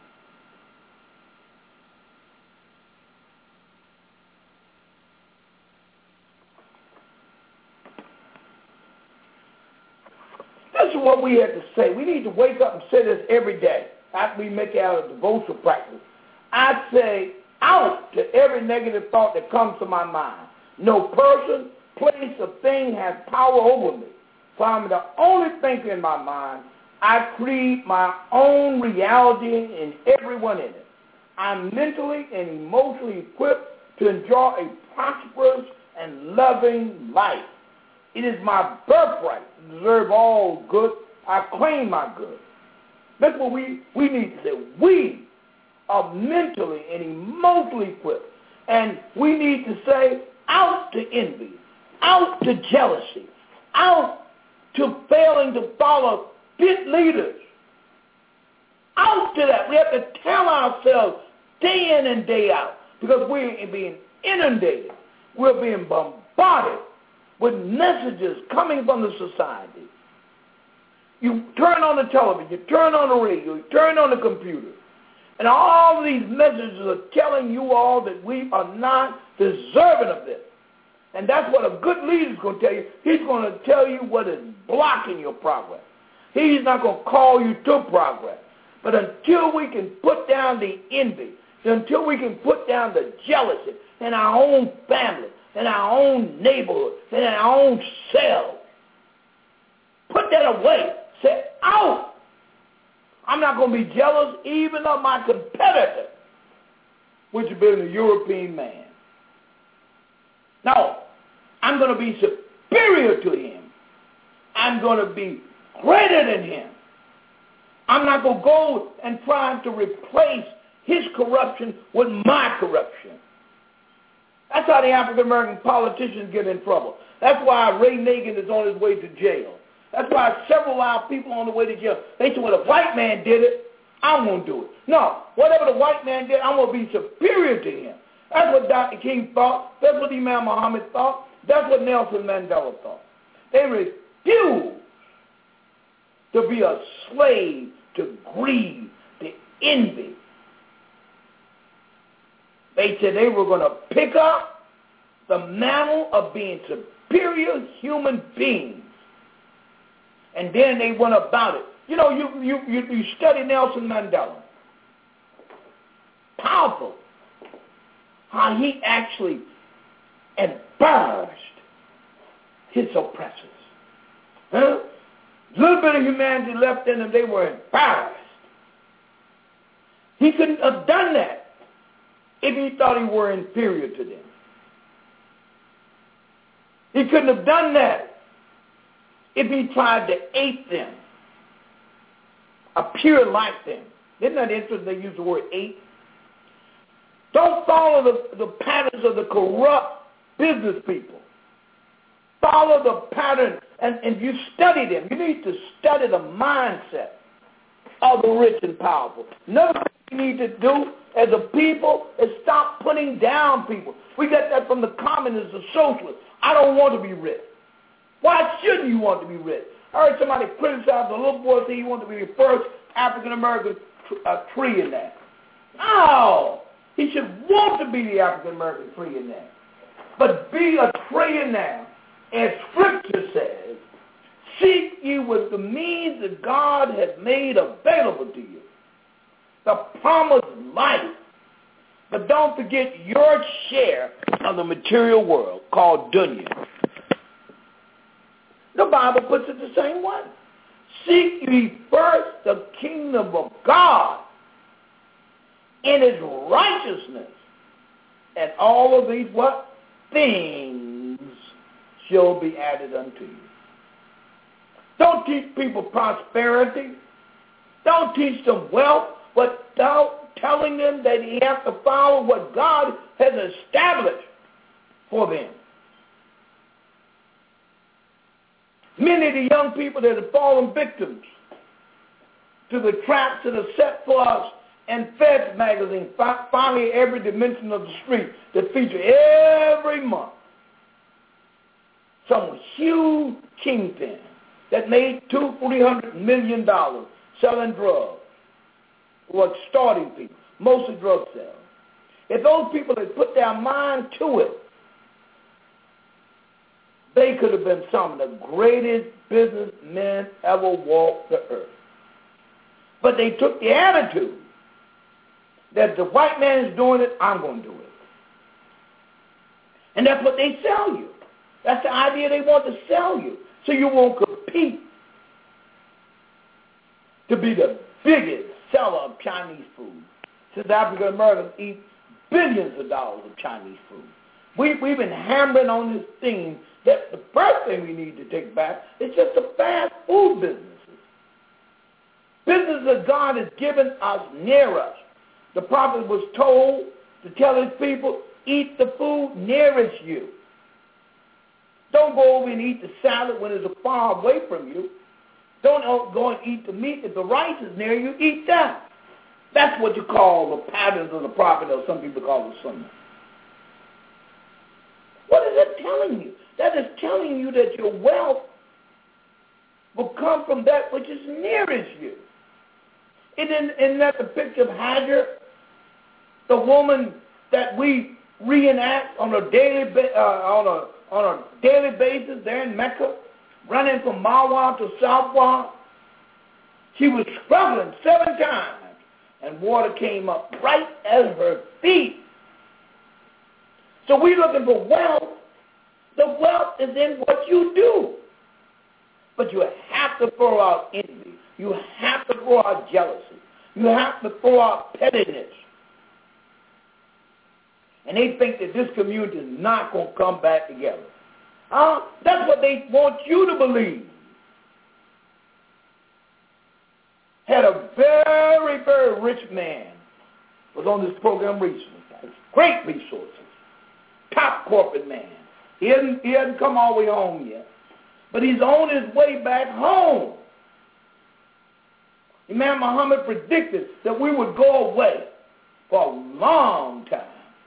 This is what we have to say. We need to wake up and say this every day after we make it out of devotional practice. I say out to every negative thought that comes to my mind. No person, place, or thing has power over me. For I'm the only thinker in my mind. I create my own reality and everyone in it. I'm mentally and emotionally equipped to enjoy a prosperous and loving life. It is my birthright to deserve all good. I claim my good. That's what we, we need to say. We are mentally and emotionally equipped. And we need to say out to envy, out to jealousy, out to failing to follow fit leaders. Out to that. We have to tell ourselves day in and day out, because we're being inundated. We're being bombarded with messages coming from the society. You turn on the television, you turn on the radio, you turn on the computer, and all of these messages are telling you all that we are not deserving of this. And that's what a good leader is going to tell you. He's going to tell you what is blocking your progress. He's not going to call you to progress. But until we can put down the envy, until we can put down the jealousy in our own family, in our own neighborhood, in our own cell, put that away. Say, out. I'm not going to be jealous even of my competitor, which has been a European man. No, I'm going to be superior to him. I'm going to be greater than him. I'm not going to go and try to replace his corruption with my corruption. That's how the African-American politicians get in trouble. That's why Ray Nagin is on his way to jail. That's why several of our people on the way to jail. They say, well, the white man did it, I'm going to do it. No, whatever the white man did, I'm going to be superior to him. That's what Doctor King thought. That's what Imam Muhammad thought. That's what Nelson Mandela thought. They refused to be a slave to greed, to envy. They said they were going to pick up the mantle of being superior human beings. And then they went about it. You know, you, you, you, you study Nelson Mandela. Powerful. How he actually embarrassed his oppressors. Huh? A little bit of humanity left in them, they were embarrassed. He couldn't have done that if he thought he were inferior to them. He couldn't have done that if he tried to ape them, appear like them. Isn't that interesting they use the word ape? Don't follow the, the patterns of the corrupt business people. Follow the pattern, and, and you study them. You need to study the mindset of the rich and powerful. Another thing we need to do as a people is stop putting down people. We got that from the communists, the socialists. I don't want to be rich. Why shouldn't you want to be rich? I heard somebody criticize a little boy say he wanted to be the first African-American uh, trillionaire. No! He should want to be the African-American trillionaire. But be a trillionaire, as Scripture says, seek ye with the means that God has made available to you. The promised life. But don't forget your share of the material world called dunya. The Bible puts it the same way. Seek ye first the kingdom of God and his righteousness, and all of these what? Things shall be added unto you. Don't teach people prosperity. Don't teach them wealth, but don't telling them that you have to follow what God has established for them. Many of the young people that have fallen victims to the traps that are set for us and Feds magazine, finally every dimension of the street that feature every month some huge kingpin that made two, three hundred million dollars selling drugs, or extorting people, mostly drug sales. If those people had put their mind to it, they could have been some of the greatest businessmen ever walked the earth. But they took the attitude that the white man is doing it, I'm going to do it. And that's what they sell you. That's the idea they want to sell you. So you won't compete to be the biggest seller of Chinese food. Since African Americans eat billions of dollars of Chinese food. We, we've been hammering on this theme that the first thing we need to take back is just the fast food businesses. Businesses that God has given us near us. The prophet was told to tell his people, eat the food nearest you. Don't go over and eat the salad when it's far away from you. Don't go and eat the meat. If the rice is near you, eat that. That's what you call the patterns of the prophet, or some people call the sunnah. What is it telling you? That is telling you that your wealth will come from that which is nearest you. Isn't, isn't that the picture of Hajar, the woman that we reenact on a daily uh, on a on a daily basis there in Mecca, running from Marwa to Safwa? She was struggling seven times, and water came up right at her feet. So we're looking for wealth. The wealth is in what you do. But you have to throw out envy. You have to throw out jealousy. You have to throw out pettiness. And they think that this community is not going to come back together. Uh, that's what they want you to believe. Had a very, very rich man was on this program recently. Great resources. Top corporate man. He hasn't, he hasn't come all the way home yet. But he's on his way back home. Imam Muhammad predicted that we would go away for a long time.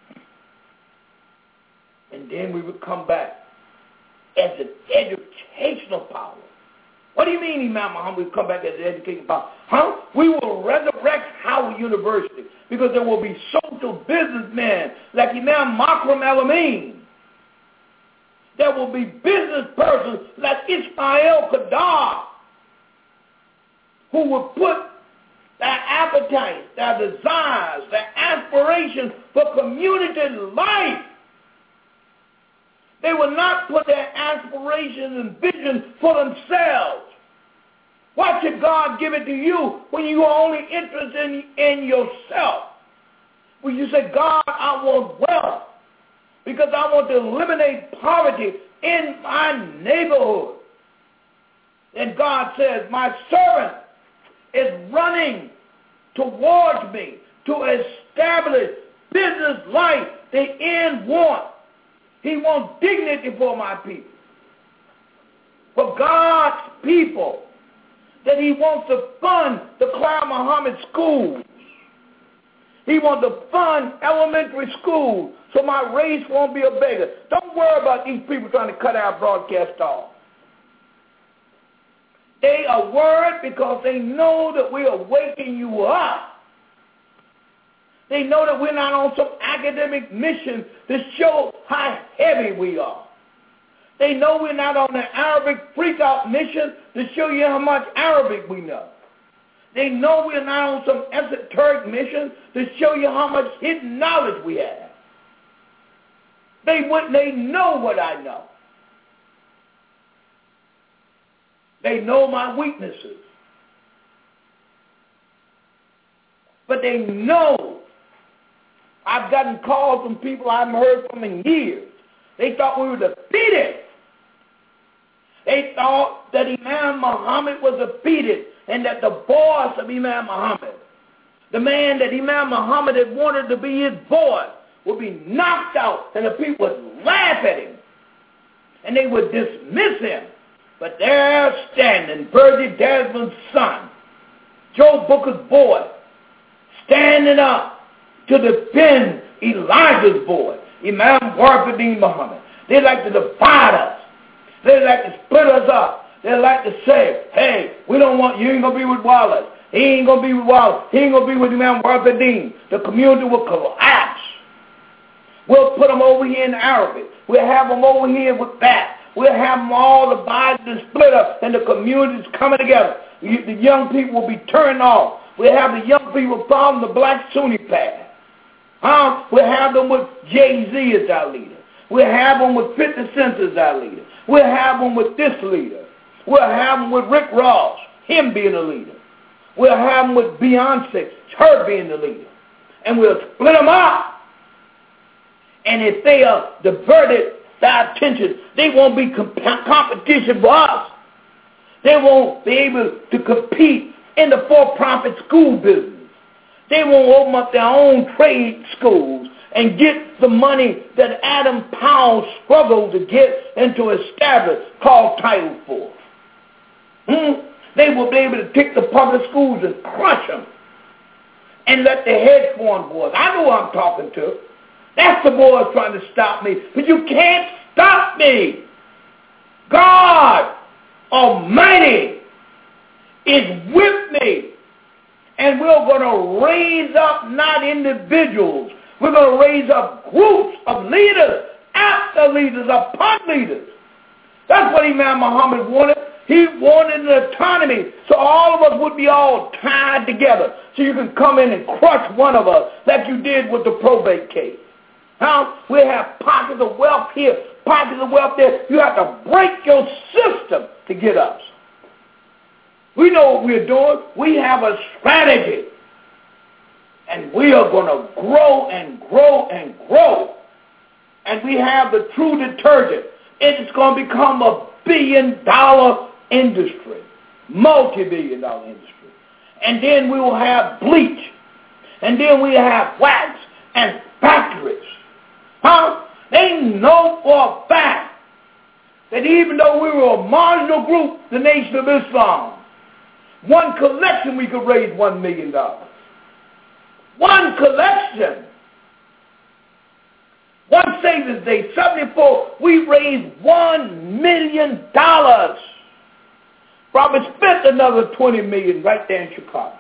And then we would come back as an educational power. What do you mean, Imam Muhammad, would come back as an educational power? Huh? We will resurrect Howard University because there will be social businessmen like Imam Makram El-Amin. There will be business persons like Ismail Qadar who will put their appetite, their desires, their aspirations for community life. They will not put their aspirations and visions for themselves. Why should God give it to you when you are only interested in, in yourself? When you say, God, I want wealth because I want to eliminate poverty in my neighborhood. And God says, my servant is running towards me to establish business life, the end want. He wants dignity for my people. For God's people, that he wants to fund the Cloud Muhammad schools. He wants to fund elementary schools so my race won't be a beggar. Don't worry about these people trying to cut our broadcast off. They are worried because they know that we are waking you up. They know that we're not on some academic mission to show how heavy we are. They know we're not on an Arabic freak-out mission to show you how much Arabic we know. They know we're not on some esoteric mission to show you how much hidden knowledge we have. They wouldn't. They know what I know. They know my weaknesses. But they know. I've gotten calls from people I haven't heard from in years. They thought we were defeated. They thought that Imam Muhammad was defeated and that the boss of Imam Muhammad, the man that Imam Muhammad had wanted to be his boss, would be knocked out and the people would laugh at him and they would dismiss him. But there standing, Virgie Desmond's son, Joe Booker's boy, standing up to defend Elijah's boy, Imam Warfadin Muhammad. They like to divide us. They like to split us up. They like to say, hey, we don't want, you ain't going to be with Wallace. He ain't going to be with Wallace. He ain't going to be with Imam Warfadin. The community will collapse. We'll put them over here in Arabic. We'll have them over here with that. We'll have them all divided and split up, and the community's coming together. You, the young people will be turned off. We'll have the young people following the black Sunni path. Huh? We'll have them with Jay-Z as our leader. We'll have them with fifty Cent as our leader. We'll have them with this leader. We'll have them with Rick Ross, him being the leader. We'll have them with Beyonce, her being the leader. And we'll split them up. And if they are diverted their attention, they won't be comp- competition for us. They won't be able to compete in the for-profit school business. They won't open up their own trade schools and get the money that Adam Powell struggled to get and to establish, called Title four. Hmm? They will be able to take the public schools and crush them and let the hedge fund boys. I know who I'm talking to. That's the boys trying to stop me. But you can't stop me. God Almighty is with me. And we're going to raise up not individuals. We're going to raise up groups of leaders, after leaders, upon leaders. That's what Imam Muhammad wanted. He wanted an autonomy so all of us would be all tied together so you can come in and crush one of us like you did with the probate case. Huh? We have pockets of wealth here, pockets of wealth there. You have to break your system to get us. We know what we're doing. We have a strategy. And we are going to grow and grow and grow. And we have the true detergent. It's going to become a billion dollar industry, multi-billion dollar industry. And then we will have bleach. And then we have wax and factories. Huh? They know for a fact that even though we were a marginal group, the Nation of Islam, one collection we could raise one million dollars. One collection. One Savior's Day, seventy-four, we raised one million dollars. Probably spent another twenty million dollars right there in Chicago.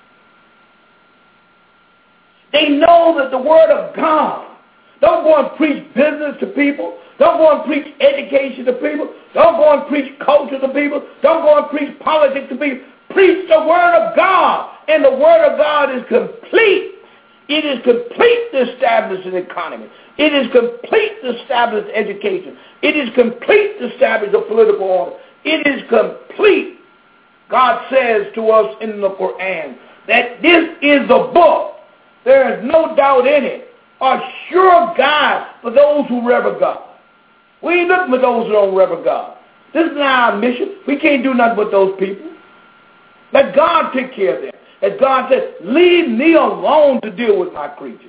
They know that the Word of God, don't go and preach business to people. Don't go and preach education to people. Don't go and preach culture to people. Don't go and preach politics to people. Preach the Word of God. And the Word of God is complete. It is complete to establish an economy. It is complete to establish education. It is complete to establish a political order. It is complete. God says to us in the Quran that this is the book. There is no doubt in it. A sure guide for those who rever God. We ain't looking for those who don't rever God. This is not our mission. We can't do nothing with those people. Let God take care of them. As God says, leave me alone to deal with my creatures.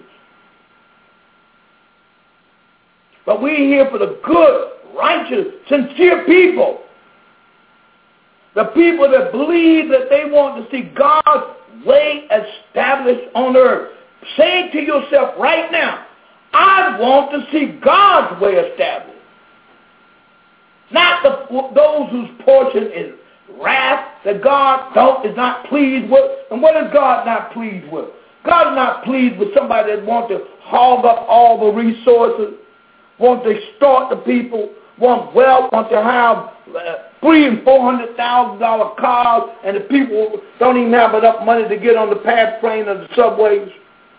But we're here for the good, righteous, sincere people The people that believe that they want to see God's way established on earth. Say to yourself right now, I want to see God's way established. Not the, those whose portion is wrath that God don't, is not pleased with. And what is God not pleased with? God is not pleased with somebody that wants to hog up all the resources, want to extort the people, want wealth, want to have uh, three and four hundred thousand dollar cars, and the people don't even have enough money to get on the path train or the subways.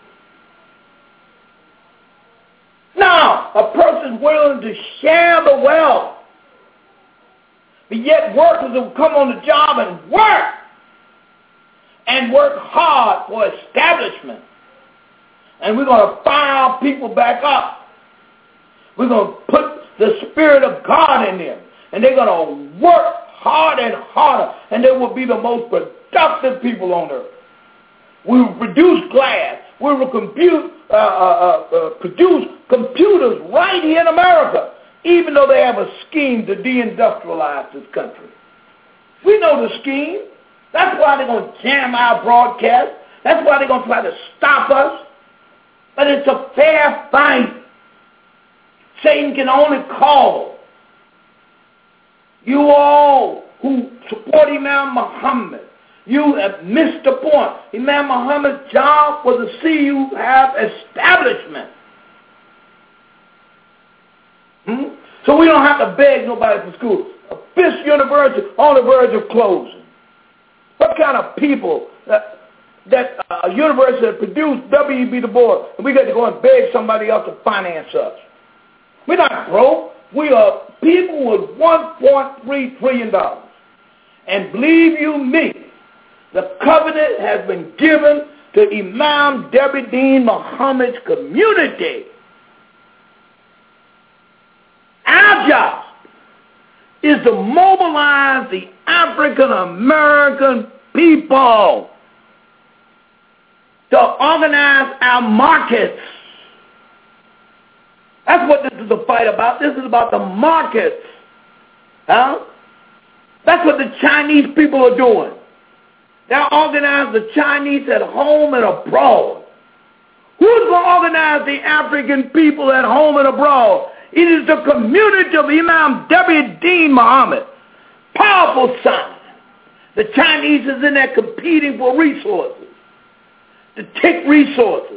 Now, a person's willing to share the wealth, but yet workers will come on the job and work, and work hard for establishment. And we're going to fire people back up. We're going to put the Spirit of God in them. And they're going to work hard and harder. And they will be the most productive people on earth. We will produce glass. We will compute, uh, uh, uh, produce computers right here in America, even though they have a scheme to deindustrialize this country. We know the scheme. That's why they're going to jam our broadcast. That's why they're going to try to stop us. But it's a fair fight. Satan can only call you all who support Imam Muhammad. You have missed the point. Imam Muhammad's job was to see you have establishment. Hmm? So we don't have to beg nobody for school. Fisk University on the verge of closing. What kind of people that that uh, university that produced W E B Du Bois, and we got to go and beg somebody else to finance us? We're not broke. We are people with one point three trillion dollars. And believe you me, the covenant has been given to Imam Debiddin Muhammad's community. Our job is to mobilize the African American people to organize our markets. That's what this is a fight about. This is about the markets. Huh? That's what the Chinese people are doing. They're organizing the Chinese at home and abroad. Who's going to organize the African people at home and abroad? It is the community of Imam Debiddin Muhammad. Powerful sign. The Chinese is in there competing for resources, to take resources.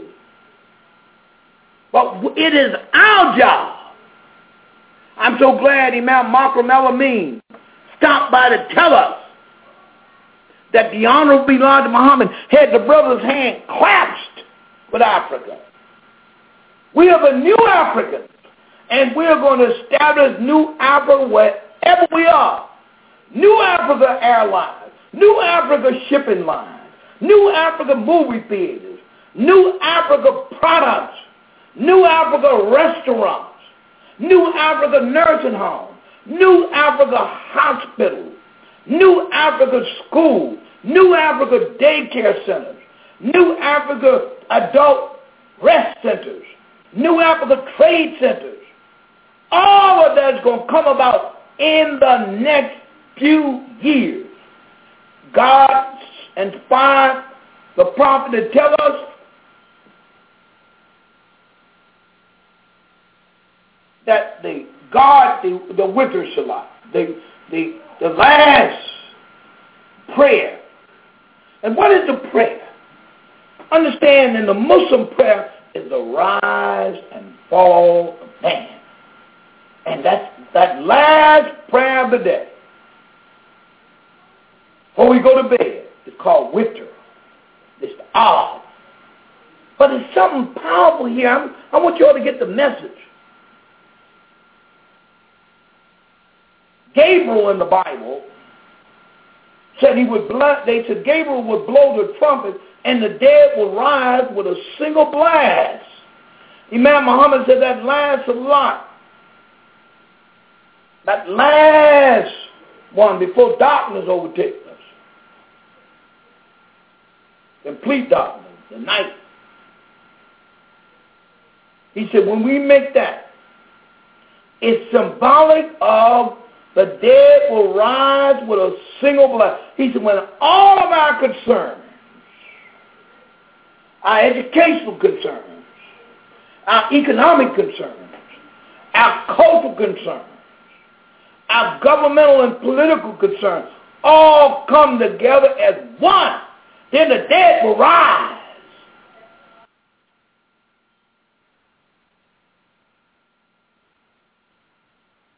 But it is our job. I'm so glad Imam Makram El-Amin stopped by to tell us that the Honorable Elijah Muhammad had the brother's hand clasped with Africa. We are the new Africans, and we're going to establish New Africa wherever we are. New Africa Airlines, New Africa Shipping Lines, New Africa Movie Theaters, New Africa Products, New Africa Restaurants, New Africa Nursing Homes, New Africa Hospitals, New Africa Schools, New Africa Daycare Centers, New Africa Adult Rest Centers, New Africa Trade Centers. All of that is going to come about in the next few years. God inspired the prophet to tell us that the God, the, the winter salat, the, the, the last prayer. And what is the prayer? Understand, in the Muslim prayer is the rise and fall of man. And that's that last prayer of the day. Before we go to bed, it's called witr. It's the hour. But it's something powerful here. I'm, I want you all to get the message. Gabriel in the Bible said he would blow, they said Gabriel would blow the trumpet and the dead will rise with a single blast. Imam Muhammad said that last salat, that last one before darkness overtakes us, complete darkness, the night. He said when we make that, it's symbolic of the dead will rise with a single blood. He said, when all of our concerns, our educational concerns, our economic concerns, our cultural concerns, our governmental and political concerns all come together as one, then the dead will rise